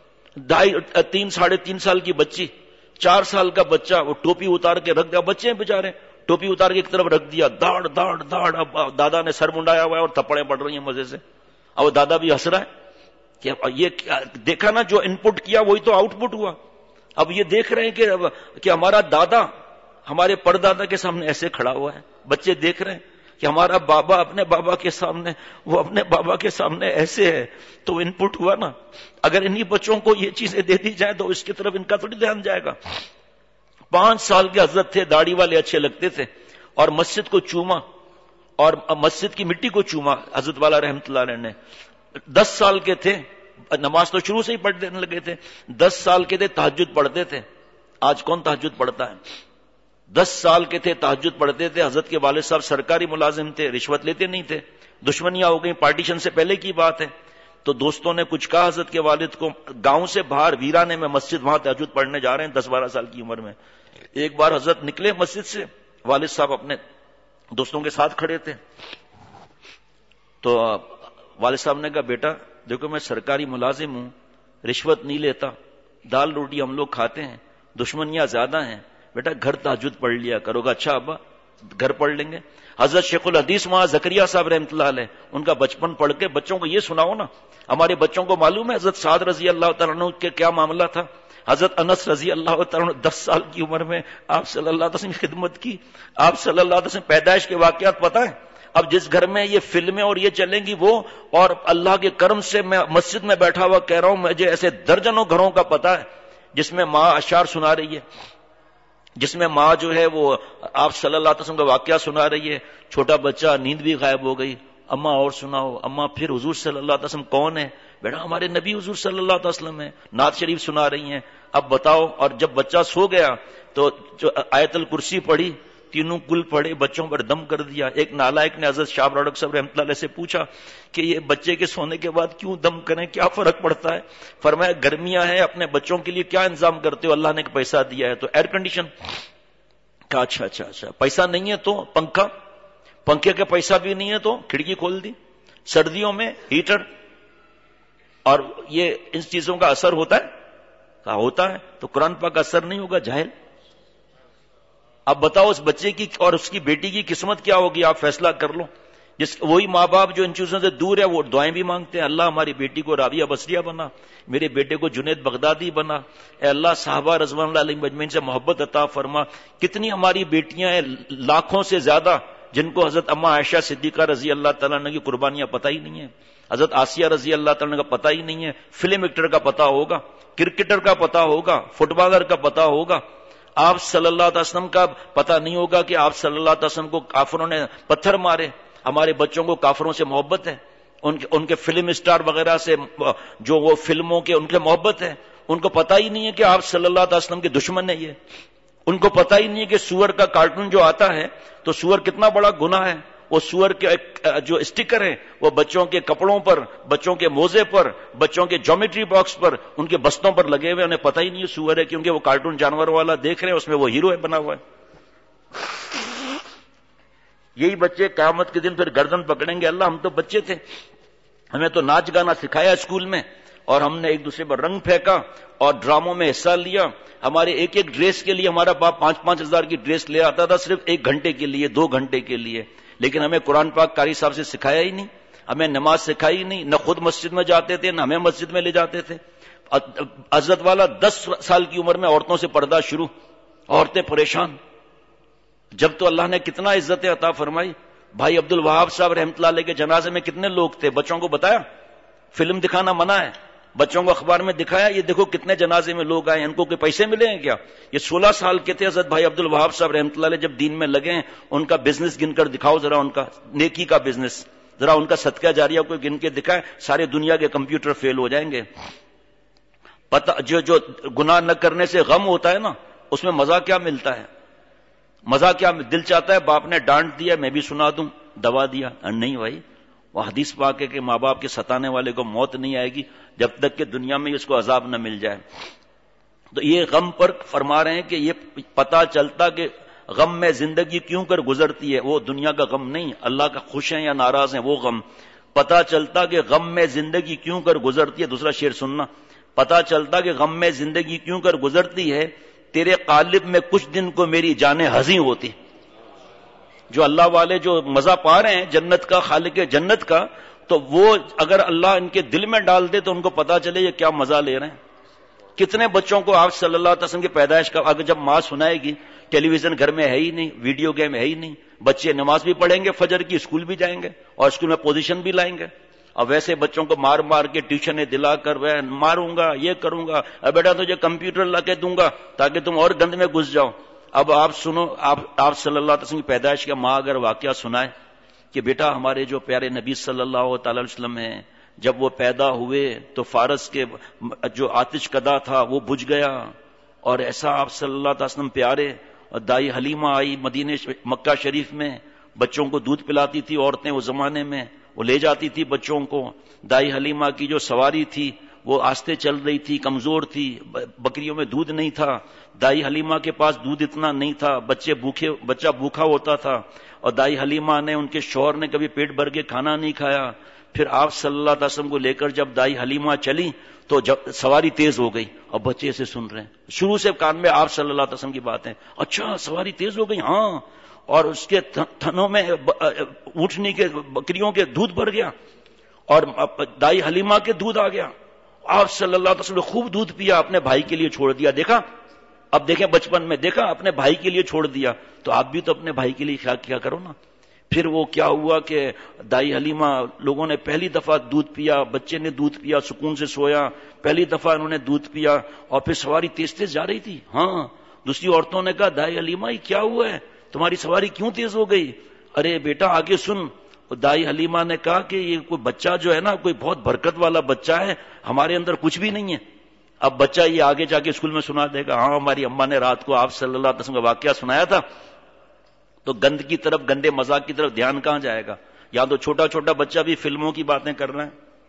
3 ساڑھے 3 سال کی بچی، 4 سال کا بچہ، وہ ٹوپی اتار کے رکھ دیا. بچے ہیں بیچارے، ٹوپی اتار کے ایک طرف رکھ دیا، داڑ داڑ داڑ. اب دادا نے سر منڈایا ہوا ہے اور تھپڑیں پڑ رہی ہیں مزے سے. اب دادا بھی ہنس رہا ہے کہ یہ دیکھا نا جو ان پٹ کیا وہی تو آؤٹ پٹ ہوا. اب یہ دیکھ رہے ہیں کہ ہمارا دادا ہمارے پردادا کے سامنے ایسے کھڑا ہوا ہے. بچے دیکھ رہے ہیں کہ ہمارا بابا اپنے بابا کے سامنے، وہ اپنے بابا کے سامنے ایسے ہے. تو ان پٹ ہوا نا. اگر انہی بچوں کو یہ چیزیں دے دی جائیں تو اس کی طرف ان کا تھوڑی دھیان جائے گا. 5 سال کے حضرت تھے، داڑھی والے اچھے لگتے تھے، اور مسجد کو چوما اور مسجد کی مٹی کو چوما حضرت والا رحمت اللہ علیہ نے. 10 سال کے تھے، نماز تو شروع سے ہی پڑھنے لگے تھے. 10 سال کے تھے، تہجد پڑھتے تھے. آج کون تہجد پڑھتا ہے؟ 10 سال کے تھے، تہجد پڑھتے تھے. حضرت کے والد صاحب سرکاری ملازم تھے، رشوت لیتے نہیں تھے. دشمنیاں ہو گئی، پارٹیشن سے پہلے کی بات ہے. تو دوستوں نے کچھ کہا حضرت کے والد کو. گاؤں سے باہر ویرانے میں مسجد، وہاں تہجد پڑھنے جا رہے ہیں 10-12 سال کی عمر میں. ایک بار حضرت نکلے مسجد سے، والد صاحب اپنے دوستوں کے ساتھ کھڑے تھے. تو والد صاحب نے کہا بیٹا دیکھو میں سرکاری ملازم ہوں، رشوت نہیں لیتا، دال روٹی ہم لوگ کھاتے ہیں، دشمنیاں زیادہ ہیں، بیٹا گھر تہجد پڑھ لیا کرو گا. اچھا ابا گھر پڑھ لیں گے. حضرت شیخ الحدیث وہاں زکریا صاحب رحمۃ اللہ علیہ، ان کا بچپن پڑھ کے بچوں کو یہ سناؤ نا. ہمارے بچوں کو معلوم ہے حضرت سعد رضی اللہ تعالیٰ عنہ کے کیا معاملہ تھا. حضرت انس رضی اللہ تعالیٰ عنہ 10 سال کی عمر میں آپ صلی اللہ علیہ وسلم کی خدمت کی. آپ صلی اللہ علیہ وسلم پیدائش کے واقعات پتہ ہیں. اب جس گھر میں یہ فلمیں اور یہ چلیں گی وہ، اور اللہ کے کرم سے میں مسجد میں بیٹھا ہوا کہہ رہا ہوں مجھے ایسے درجنوں گھروں کا پتہ ہے جس میں ماں اشعار سنا رہی ہے، جس میں ماں جو ہے وہ آپ صلی اللہ علیہ وسلم کا واقعہ سنا رہی ہے. چھوٹا بچہ نیند بھی غائب ہو گئی، اماں اور سناؤ. اماں پھر حضور صلی اللہ علیہ وسلم کون ہے؟ بیٹا ہمارے نبی حضور صلی اللہ علیہ وسلم ہے. نعت شریف سنا رہی ہیں. اب بتاؤ. اور جب بچہ سو گیا تو جو آیت الکرسی پڑھی، تینوں کل پڑھے، بچوں پر دم کر دیا. ایک نالائق نے حضرت شاہ راڈک صاحب رحمۃ اللہ علیہ سے پوچھا کہ یہ بچے کے سونے کے بعد کیوں دم کریں، کیا فرق پڑتا ہے؟ فرمایا گرمیاں ہیں، اپنے بچوں کے لیے کیا انتظام کرتے ہو؟ اللہ نے ایک پیسہ دیا ہے تو ایئر کنڈیشن. کہا اچھا پیسہ نہیں ہے تو پنکھے کا پیسہ بھی نہیں ہے تو کھڑکی کھول دی. سردیوں میں ہیٹر. اور یہ ان چیزوں کا اثر ہوتا ہے؟ کہا ہوتا ہے. تو قرآن پاک کا اثر نہیں ہوگا جاہل. اب بتاؤ اس بچے کی اور اس کی بیٹی کی قسمت کیا ہوگی، آپ فیصلہ کر لو. وہی ماں باپ جو ان چیزوں سے دور ہے وہ دعائیں بھی مانگتے ہیں، اللہ ہماری بیٹی کو رابعہ بصریہ بنا، میرے بیٹے کو جنید بغدادی بنا، اے اللہ صحابہ رضوان اللہ علیہم اجمعین سے محبت عطا فرما. کتنی ہماری بیٹیاں ہیں لاکھوں سے زیادہ جن کو حضرت اما عائشہ صدیقہ رضی اللہ تعالیٰ عنہ کی قربانیاں پتہ ہی نہیں ہے، حضرت آسیہ رضی اللہ تعالیٰ عنہ کا پتہ ہی نہیں ہے. فلم ایکٹر کا پتہ ہوگا، کرکٹر کا پتہ ہوگا، فٹ بالر کا پتہ ہوگا. آپ صلی اللہ علیہ وسلم کا پتہ نہیں ہوگا کہ آپ صلی اللہ علیہ وسلم کو کافروں نے پتھر مارے. ہمارے بچوں کو کافروں سے محبت ہے، ان کے فلم اسٹار وغیرہ سے جو وہ فلموں کے ان کے محبت ہے. ان کو پتہ ہی نہیں ہے کہ آپ صلی اللہ علیہ وسلم کے دشمن ہے. یہ ان کو پتہ ہی نہیں ہے کہ سور کا کارٹون جو آتا ہے تو سور کتنا بڑا گناہ ہے. وہ سور کے جو اسٹیکر ہیں وہ بچوں کے کپڑوں پر، بچوں کے موزے پر، بچوں کے جیومیٹری باکس پر، ان کے بستوں پر لگے ہوئے، انہیں پتہ ہی نہیں سور ہے، کیونکہ وہ کارٹون جانور والا دیکھ رہے ہیں، اس میں وہ ہیرو ہے بنا ہوا ہے. یہی بچے قیامت کے دن پھر گردن پکڑیں گے، اللہ ہم تو بچے تھے، ہمیں تو ناچ گانا سکھایا اسکول میں، اور ہم نے ایک دوسرے پر رنگ پھینکا اور ڈراموں میں حصہ لیا. ہمارے ایک ایک ڈریس کے لیے ہمارا باپ 5-5 ہزار کی ڈریس لے آتا تھا، صرف 1 گھنٹے کے لیے، 2 گھنٹے کے لیے. لیکن ہمیں قرآن پاک قاری صاحب سے سکھایا ہی نہیں، ہمیں نماز سکھائی ہی نہیں، نہ خود مسجد میں جاتے تھے، نہ ہمیں مسجد میں لے جاتے تھے. حضرت والا 10 سال کی عمر میں عورتوں سے پردہ شروع، عورتیں پریشان. جب تو اللہ نے کتنا عزت عطا فرمائی. بھائی عبد الوہاب صاحب رحمۃ اللہ علیہ کے جنازے میں کتنے لوگ تھے؟ بچوں کو بتایا؟ فلم دکھانا منع ہے، بچوں کو اخبار میں دکھایا یہ دیکھو کتنے جنازے میں لوگ آئے، ان کو کوئی پیسے ملے ہیں کیا؟ یہ 16 سال کے تھے حضرت بھائی عبد الوہاب صاحب رحمۃ اللہ علیہ، جب دین میں لگے ہیں ان کا بزنس گن کر دکھاؤ ذرا، ان کا نیکی کا بزنس، ذرا ان کا صدقہ جاریہ کوئی گن کے دکھائے، سارے دنیا کے کمپیوٹر فیل ہو جائیں گے. پتہ جو گناہ نہ کرنے سے غم ہوتا ہے نا، اس میں مزہ کیا ملتا ہے؟ مزہ کیا؟ دل چاہتا ہے باپ نے ڈانٹ دیا میں بھی سنا دوں، دبا دیا. نہیں بھائی، وہ حدیث پاک ہے کہ ماں باپ کے ستانے والے کو موت نہیں آئے گی جب تک کہ دنیا میں اس کو عذاب نہ مل جائے. تو یہ غم پر فرما رہے ہیں کہ یہ پتا چلتا کہ غم میں زندگی کیوں کر گزرتی ہے، وہ دنیا کا غم نہیں، اللہ کا خوش ہیں یا ناراض ہیں وہ غم. پتا چلتا کہ غم میں زندگی کیوں کر گزرتی ہے. دوسرا شعر سننا. پتا چلتا کہ غم میں زندگی کیوں کر گزرتی ہے، تیرے قالب میں کچھ دن کو میری جانیں ہنسی ہوتی. جو اللہ والے جو مزہ پا رہے ہیں جنت کا، خالق جنت کا، تو وہ اگر اللہ ان کے دل میں ڈال دے تو ان کو پتا چلے یہ کیا مزہ لے رہے ہیں. کتنے بچوں کو آپ صلی اللہ علیہ وسلم کی پیدائش کا اگر جب ماں سنائے گی، ٹیلی ویژن گھر میں ہے ہی نہیں، ویڈیو گیم ہے ہی نہیں، بچے نماز بھی پڑھیں گے فجر کی، اسکول بھی جائیں گے اور اسکول میں پوزیشن بھی لائیں گے. اور ویسے بچوں کو مار مار کے ٹیوشنیں دلا کر وہ ماروں گا، یہ کروں گا، اب بیٹا تجھے کمپیوٹر لا کے دوں گا تاکہ تم اور گند میں گھس جاؤ. اب آپ سنو، آپ صلی اللہ علیہ وسلم کی پیدائش کا ماں اگر واقعہ سنائے کہ بیٹا ہمارے جو پیارے نبی صلی اللہ تعالی علیہ وسلم ہیں جب وہ پیدا ہوئے تو فارس کے جو آتش کدا تھا وہ بجھ گیا، اور ایسا آپ صلی اللہ علیہ وسلم پیارے. اور دائی حلیمہ آئی مدینے مکہ شریف میں، بچوں کو دودھ پلاتی تھی عورتیں اس زمانے میں، وہ لے جاتی تھی بچوں کو. دائی حلیمہ کی جو سواری تھی وہ آستے چل رہی تھی، کمزور تھی، بکریوں میں دودھ نہیں تھا، دائی حلیمہ کے پاس دودھ اتنا نہیں تھا، بچہ بھوکا ہوتا تھا، اور دائی حلیمہ نے، ان کے شوہر نے کبھی پیٹ بھر کے کھانا نہیں کھایا. پھر آپ صلی اللہ علیہ وسلم کو لے کر جب دائی حلیمہ چلی تو جب سواری تیز ہو گئی، اور بچے سے سن رہے ہیں شروع سے کان میں آپ صلی اللہ علیہ وسلم کی باتیں. اچھا سواری تیز ہو گئی؟ ہاں. اور اس کے تھنوں میں اونٹنی کے بکریوں کے دودھ بھر گیا اور دائی حلیمہ کے دودھ آ گیا. آپ صلی اللہ علیہ وسلم نے خوب دودھ پیا، اپنے بھائی کے لیے چھوڑ دیا. دیکھا، اب دیکھیں بچپن میں دیکھا اپنے بھائی کے لیے چھوڑ دیا، تو آپ بھی تو اپنے بھائی کے لیے کیا کرو نا. پھر وہ کیا ہوا کہ دائی حلیمہ لوگوں نے پہلی دفعہ دودھ پیا، بچے نے دودھ پیا، سکون سے سویا، پہلی دفعہ انہوں نے دودھ پیا، اور پھر سواری تیز تیز جا رہی تھی. ہاں، دوسری عورتوں نے کہا دائی حلیمہ یہ کیا ہوا ہے، تمہاری سواری کیوں تیز ہو گئی؟ ارے بیٹا آگے سن. دائی حلیمہ نے کہا کہ یہ کوئی بچہ جو ہے نا کوئی بہت برکت والا بچہ ہے، ہمارے اندر کچھ بھی نہیں ہے. اب بچہ یہ آگے جا کے اسکول میں سنا دے گا ہاں ہماری اماں نے رات کو آپ صلی اللہ علیہ وسلم کا واقعہ سنایا تھا. تو گند کی طرف، گندے مذاق کی طرف دھیان کہاں جائے گا؟ یا تو چھوٹا چھوٹا بچہ بھی فلموں کی باتیں کر رہا ہے.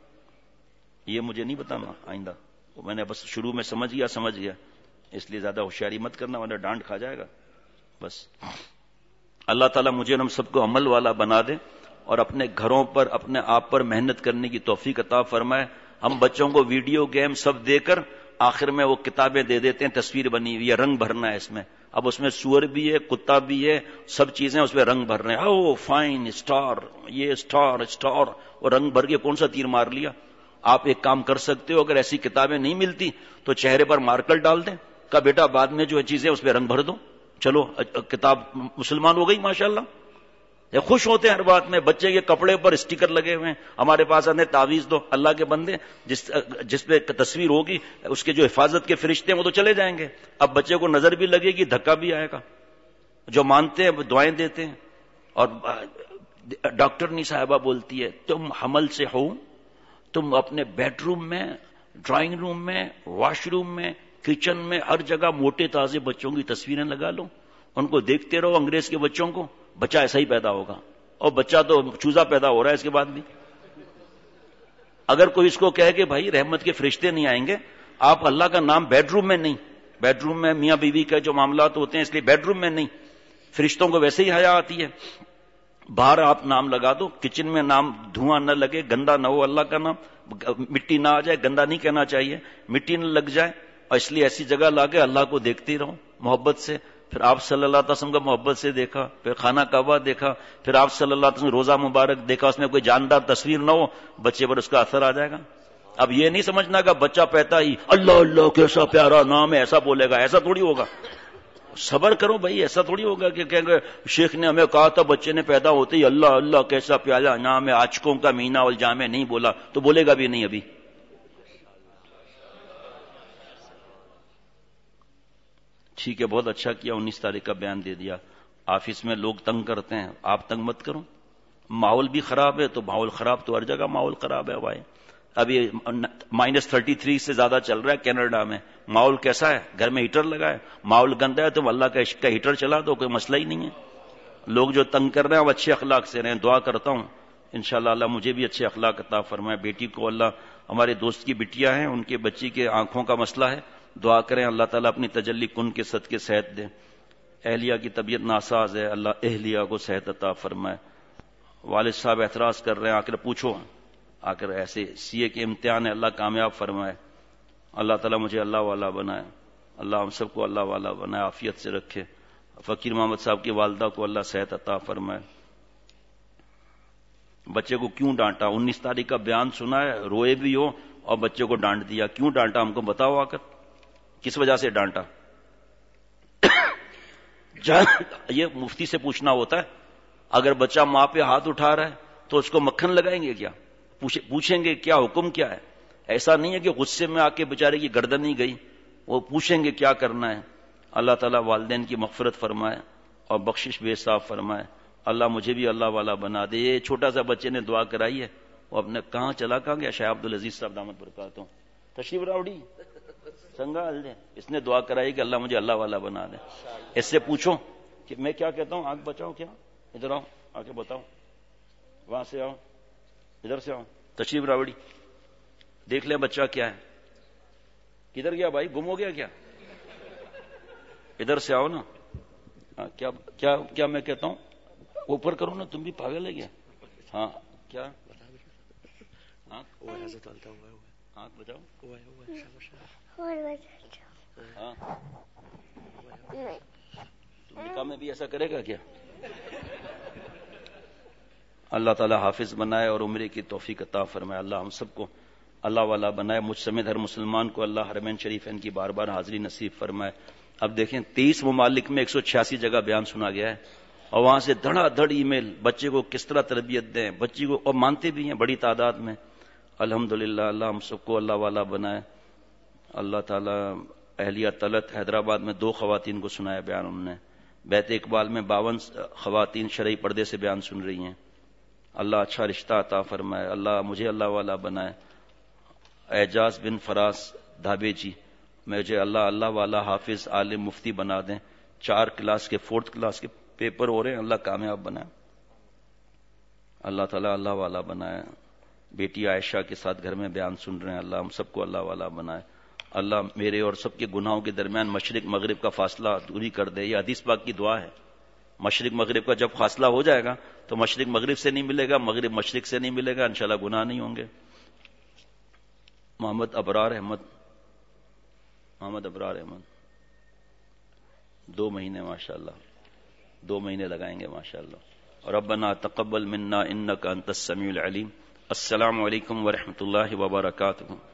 یہ مجھے نہیں بتانا آئندہ، میں نے بس شروع میں سمجھ گیا، اس لیے زیادہ ہوشیاری مت کرنا ورنہ ڈانٹ کھا جائے گا. بس اللہ تعالیٰ مجھے ہم سب کو عمل والا بنا دے اور اپنے گھروں پر اپنے آپ پر محنت کرنے کی توفیق عطا فرمائے. ہم بچوں کو ویڈیو گیم سب دے کر آخر میں وہ کتابیں دے دیتے ہیں، تصویر بنی ہوئی ہے، رنگ بھرنا ہے اس میں. اب اس میں سور بھی ہے، کتا بھی ہے، سب چیزیں اس میں رنگ بھر رہے ہیں. او فائن اسٹار، یہ اسٹار، اور رنگ بھر کے کون سا تیر مار لیا. آپ ایک کام کر سکتے ہو، اگر ایسی کتابیں نہیں ملتی تو چہرے پر مارکر ڈال دیں، کہ بیٹا بعد میں جو چیزیں اس پہ رنگ بھر دو، چلو کتاب مسلمان ہو گئی ماشاءاللہ. خوش ہوتے ہیں ہر بات میں. بچے کے کپڑے پر اسٹیکر لگے ہوئے ہیں، ہمارے پاس آنے تعویذ دو. اللہ کے بندے جس پہ تصویر ہوگی اس کے جو حفاظت کے فرشتے ہیں وہ تو چلے جائیں گے. اب بچے کو نظر بھی لگے گی، دھکا بھی آئے گا. جو مانتے ہیں وہ دعائیں دیتے ہیں. اور ڈاکٹرنی صاحبہ بولتی ہے تم حمل سے ہو، تم اپنے بیڈ روم میں، ڈرائنگ روم میں، واش روم میں، کچن میں، ہر جگہ موٹے تازے بچوں کی تصویریں لگا لو، ان کو دیکھتے رہو. انگریز کے بچوں کو، بچہ ایسا ہی پیدا ہوگا. اور بچہ تو چوزا پیدا ہو رہا ہے اس کے بعد بھی. اگر کوئی اس کو کہے کہ بھائی رحمت کے فرشتے نہیں آئیں گے, آپ اللہ کا نام بیڈ روم میں نہیں, بیڈ روم میں میاں بیوی کا جو معاملات ہوتے ہیں اس لیے بیڈ روم میں نہیں, فرشتوں کو ویسے ہی حیا آتی ہے. باہر آپ نام لگا دو, کچن میں نام دھواں نہ لگے, گندا نہ ہو اللہ کا نام, مٹی نہ آ جائے, گندا نہیں کہنا چاہیے, مٹی نہ لگ جائے, اور اس لیے ایسی جگہ لا کے اللہ کو دیکھتے رہو محبت سے. پھر آپ صلی اللہ علیہ وسلم کا محبت سے دیکھا, پھر خانہ کعبہ دیکھا, پھر آپ صلی اللہ علیہ وسلم روزہ مبارک دیکھا, اس میں کوئی جاندار تصویر نہ ہو, بچے پر اس کا اثر آ جائے گا. اب یہ نہیں سمجھنا کہ بچہ پیدا ہی اللہ اللہ کیسا پیارا نام ہے ایسا بولے گا, ایسا تھوڑی ہوگا. صبر کرو بھائی, ایسا تھوڑی ہوگا کہ کہیں گے شیخ نے ہمیں کہا تھا بچے نے پیدا ہوتے ہی اللہ اللہ کیسا پیارا نام ہے, آچکوں کا مہینہ اور جامع نہیں بولا تو بولے گا بھی نہیں ابھی. ٹھیک ہے, بہت اچھا کیا, 19 تاریخ کا بیان دے دیا. آفس میں لوگ تنگ کرتے ہیں, آپ تنگ مت کرو. ماحول بھی خراب ہے تو ماحول خراب تو ہر جگہ ماحول خراب ہے بھائی. ابھی -33 سے زیادہ چل رہا ہے کینیڈا میں. ماحول کیسا ہے؟ گھر میں ہیٹر لگا ہے. ماحول گندا ہے تو اللہ کا عشق کا ہیٹر چلا دو, کوئی مسئلہ ہی نہیں ہے. لوگ جو تنگ کر رہے ہیں وہ اچھے اخلاق سے رہیں. دعا کرتا ہوں انشاءاللہ اللہ مجھے بھی اچھے اخلاق عطا فرمائے. بیٹی کو اللہ, ہمارے دوست کی بٹیاں ہیں, ان کے بچی کے آنکھوں کا مسئلہ ہے, دعا کریں اللہ تعالیٰ اپنی تجلی کن کے صدقے صحت دے. اہلیہ کی طبیعت ناساز ہے, اللہ اہلیہ کو صحت عطا فرمائے. والد صاحب اعتراض کر رہے ہیں, آ کر پوچھو, آ کر ایسے CA کے امتحان ہے, اللہ کامیاب فرمائے. اللہ تعالیٰ مجھے اللہ والا بنائے, اللہ ہم سب کو اللہ والا بنائے, عافیت سے رکھے. فقیر محمد صاحب کی والدہ کو اللہ صحت عطا فرمائے. بچے کو کیوں ڈانٹا؟ 19 تاریخ کا بیان سنا ہے, روئے بھی ہو اور بچے کو ڈانٹ دیا. کیوں ڈانٹا ہم کو بتاؤ, آ کر کس وجہ سے ڈانٹا؟ یہ مفتی سے پوچھنا ہوتا ہے. اگر بچہ ماں پہ ہاتھ اٹھا رہا ہے تو اس کو مکھن لگائیں گے کیا؟ پوچھیں گے کیا حکم کیا ہے؟ ایسا نہیں ہے کہ غصے میں آ کے بیچارے کی گردن ہی گئی, وہ پوچھیں گے کیا کرنا ہے. اللہ تعالیٰ والدین کی مغفرت فرمائے اور بخشش بے حساب فرمائے. اللہ مجھے بھی اللہ والا بنا دے. یہ چھوٹا سا بچے نے دعا کرائی ہے, وہ اپنے کہاں چلا کہاں گیا؟ شاہ عبدالعزیز صاحب دامت برکاتہ تشریف راوڑی سنگا, اس نے دعا کرائی کہ اللہ مجھے اللہ والا بنا دے. اس سے پوچھو کہ میں کیا کہتا ہوں, آنکھ بچاؤ کیا, ادھر آؤ, آ کے بتاؤ, وہاں سے آؤ, ادھر سے آؤ, تشریف راوڑی, دیکھ لیں بچہ کیا ہے. کدھر گیا بھائی, گم ہو گیا کیا؟ ادھر سے آؤ نا. کیا کیا کیا میں کہتا ہوں, اوپر کرو نا, تم بھی پاگل ہے کیا؟ ہاں کیا آنکھ بچاؤ, ہاں نکاح میں بھی ایسا کرے گا کیا؟ اللہ تعالی حافظ بنائے اور عمرے کی توفیق عطا فرمائے. اللہ ہم سب کو اللہ والا بنائے, مجھ سمیت ہر مسلمان کو اللہ حرمین شریفین کی بار بار حاضری نصیب فرمائے. اب دیکھیں 23 ممالک میں 186 جگہ بیان سنا گیا ہے, اور وہاں سے دھڑا دھڑ ای میل, بچے کو کس طرح تربیت دیں, بچی کو, اور مانتے بھی ہیں بڑی تعداد میں. الحمدللہ اللہ ہم سب کو اللہ والا بنائے. اللہ تعالیٰ اہلیہ طلعت حیدرآباد میں 2 خواتین کو سنایا بیان انہوں نے. بیت اقبال میں 52 خواتین شرعی پردے سے بیان سن رہی ہیں. اللہ اچھا رشتہ عطا فرمائے. اللہ مجھے اللہ والا بنائے. اعجاز بن فراز دھابے جی, مجھے اللہ اللہ والا حافظ عالم مفتی بنا دیں. 4 کلاس کے 4th کلاس کے پیپر ہو رہے ہیں, اللہ کامیاب بنائے. اللہ تعالیٰ اللہ والا بنائے. بیٹی عائشہ کے ساتھ گھر میں بیان سن رہے ہیں, اللہ ہم سب کو اللہ والا بنائے. اللہ میرے اور سب کے گناہوں کے درمیان مشرق مغرب کا فاصلہ دوری کر دے. یہ حدیث پاک کی دعا ہے. مشرق مغرب کا جب فاصلہ ہو جائے گا تو مشرق مغرب سے نہیں ملے گا, مغرب مشرق سے نہیں ملے گا, انشاءاللہ گناہ نہیں ہوں گے. محمد ابرار احمد 2 مہینے ماشاءاللہ 2 مہینے لگائیں گے ماشاءاللہ. اور ربنا تقبل منا انک انت السمیع العلیم. السلام علیکم ورحمۃ اللہ وبرکاتہ.